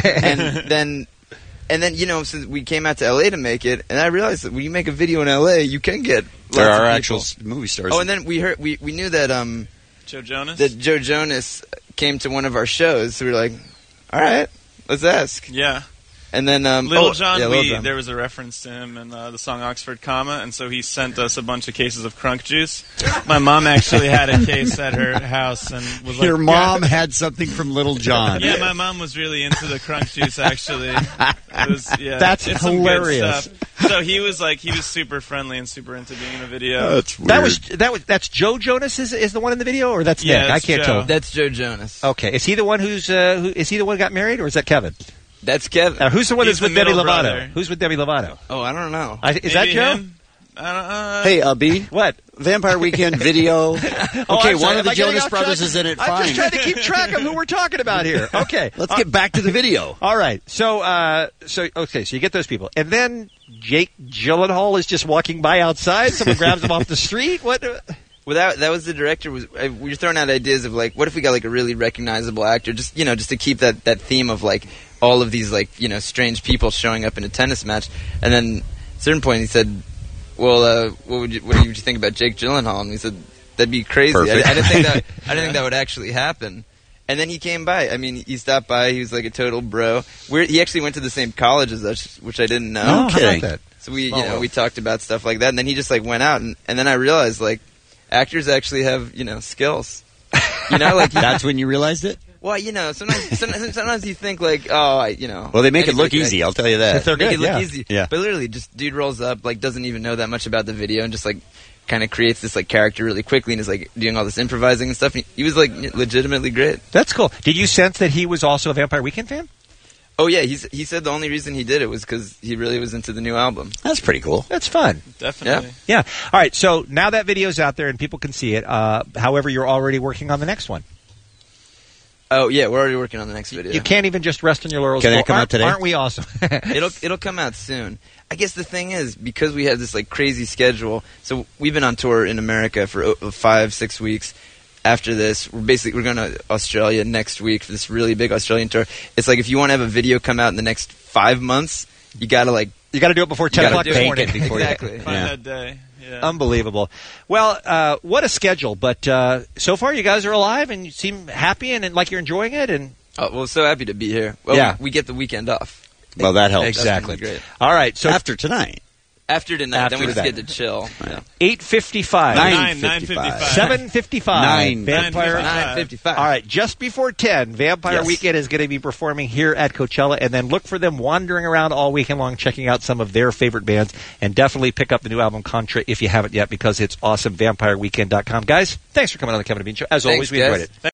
and then. And then, you know, since we came out to L A to make it, and I realized that when you make a video in L A, you can get lots There are of actual people. s- movie stars. Oh, and then we heard we, we knew that um Joe Jonas? that Joe Jonas came to one of our shows, so we were like, all right, let's ask. Yeah. And then um, Little oh, John, yeah, Lil we, Jon. there was a reference to him in uh, the song Oxford Comma, and so he sent us a bunch of cases of crunk juice. My mom actually had a case at her house and was like, Your mom had something from Little John. Yeah, my mom was really into the crunk juice, actually. It was, yeah, That's it's some good hilarious. stuff. So he was like, he was super friendly and super into being in a video. That's weird. That was that was that's Joe Jonas is is the one in the video, or that's Yeah, Nick? I it's can't Joe. tell. That's Joe Jonas. Okay, is he the one who's uh, who is he the one who got married, or is that Kevin? That's Kevin. Uh, who's the one He's that's with the Demi middle Lovato? brother. Who's with Demi Lovato? Oh, I don't know. I, is that Maybe Joe? him? I don't, uh, Hey, uh, B. What? Vampire Weekend video. Okay, Oh, I'm sorry. one of Am the I getting Jonas off Brothers track? is in it. I'm Fine. just trying to keep track of who we're talking about here. Okay, Let's get back to the video. All right. So, uh, so okay. So you get those people, and then Jake Gyllenhaal is just walking by outside. Someone grabs him off the street. What? Well, that, that was the director. Was uh, we were throwing out ideas of like, what if we got like a really recognizable actor, just you know, just to keep that, that theme of like all of these like you know strange people showing up in a tennis match. And then at a certain point he said, "Well, uh, what would you what would you think about Jake Gyllenhaal?" And we said, "That'd be crazy. I, I Perfect. didn't think that I didn't think that would actually happen." And then he came by. I mean, he stopped by. He was like a total bro. We're, he actually went to the same college as us, which I didn't know. No How about kidding. that? So we, Small you know, world. we talked about stuff like that, and then he just like went out, and, and then I realized like actors actually have you know skills. You know, like That's when you realized it? well, you know, sometimes sometimes, sometimes you think like, oh, I, you know. Well, they make it anybody look can- easy, I'll tell you that. They're Make good, it look yeah. easy. Yeah. But literally, just dude rolls up, like doesn't even know that much about the video, and just like kind of creates this like character really quickly, and is like doing all this improvising and stuff. And he, he was like legitimately great. That's cool. Did you sense that he was also a Vampire Weekend fan? Oh yeah, he's, he said the only reason he did it was because he really was into the new album. That's pretty cool. That's fun. definitely. Yeah. All right. So now that video's out there and people can see it. Uh, however, you're already working on the next one. Oh yeah, we're already working on the next video. You can't even just rest on your laurels. Can that Well, come out aren't- today? Aren't we awesome? it'll it'll come out soon. I guess the thing is because we have this like crazy schedule. So we've been on tour in America for uh, five six weeks. After this, we're basically we're going to Australia next week for this really big Australian tour. It's like if you want to have a video come out in the next five months, you got to like You got to do it before you ten gotta o'clock do in the it. morning. before you- Exactly. Find Yeah. that day. Yeah. Unbelievable. Well, uh, what a schedule. But uh, so far, you guys are alive and you seem happy and, and like you're enjoying it. And Oh, well, so happy to be here. Well, Yeah. we, we get the weekend off Well, that helps. exactly. That's gonna be great. All right. So After tonight. after tonight. After then we just that. get to chill. Yeah. eight fifty-five. Nine, nine fifty-five. seven fifty-five. Nine. Vampire. Nine Nine fifty-five. All right, just before ten, Vampire Yes. Weekend is going to be performing here at Coachella, and then look for them wandering around all weekend long, checking out some of their favorite bands, and definitely pick up the new album Contra if you haven't yet, because it's awesome. Vampire Weekend dot com. Guys, thanks for coming on the Kevin and Bean Show. As Thanks, always, we guys. enjoyed it.